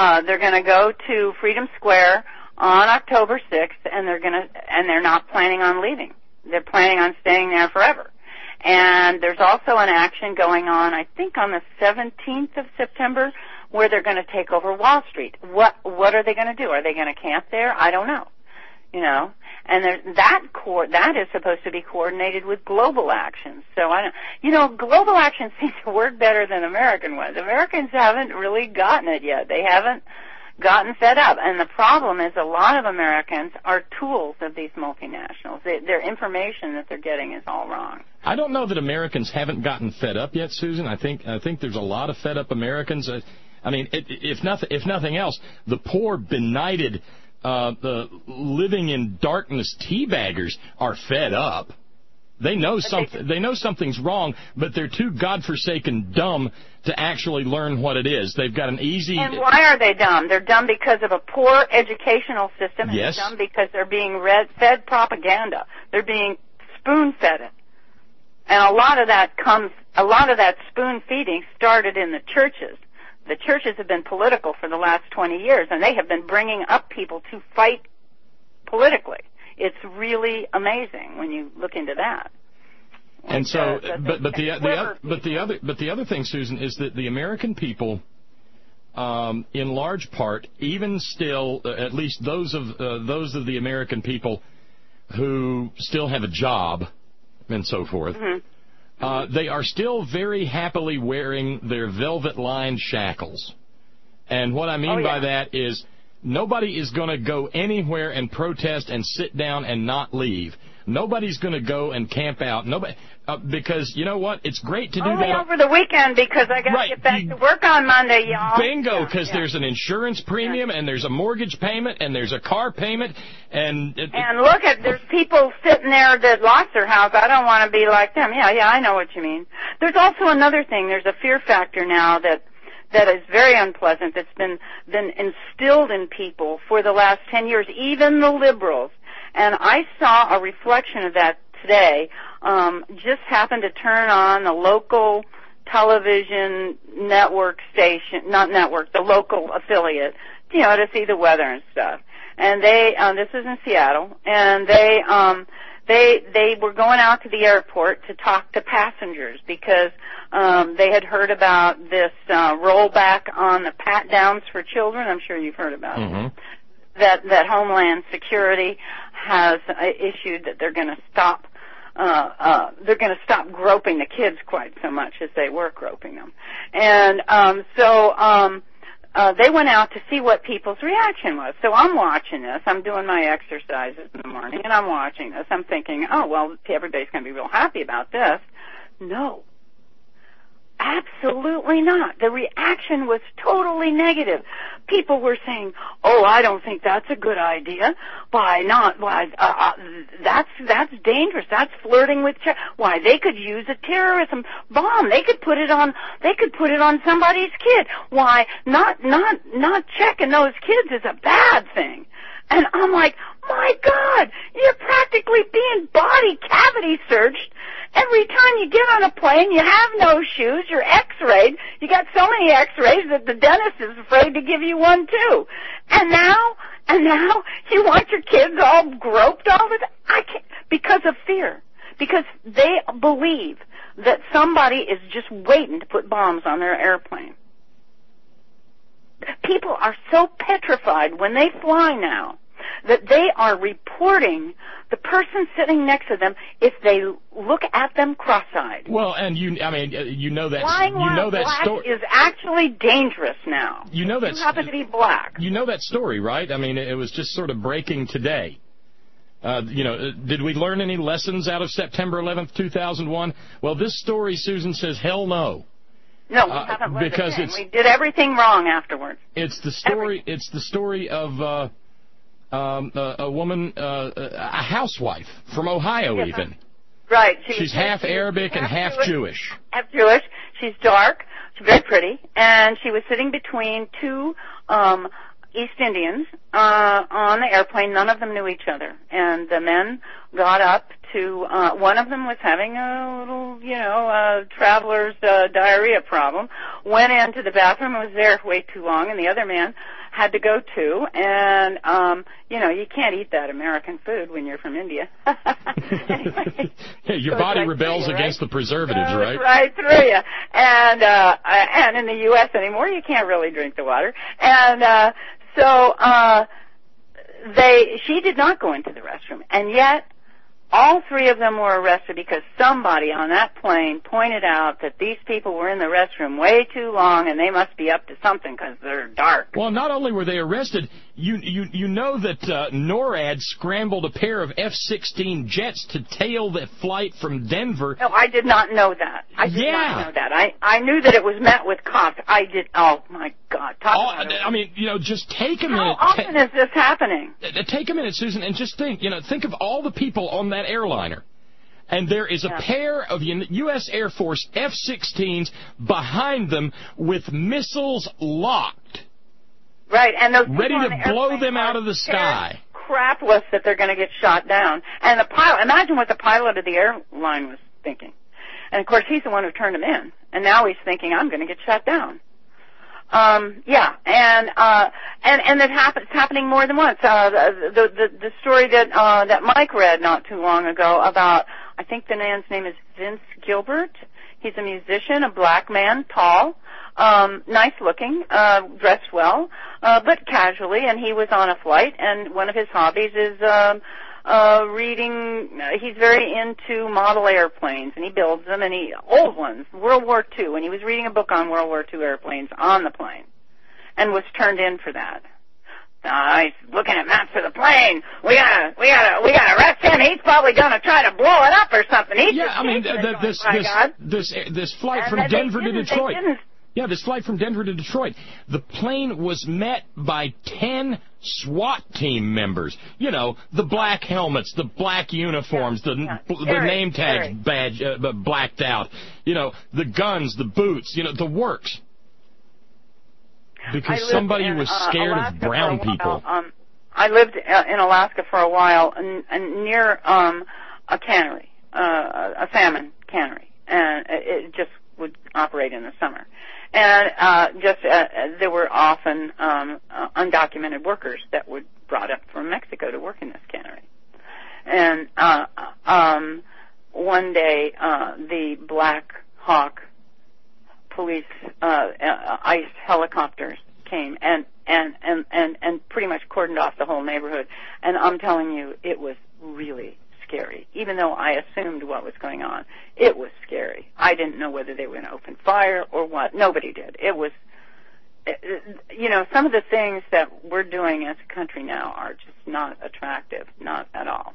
go to Freedom Square on October 6th, and they're not planning on leaving. They're planning on staying there forever. And there's also an action going on, I think, on the 17th of September, where they're going to take over Wall Street. What are they going to do? Are they going to camp there? I don't know. You know, and that is supposed to be coordinated with global actions. So global actions seem to work better than American ones. Americans haven't really gotten it yet. They haven't gotten fed up. And the problem is a lot of Americans are tools of these multinationals. Their information that they're getting is all wrong. I don't know that Americans haven't gotten fed up yet, Susan. I think there's a lot of fed up Americans. I mean, if nothing else, the poor, benighted, the living in darkness teabaggers are fed up. They know something's wrong, but they're too godforsaken dumb to actually learn what it is. They've got an easy... And why are they dumb? They're dumb because of a poor educational system, and yes. They're dumb because they're being fed propaganda. They're being spoon-fed it. And a lot of that spoon-feeding started in the churches. The churches have been political for the last 20 years, and they have been bringing up people to fight politically. It's really amazing when you look into that. And so, but the other thing, Susan, is that the American people, in large part, even still, at least those of the American people who still have a job and so forth, they are still very happily wearing their velvet-lined shackles. And what I mean by that is nobody is going to go anywhere and protest and sit down and not leave. Nobody's going to go and camp out. Nobody, because you know what? It's great to do Only that over the weekend because I got to get back to work on Monday, y'all. Bingo, because there's an insurance premium and there's a mortgage payment and there's a car payment and look there's people sitting there that lost their house. I don't want to be like them. Yeah, I know what you mean. There's also another thing. There's a fear factor now that is very unpleasant, that's been instilled in people for the last 10 years, even the liberals. And I saw a reflection of that today. Just happened to turn on the local television network station, the local affiliate, to see the weather and stuff. And they, this is in Seattle, and they were going out to the airport to talk to passengers because they had heard about this rollback on the pat-downs for children. I'm sure you've heard about it. That Homeland Security has issued that they're going to stop groping the kids quite so much as they were groping them. And they went out to see what people's reaction was. So I'm watching this. I'm doing my exercises in the morning, and I'm watching this. I'm thinking, oh, well, everybody's going to be real happy about this. No. Absolutely not. The reaction was totally negative. People were saying, "Oh, I don't think that's a good idea. Why not? Why that's dangerous. That's flirting with why they could use a terrorism bomb. They could put it on somebody's kid. Why not checking those kids is a bad thing." And I'm like, my God, you're practically being body cavity searched. Every time you get on a plane, you have no shoes, you're x-rayed. You got so many x-rays that the dentist is afraid to give you one too. And now you want your kids all groped all the time? I can't, because of fear. Because they believe that somebody is just waiting to put bombs on their airplane. People are so petrified when they fly now that they are reporting the person sitting next to them if they look at them cross-eyed. Well, and you know that Flying black story is actually dangerous now. You know that you happen to be black. You know that story, right? I mean, it was just sort of breaking today. Did we learn any lessons out of September 11th, 2001? Well, this story, Susan says, hell no. No, we haven't learned because it. We did everything wrong afterwards. It's the story. It's the story of a woman, a housewife from Ohio, even. Right. She's half Arabic and half Jewish. Half Jewish. She's dark. She's very pretty, and she was sitting between two East Indians on the airplane. None of them knew each other, and the men got up to one of them was having a little, traveler's diarrhea problem, went into the bathroom and was there way too long, and the other man had to go too, and you can't eat that American food when you're from India. Anyway, your body rebels against the preservatives, right? Right through you. And in the U.S. anymore, you can't really drink the water. And she did not go into the restroom, and yet all three of them were arrested because somebody on that plane pointed out that these people were in the restroom way too long and they must be up to something because they're dark. Well, not only were they arrested, you know that NORAD scrambled a pair of F-16 jets to tail the flight from Denver. No, I did not know that. I did not know that. I knew that it was met with cops. Oh, my God. Just take a minute. How often is this happening? Take a minute, Susan, and just think of all the people on that airliner. And there is a pair of U.S. Air Force F-16s behind them with missiles locked. Right, and those ready to blow them out of the sky. Crapless that they're going to get shot down. And the pilot, imagine what the pilot of the airline was thinking. And of course, he's the one who turned him in. And now he's thinking, I'm going to get shot down. And it's happening more than once. The story that Mike read not too long ago about, I think the man's name is Vince Gilbert. He's a musician, a black man, tall, nice looking, dressed well, but casually, and he was on a flight, and one of his hobbies is reading. He's very into model airplanes, and he builds them, and old ones, World War II, and he was reading a book on World War II airplanes on the plane, and was turned in for that. He's looking at maps of the plane. We gotta arrest him. He's probably gonna try to blow it up or something. This flight from Denver to Detroit. Yeah, this flight from Denver to Detroit. The plane was met by 10 SWAT team members. The black helmets, the black uniforms, the name tags blacked out. The guns, the boots, the works. Because somebody was scared of brown people. I lived in Alaska for a while, and near a cannery, a salmon cannery, and it just would operate in the summer. And there were often undocumented workers that were brought up from Mexico to work in this cannery. And one day, the Black Hawk police ICE helicopters came and pretty much cordoned off the whole neighborhood. And I'm telling you, it was really scary. Even though I assumed what was going on, it was scary. I didn't know whether they were going to open fire or what. Nobody did. It was, some of the things that we're doing as a country now are just not attractive, not at all.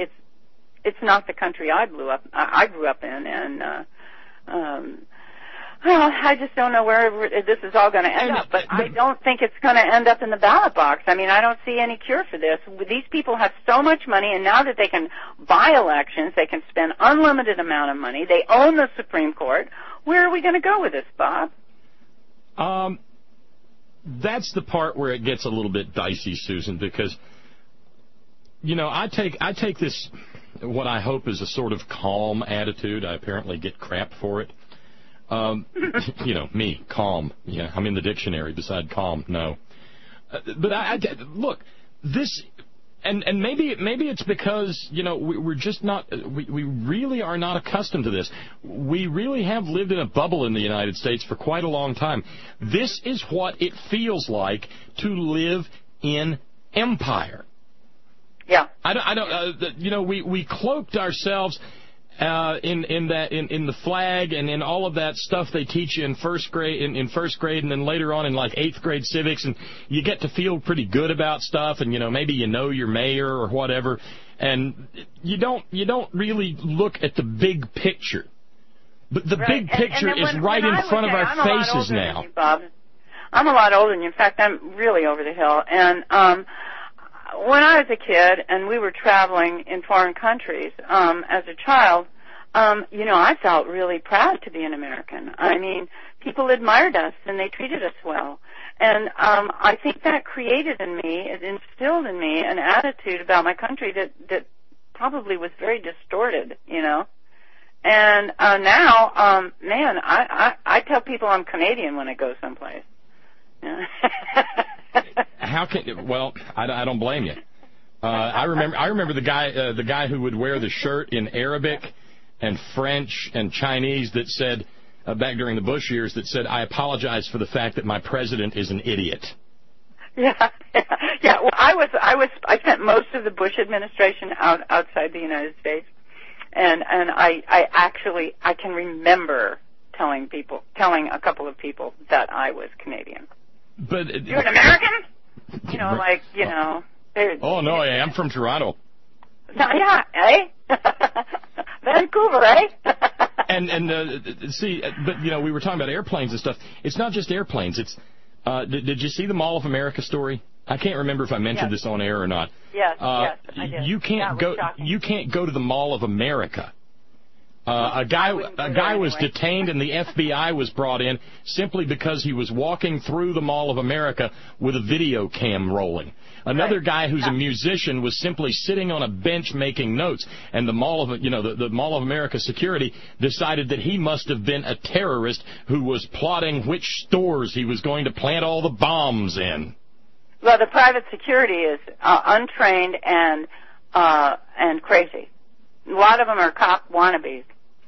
It's not the country I grew up in, and Well, I just don't know where this is all going to end up, but I don't think it's going to end up in the ballot box. I mean, I don't see any cure for this. These people have so much money, and now that they can buy elections, they can spend unlimited amount of money. They own the Supreme Court. Where are we going to go with this, Bob? That's the part where it gets a little bit dicey, Susan, because, you know, I take this, what I hope is a sort of calm attitude. I apparently get crap for it. You know, me, calm. Yeah, I'm in the dictionary beside calm. No. But look, this, and maybe it's because, you know, we're just not, we really are not accustomed to this. We really have lived in a bubble in the United States for quite a long time. This is what it feels like to live in empire. Yeah. I don't, you know, we cloaked ourselves in the flag and in all of that stuff they teach you in first grade, and then later on in like 8th grade civics, and you get to feel pretty good about stuff, and, you know, maybe you know your mayor or whatever, and you don't really look at the big picture. But the big picture is right in front of our faces now. Bob. I'm a lot older than you. In fact, I'm really over the hill. And when I was a kid and we were traveling in foreign countries as a child, you know, I felt really proud to be an American. I mean, people admired us and they treated us well. And I think that created in me, it instilled in me an attitude about my country that probably was very distorted, you know. And now, man, I tell people I'm Canadian when I go someplace. How can? Well, I don't blame you. I remember the guy who would wear the shirt in Arabic and French and Chinese that said back during the Bush years that said, "I apologize for the fact that my president is an idiot." Yeah. Well, I spent most of the Bush administration outside the United States, and I can remember telling a couple of people that I was Canadian. But you're an American? You know, like, you know. Oh, no, I'm from Toronto. Yeah, eh? Vancouver, eh? and see, but, you know, we were talking about airplanes and stuff. It's not just airplanes. It's, did you see the Mall of America story? I can't remember if I mentioned this on air or not. Yes, I did. You can't go to the Mall of America. A guy was detained and the FBI was brought in simply because he was walking through the Mall of America with a video cam rolling. Another guy who's a musician was simply sitting on a bench making notes, and the Mall of the Mall of America security decided that he must have been a terrorist who was plotting which stores he was going to plant all the bombs in. Well, the private security is untrained and crazy. A lot of them are cop wannabes,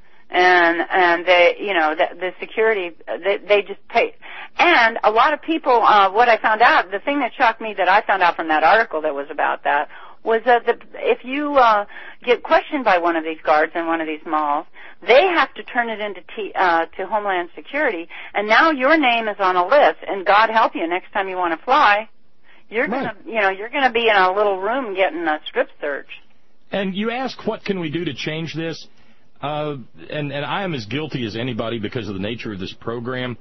and they, you know, the security, they just pay. And a lot of people, what I found out, the thing that shocked me that I found out from that article that was about that was that if you get questioned by one of these guards in one of these malls, they have to turn it into to Homeland Security, and now your name is on a list. And God help you, next time you want to fly, you're gonna be in a little room getting a strip search. And you ask, what can we do to change this? And I am as guilty as anybody because of the nature of this program.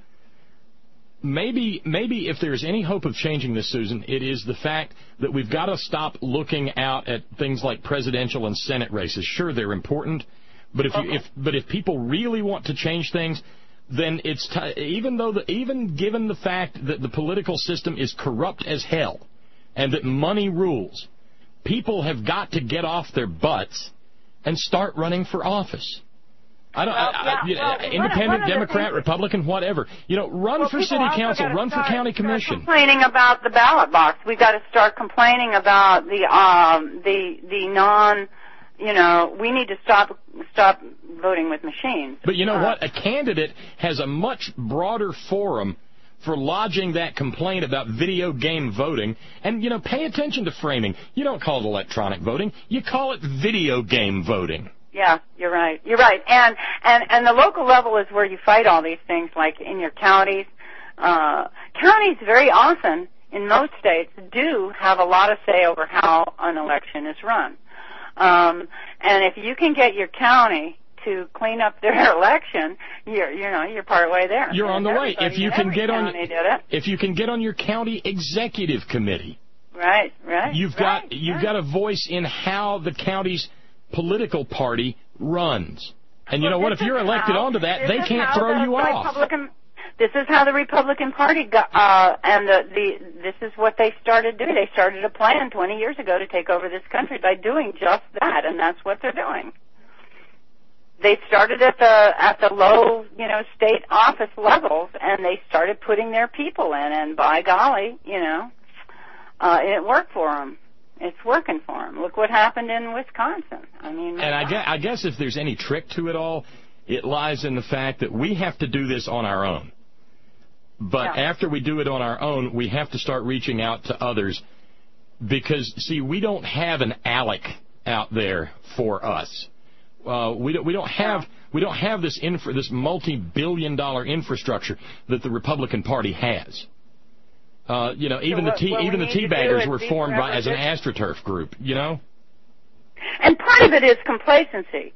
Maybe if there's any hope of changing this, Susan, it is the fact that we've got to stop looking out at things like presidential and Senate races. Sure, they're important, but if people really want to change things, then it's even given the fact that the political system is corrupt as hell and that money rules, people have got to get off their butts and start running for office. Independent, Democrat, Republican, whatever. You know, run for city council, run for county commission. Complaining about the ballot box. We've got to start complaining about the non. You know, we need to stop voting with machines. But you know what? A candidate has a much broader forum for lodging that complaint about video game voting. And, you know, pay attention to framing. You don't call it electronic voting. You call it video game voting. Yeah, you're right. You're right. And the local level is where you fight all these things, like in your counties. Counties very often, in most states, do have a lot of say over how an election is run. And if you can get your county to clean up their election, you're part way there. You're on the way. If you can get on, did it. if you can get on your county executive committee, right. You've got a voice in how the county's political party runs. And you know what? If you're elected onto that, they can't throw you off. This is how the Republican Party got, and this is what they started doing. They started a plan 20 years ago to take over this country by doing just that, and that's what they're doing. They started at the low, state office levels, and they started putting their people in, and by golly, it worked for them. It's working for them. Look what happened in Wisconsin. And I guess if there's any trick to it all, it lies in the fact that we have to do this on our own. But after we do it on our own, we have to start reaching out to others because, see, we don't have an ALEC out there for us. We don't have this multi-billion-dollar infrastructure that the Republican Party has. Even the teabaggers were formed as an AstroTurf group. And part of it is complacency.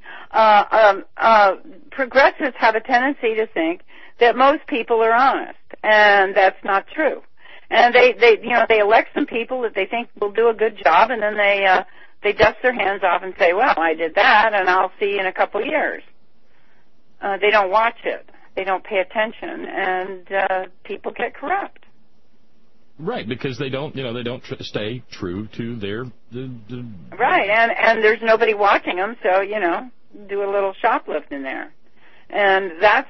Progressives have a tendency to think that most people are honest, and that's not true. And they elect some people that they think will do a good job, and then they dust their hands off and say, well, I did that, and I'll see you in a couple of years. They don't watch it. They don't pay attention, and people get corrupt. Right, because they don't stay true to their. Right, and there's nobody watching them, so do a little shoplifting there, and that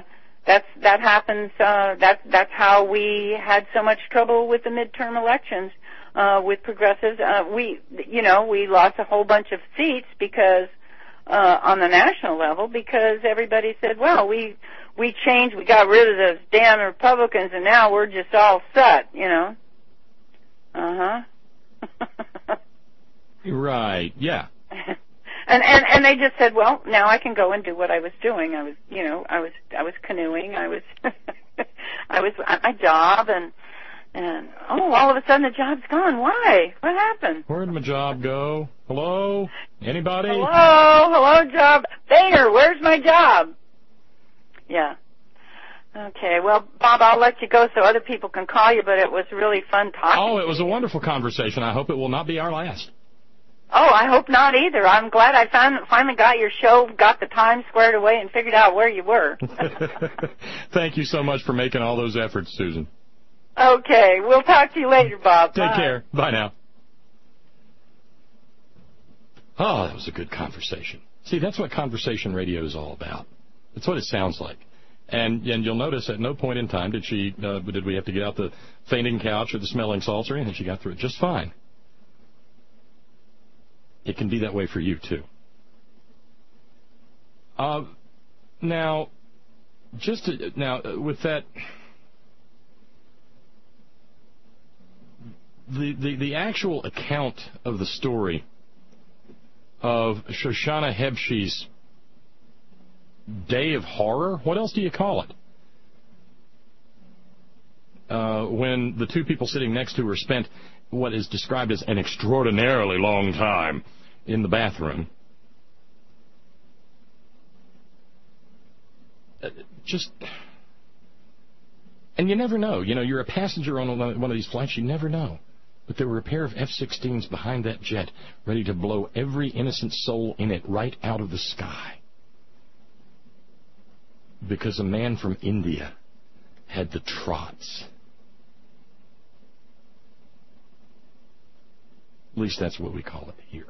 happens. That's how we had so much trouble with the midterm elections with progressives. We lost a whole bunch of seats because on the national level because everybody said, well, we changed, we got rid of those damn Republicans, and now we're just all set, Right, yeah. And they just said, well, now I can go and do what I was doing. I was canoeing. I was at my job, and all of a sudden the job's gone. Why? What happened? Where'd my job go? Hello? Anybody? Hello, job. Boehner, where's my job? Yeah. Okay, well, Bob, I'll let you go so other people can call you, but it was really fun talking. Oh, it was a wonderful conversation. I hope it will not be our last. Oh, I hope not either. I'm glad I finally got your show, got the time squared away, and figured out where you were. Thank you so much for making all those efforts, Susan. Okay, we'll talk to you later, Bob. Take care. Bye now. Oh, that was a good conversation. See, that's what conversation radio is all about. That's what it sounds like. And you'll notice at no point in time did we have to get out the fainting couch or the smelling salts or anything. She got through it just fine. It can be that way for you, too. Now, with that, the actual account of the story of Shoshana Hebshe's day of horror, what else do you call it? When the two people sitting next to her spent what is described as an extraordinarily long time in the bathroom. And you never know. You're a passenger on one of these flights, you never know. But there were a pair of F-16s behind that jet, ready to blow every innocent soul in it right out of the sky. Because a man from India had the trots. At least that's what we call it here.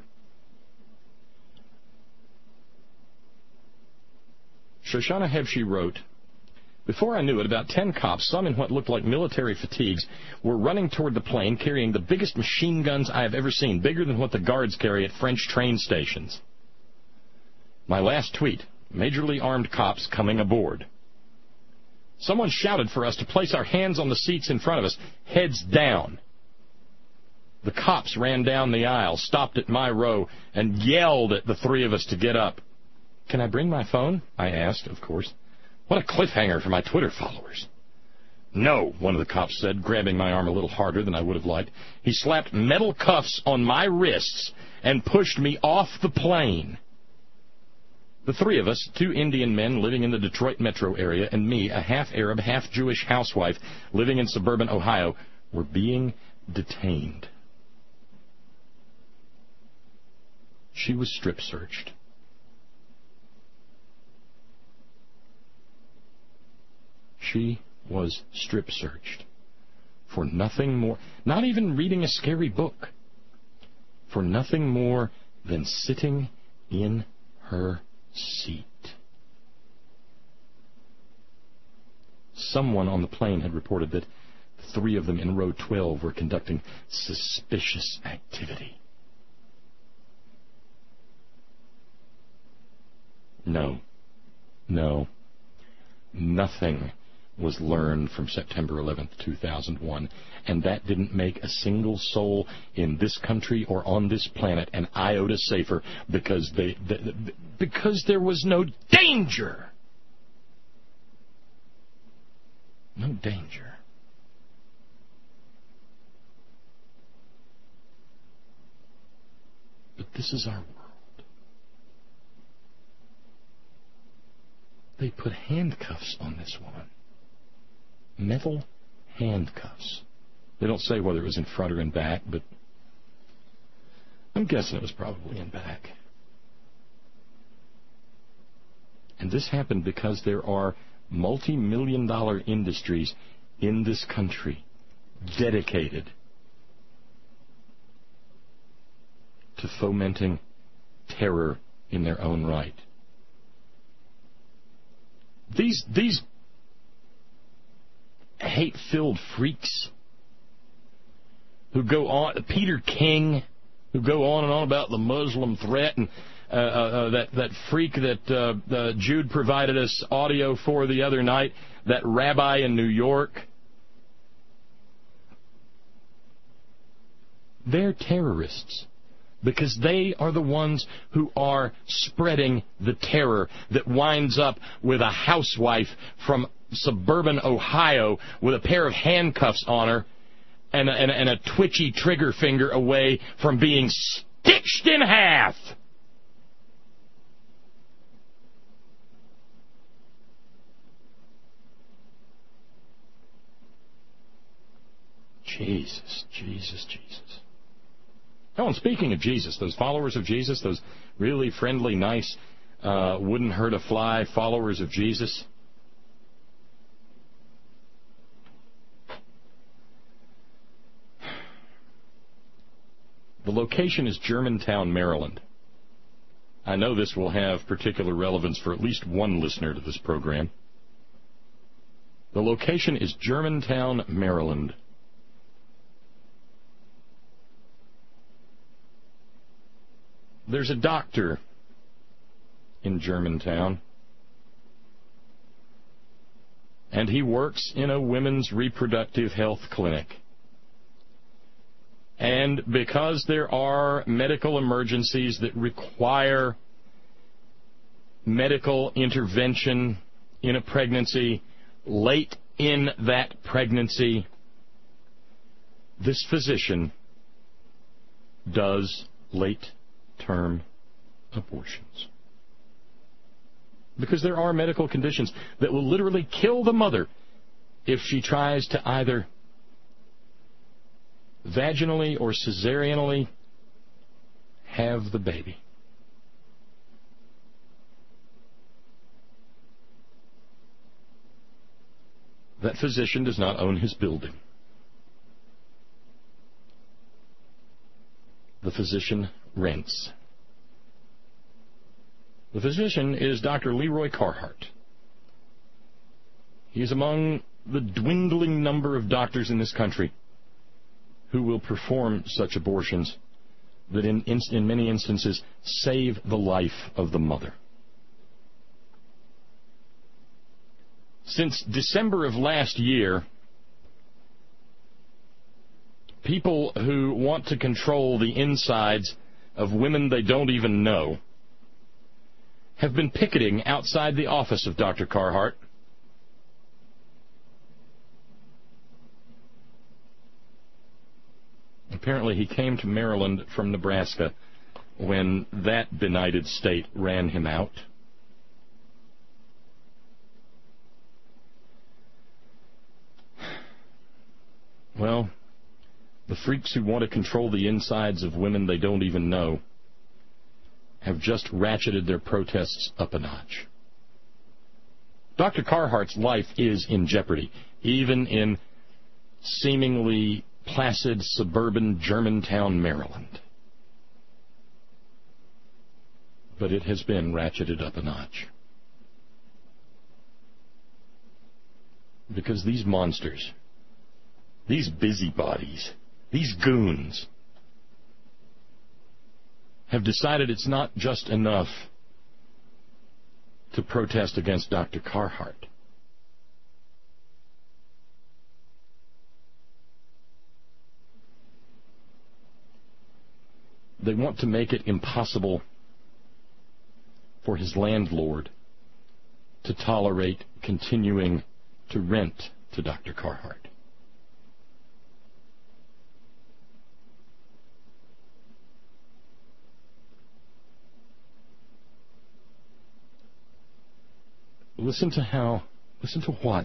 Shoshana Hebshe wrote, before I knew it, about 10 cops, some in what looked like military fatigues, were running toward the plane carrying the biggest machine guns I have ever seen, bigger than what the guards carry at French train stations. My last tweet, majorly armed cops coming aboard. Someone shouted for us to place our hands on the seats in front of us, heads down. The cops ran down the aisle, stopped at my row, and yelled at the three of us to get up. Can I bring my phone? I asked, of course. What a cliffhanger for my Twitter followers. No, one of the cops said, grabbing my arm a little harder than I would have liked. He slapped metal cuffs on my wrists and pushed me off the plane. The three of us, 2 Indian men living in the Detroit metro area, and me, a half-Arab, half-Jewish housewife living in suburban Ohio, were being detained. She was strip-searched. She was strip-searched for nothing more, not even reading a scary book, for nothing more than sitting in her seat. Someone on the plane had reported that the 3 of them in row 12 were conducting suspicious activity. No, nothing was learned from September 11th, 2001, and that didn't make a single soul in this country or on this planet an iota safer because because there was no danger. No danger. But this is our world. They put handcuffs on this woman. Metal handcuffs. They don't say whether it was in front or in back, but I'm guessing it was probably in back. And this happened because there are multi-million-dollar industries in this country dedicated to fomenting terror in their own right. These hate-filled freaks who go on, Peter King, who go on and on about the Muslim threat, and that freak that Jude provided us audio for the other night, that rabbi in New York. They're terrorists because they are the ones who are spreading the terror that winds up with a housewife from suburban Ohio with a pair of handcuffs on her and a twitchy trigger finger away from being stitched in half. Jesus, Jesus, Jesus. Oh, and speaking of Jesus, those followers of Jesus, those really friendly, nice, wouldn't hurt a fly followers of Jesus, the location is Germantown, Maryland. I know this will have particular relevance for at least one listener to this program. The location is Germantown, Maryland. There's a doctor in Germantown, and he works in a women's reproductive health clinic. And because there are medical emergencies that require medical intervention in a pregnancy, late in that pregnancy, this physician does late-term abortions. Because there are medical conditions that will literally kill the mother if she tries to either vaginally or cesareanally have the baby. That physician does not own his building. The physician rents. The physician is Dr. Leroy Carhart. He is among the dwindling number of doctors in this country who will perform such abortions that in many instances save the life of the mother. Since December of last year, people who want to control the insides of women they don't even know have been picketing outside the office of Dr. Carhart. Apparently he came to Maryland from Nebraska when that benighted state ran him out. Well, the freaks who want to control the insides of women they don't even know have just ratcheted their protests up a notch. Dr. Carhart's life is in jeopardy, even in seemingly placid suburban Germantown, Maryland. But it has been ratcheted up a notch. Because these monsters, these busybodies, these goons, have decided it's not just enough to protest against Dr. Carhart. They want to make it impossible for his landlord to tolerate continuing to rent to Dr. Carhart. Listen to what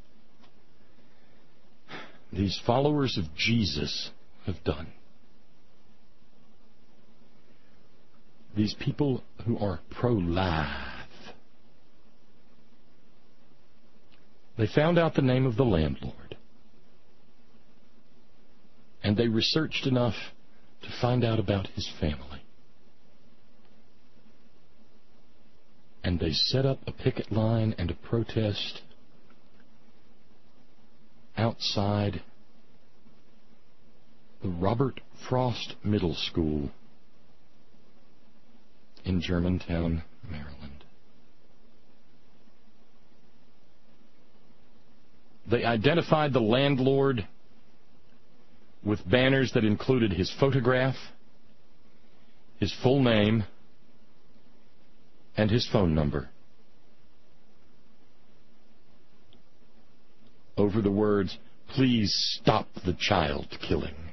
these followers of Jesus have done. These people who are pro-life. They found out the name of the landlord. And they researched enough to find out about his family. And they set up a picket line and a protest outside the Robert Frost Middle School in Germantown, Maryland. They identified the landlord with banners that included his photograph, his full name, and his phone number. Over the words, "Please stop the child killing."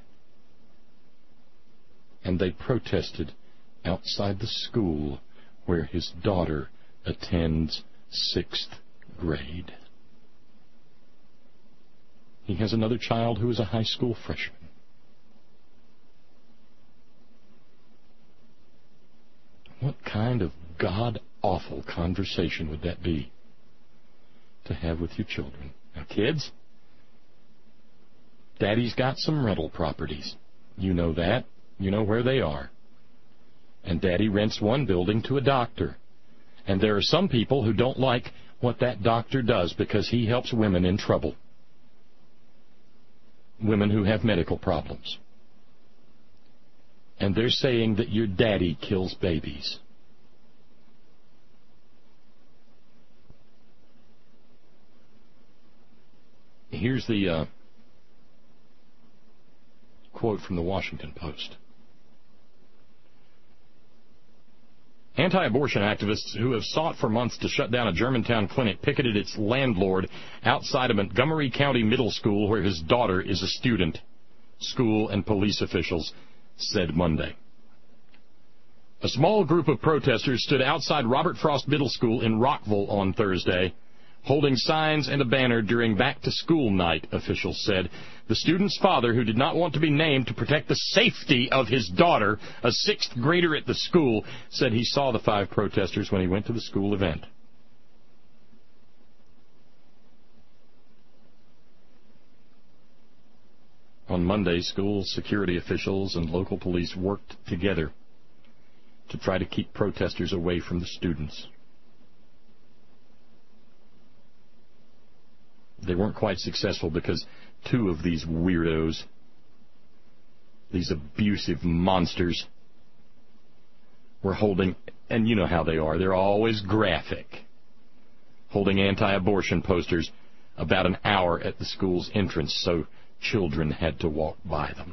And they protested outside the school where his daughter attends 6th grade. He has another child who is a high school freshman. What kind of god-awful conversation would that be to have with your children? Now, kids, Daddy's got some rental properties. You know that. You know where they are. And Daddy rents one building to a doctor. And there are some people who don't like what that doctor does because he helps women in trouble. Women who have medical problems. And they're saying that your daddy kills babies. Here's the quote from the Washington Post. Anti-abortion activists who have sought for months to shut down a Germantown clinic picketed its landlord outside a Montgomery County middle school where his daughter is a student, school and police officials said Monday. A small group of protesters stood outside Robert Frost Middle School in Rockville on Thursday, holding signs and a banner during back-to-school night, officials said. The student's father, who did not want to be named to protect the safety of his daughter, a 6th grader at the school, said he saw the 5 protesters when he went to the school event. On Monday, school security officials and local police worked together to try to keep protesters away from the students. They weren't quite successful because 2 of these weirdos, these abusive monsters, were holding, and you know how they are, they're always graphic, holding anti-abortion posters about an hour at the school's entrance so children had to walk by them.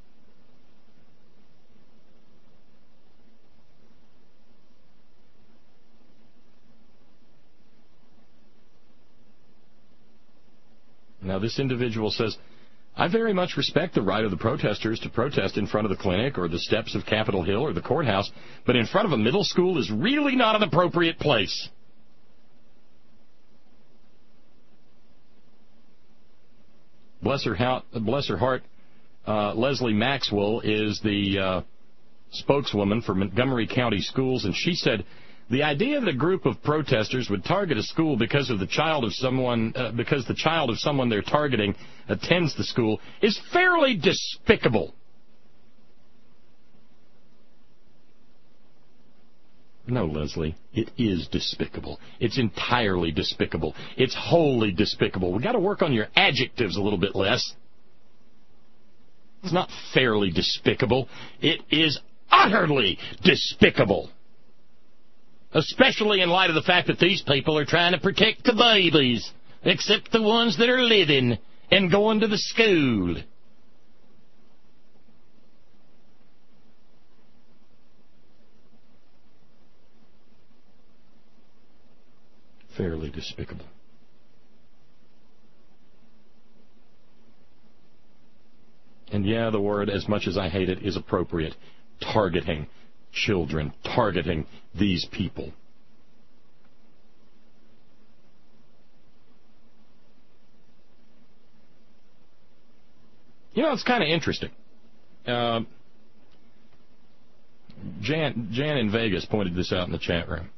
Now, this individual says, I very much respect the right of the protesters to protest in front of the clinic or the steps of Capitol Hill or the courthouse, but in front of a middle school is really not an appropriate place. bless her heart, Leslie Maxwell is the spokeswoman for Montgomery County Schools, and she said the idea that a group of protesters would target a school because the child of someone they're targeting attends the school is fairly despicable. No, Leslie, it is despicable. It's entirely despicable. It's wholly despicable. We've got to work on your adjectives a little bit less. It's not fairly despicable. It is utterly despicable. Especially in light of the fact that these people are trying to protect the babies, except the ones that are living and going to the school. Fairly despicable. And yeah, the word, as much as I hate it, is appropriate. Targeting children, targeting these people. You know, it's kind of interesting. Jan in Vegas pointed this out in the chat room.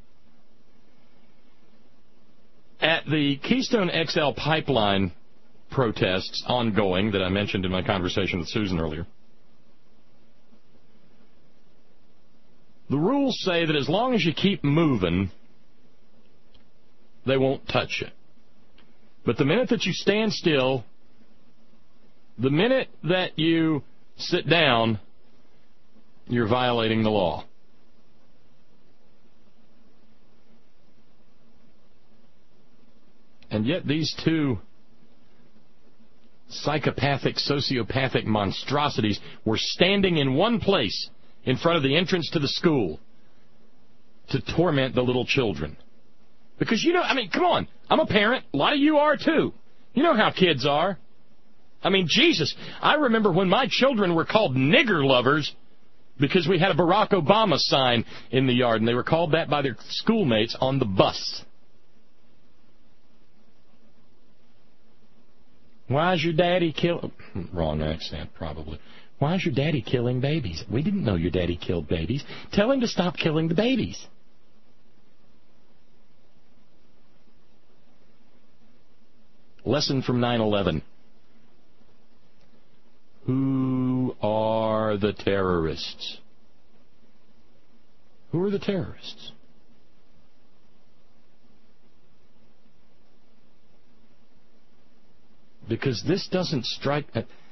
At the Keystone XL pipeline protests ongoing that I mentioned in my conversation with Susan earlier, the rules say that as long as you keep moving, they won't touch you. But the minute that you stand still, the minute that you sit down, you're violating the law. And yet these two psychopathic, sociopathic monstrosities were standing in one place in front of the entrance to the school to torment the little children. Because, you know, I mean, come on. I'm a parent. A lot of you are, too. You know how kids are. I mean, Jesus, I remember when my children were called nigger lovers because we had a Barack Obama sign in the yard, and they were called that by their schoolmates on the bus. Why's your daddy killing... Wrong accent, probably. Why's your daddy killing babies? We didn't know your daddy killed babies. Tell him to stop killing the babies. Lesson from 9/11. Who are the terrorists? Who are the terrorists? Because this doesn't strike...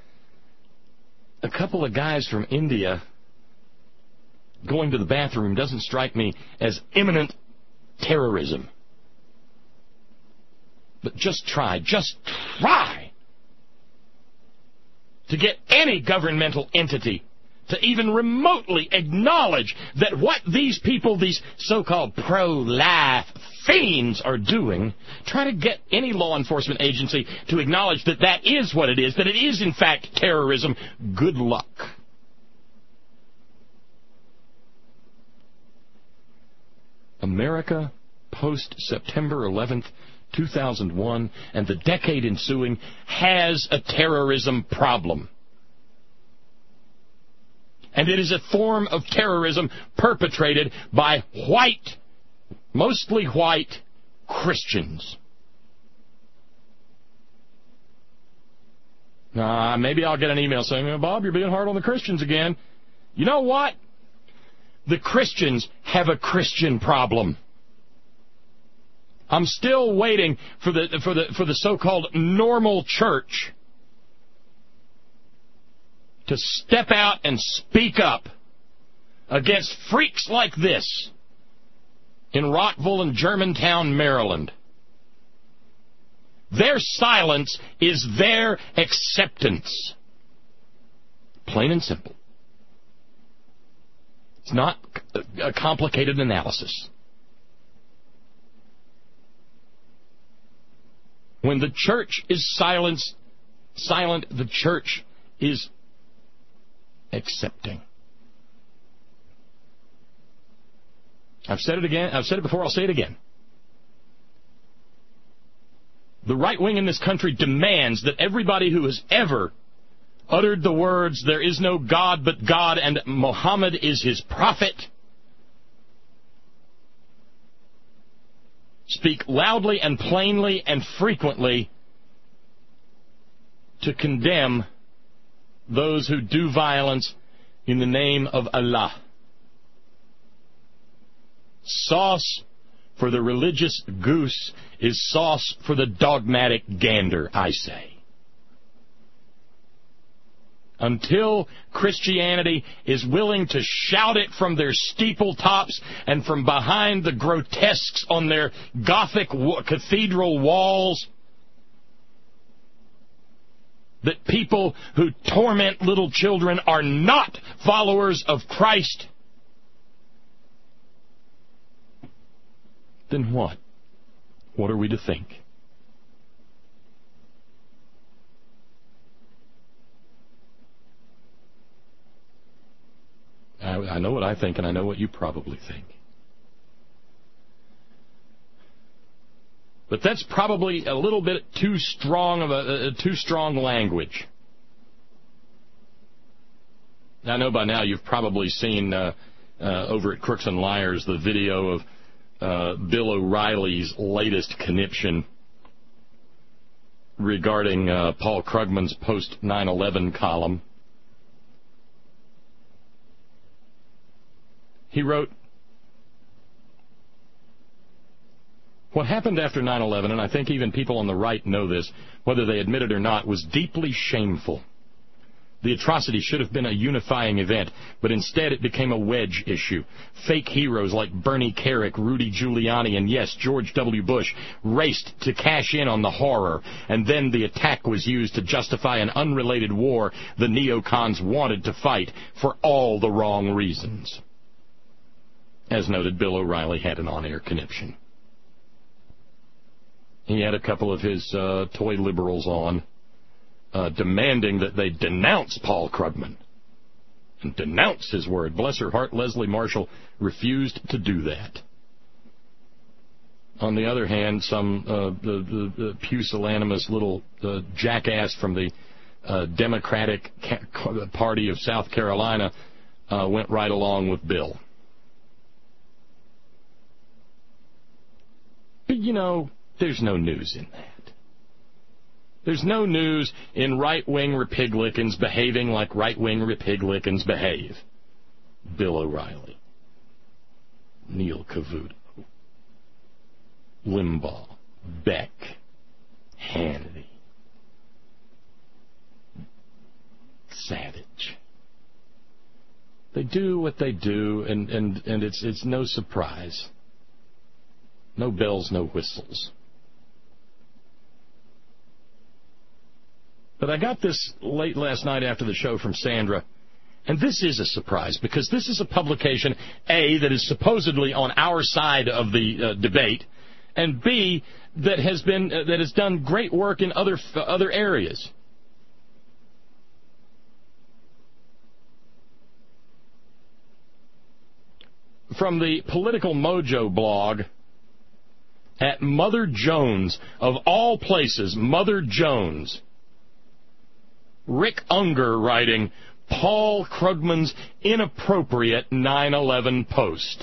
A couple of guys from India going to the bathroom doesn't strike me as imminent terrorism. But just try to get any governmental entity to even remotely acknowledge that what these people, these so-called pro-life fiends are doing. Try to get any law enforcement agency to acknowledge that that is what it is, that it is in fact terrorism. Good luck. America post-September 11th, 2001, and the decade ensuing has a terrorism problem. And it is a form of terrorism perpetrated by mostly white Christians. Maybe I'll get an email saying, Bob, you're being hard on the Christians again. You know what? The Christians have a Christian problem. I'm still waiting for the so-called normal church to step out and speak up against freaks like this in Rockville and Germantown, Maryland. Their silence is their acceptance. Plain and simple. It's not a complicated analysis. When the church is silent, the church is accepting. I've said it again. I've said it before. I'll say it again. The right wing in this country demands that everybody who has ever uttered the words, "There is no God but God and Muhammad is his prophet," speak loudly and plainly and frequently to condemn those who do violence in the name of Allah. Sauce for the religious goose is sauce for the dogmatic gander, I say. Until Christianity is willing to shout it from their steeple tops and from behind the grotesques on their Gothic cathedral walls, that people who torment little children are not followers of Christ, then what? What are we to think? I know what I think, and I know what you probably think. But that's probably a little bit too strong of too strong language. I know by now you've probably seen over at Crooks and Liars the video of Bill O'Reilly's latest conniption regarding Paul Krugman's post 9/11 column. He wrote, "What happened after 9/11, and I think even people on the right know this, whether they admit it or not, was deeply shameful. The atrocity should have been a unifying event, but instead it became a wedge issue. Fake heroes like Bernie Kerik, Rudy Giuliani, and yes, George W. Bush raced to cash in on the horror, and then the attack was used to justify an unrelated war the neocons wanted to fight for all the wrong reasons." As noted, Bill O'Reilly had an on-air conniption. He had a couple of his toy liberals on, demanding that they denounce Paul Krugman and denounce his word. Bless her heart, Leslie Marshall refused to do that. On the other hand, some the pusillanimous little jackass from the Democratic Party of South Carolina went right along with Bill. But, you know, there's no news in that. There's no news in right-wing Republicans behaving like right-wing Republicans behave. Bill O'Reilly, Neil Cavuto, Limbaugh, Beck, Hannity, Savage. They do what they do, and it's no surprise. No bells, no whistles. But I got this late last night after the show from Sandra, and this is a surprise, because this is a publication, A, that is supposedly on our side of the debate, and B, that has done great work in other areas. From the Political Mojo blog, at Mother Jones, of all places, Mother Jones. Rick Unger writing, Paul Krugman's inappropriate 9/11 post.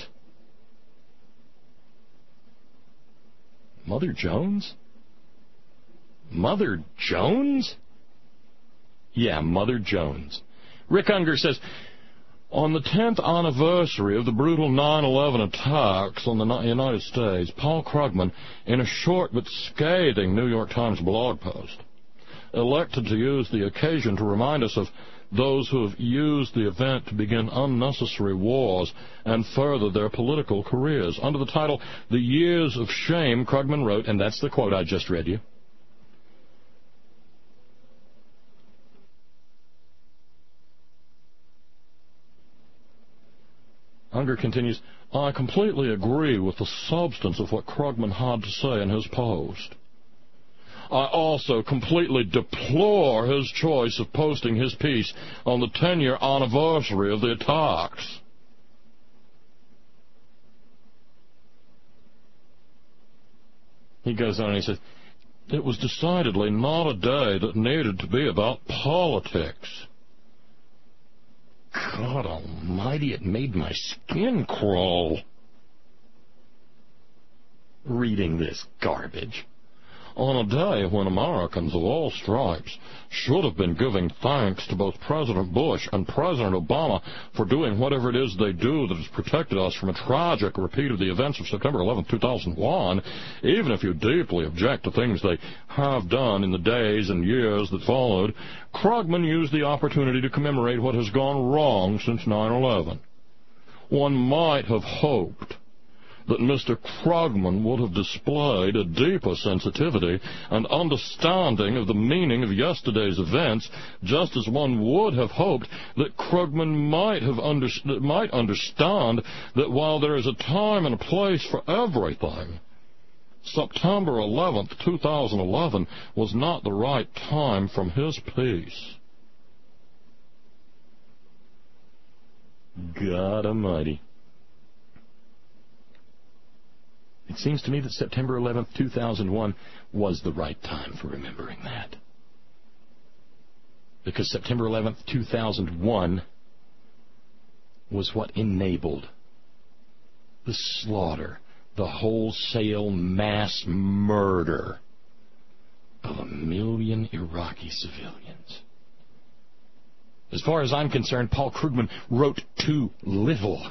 Mother Jones? Mother Jones? Yeah, Mother Jones. Rick Unger says, on the 10th anniversary of the brutal 9/11 attacks on the United States, Paul Krugman, in a short but scathing New York Times blog post, elected to use the occasion to remind us of those who have used the event to begin unnecessary wars and further their political careers. Under the title, The Years of Shame, Krugman wrote, and that's the quote I just read you, Unger continues, I completely agree with the substance of what Krugman had to say in his post. I also completely deplore his choice of posting his piece on the 10-year anniversary of the attacks. He goes on and he says, It was decidedly not a day that needed to be about politics. God almighty, it made my skin crawl reading this garbage. On a day when Americans of all stripes should have been giving thanks to both President Bush and President Obama for doing whatever it is they do that has protected us from a tragic repeat of the events of September 11, 2001, even if you deeply object to things they have done in the days and years that followed, Krugman used the opportunity to commemorate what has gone wrong since 9/11. One might have hoped that Mr. Krugman would have displayed a deeper sensitivity and understanding of the meaning of yesterday's events, just as one would have hoped that Krugman might understand that while there is a time and a place for everything, September 11th, 2011 was not the right time from his piece. God almighty. It seems to me that September 11th, 2001 was the right time for remembering that. Because September 11th, 2001 was what enabled the slaughter, the wholesale mass murder of 1 million Iraqi civilians. As far as I'm concerned, Paul Krugman wrote too little.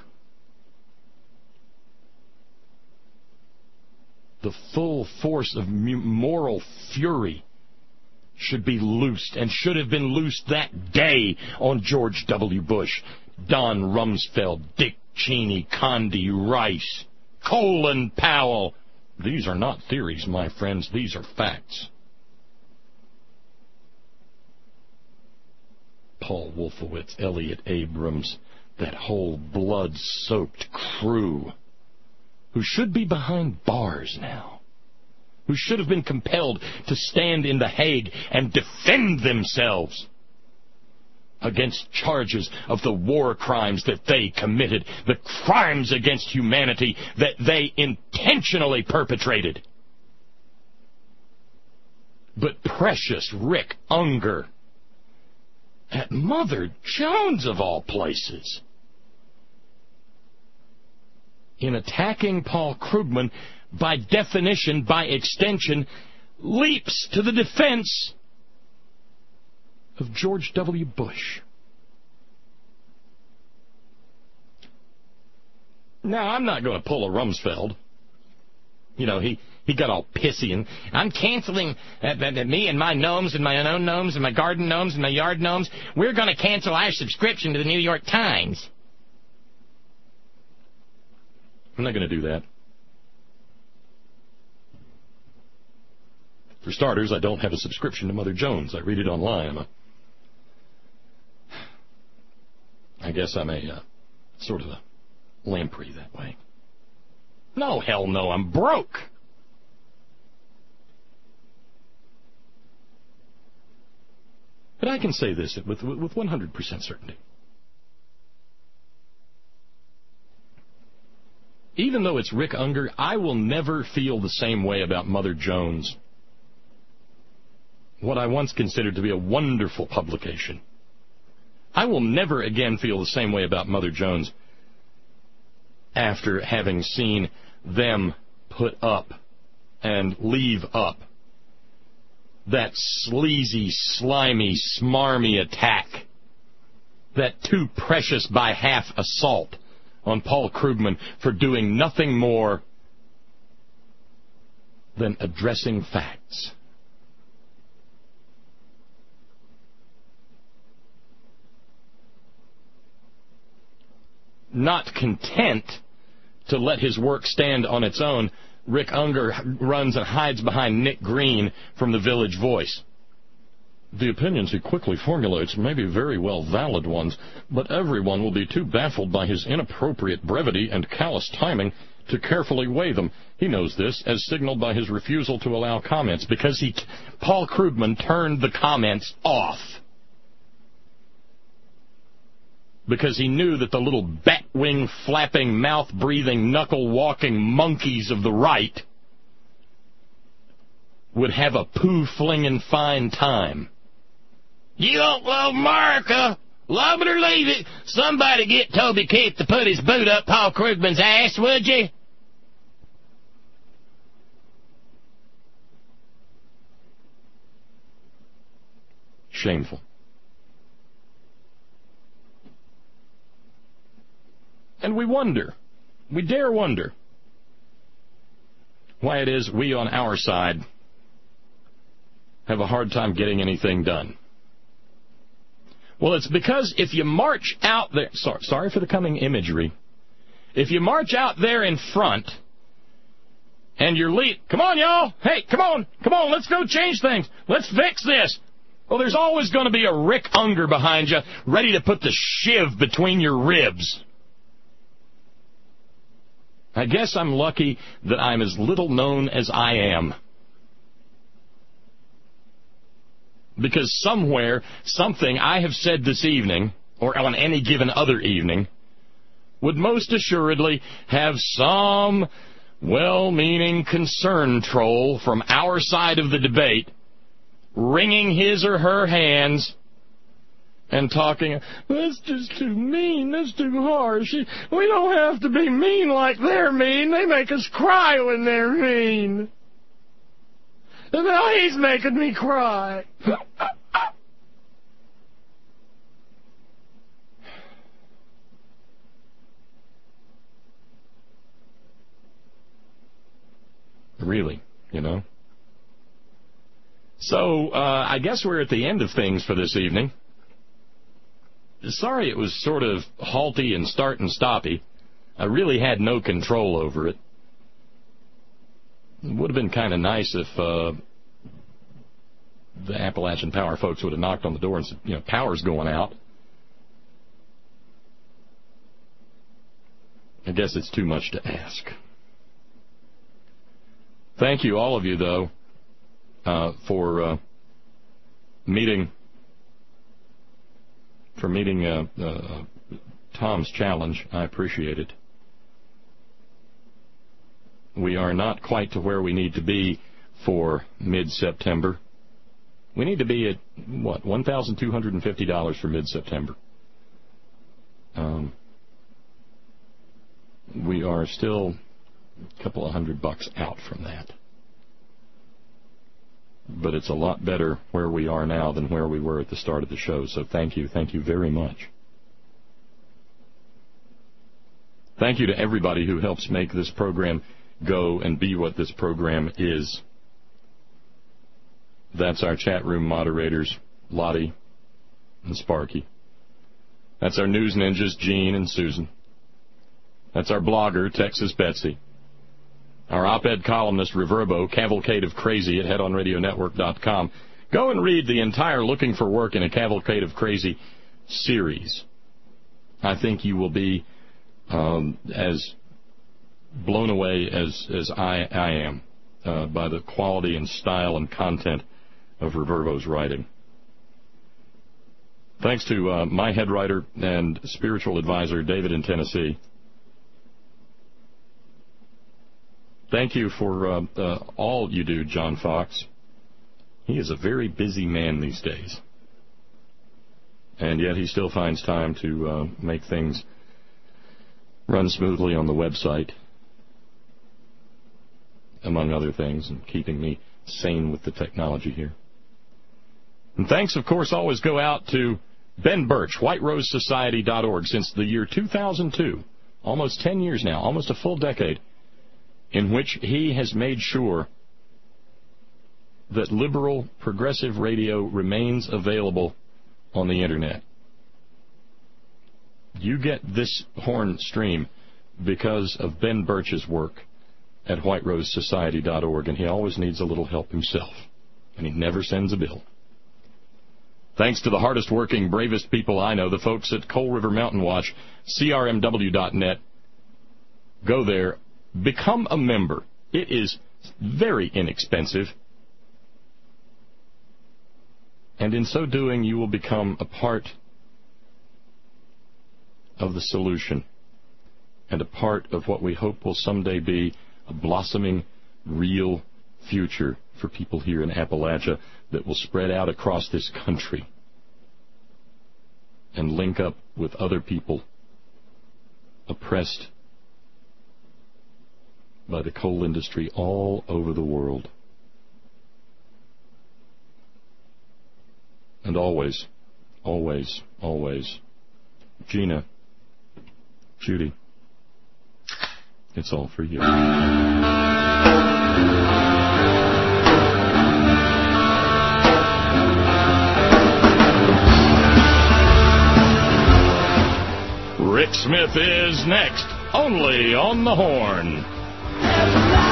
The full force of moral fury should be loosed, and should have been loosed that day on George W. Bush, Don Rumsfeld, Dick Cheney, Condi Rice, Colin Powell. These are not theories, my friends. These are facts. Paul Wolfowitz, Elliot Abrams, that whole blood-soaked crew, who should be behind bars now, who should have been compelled to stand in The Hague and defend themselves against charges of the war crimes that they committed, the crimes against humanity that they intentionally perpetrated. But precious Rick Unger, at Mother Jones of all places, in attacking Paul Krugman, by definition, by extension, leaps to the defense of George W. Bush. Now, I'm not going to pull a Rumsfeld. You know, he got all pissy, and I'm canceling me and my gnomes and my own gnomes and my garden gnomes and my yard gnomes. We're going to cancel our subscription to the New York Times. I'm not going to do that. For starters, I don't have a subscription to Mother Jones. I read it online. I guess I'm a sort of a lamprey that way. No, hell no, I'm broke. But I can say this with 100% certainty. Even though it's Rick Unger, I will never feel the same way about Mother Jones, what I once considered to be a wonderful publication. I will never again feel the same way about Mother Jones after having seen them put up and leave up that sleazy, slimy, smarmy attack, that too precious by half assault on Paul Krugman for doing nothing more than addressing facts. Not content to let his work stand on its own, Rick Unger runs and hides behind Nick Green from the Village Voice. The opinions he quickly formulates may be very well valid ones, but everyone will be too baffled by his inappropriate brevity and callous timing to carefully weigh them. He knows this, as signaled by his refusal to allow comments, because Paul Krugman turned the comments off. Because he knew that the little bat-wing flapping, mouth-breathing, knuckle-walking monkeys of the right would have a poo-flinging fine time. You don't love America. Love it or leave it. Somebody get Toby Keith to put his boot up Paul Krugman's ass, would you? Shameful. And we dare wonder, why it is we on our side have a hard time getting anything done. Well, it's because if you march out there, sorry for the coming imagery, if you march out there in front and you're come on, y'all, hey, come on, let's go change things, let's fix this. Well, there's always going to be a Rick Unger behind you, ready to put the shiv between your ribs. I guess I'm lucky that I'm as little known as I am. Because somewhere, something I have said this evening, or on any given other evening, would most assuredly have some well-meaning concern troll from our side of the debate wringing his or her hands and talking, that's just too mean, that's too harsh. We don't have to be mean like they're mean. They make us cry when they're mean. And now he's making me cry. Really, you know? So, I guess we're at the end of things for this evening. Sorry it was sort of halty and start and stoppy. I really had no control over it. It would have been kind of nice if the Appalachian Power folks would have knocked on the door and said, you know, power's going out. I guess it's too much to ask. Thank you, all of you, though, for meeting Tom's challenge. I appreciate it. We are not quite to where we need to be for mid-September. We need to be at, what, $1,250 for mid-September. We are still a couple of $100 out from that. But it's a lot better where we are now than where we were at the start of the show. So thank you very much. Thank you to everybody who helps make this program go and be what this program is. That's our chat room moderators, Lottie and Sparky. That's our news ninjas, Gene and Susan. That's our blogger, Texas Betsy. Our op-ed columnist, Reverbo, Cavalcade of Crazy at headonradionetwork.com. Go and read the entire Looking for Work in a Cavalcade of Crazy series. I think you will be as blown away as I am by the quality and style and content of Reverbo's writing. Thanks to my head writer and spiritual advisor, David in Tennessee. Thank you for all you do, John Fox. He is a very busy man these days. And yet he still finds time to make things run smoothly on the website, among other things, and keeping me sane with the technology here. And thanks, of course, always go out to Ben Birch, WhiteRoseSociety.org, since the year 2002, almost 10 years now, almost a full decade, in which he has made sure that liberal progressive radio remains available on the Internet. You get this horn stream because of Ben Birch's work at WhiteRoseSociety.org, and he always needs a little help himself, and he never sends a bill. Thanks to the hardest working, bravest people I know, the folks at Coal River Mountain Watch, CRMW.net. Go there. Become a member. It is very inexpensive. And in so doing, you will become a part of the solution and a part of what we hope will someday be a blossoming, real future for people here in Appalachia that will spread out across this country and link up with other people oppressed by the coal industry all over the world. And always, always, always, Gina, Judy, it's all for you. Rick Smith is next, only on the Horn.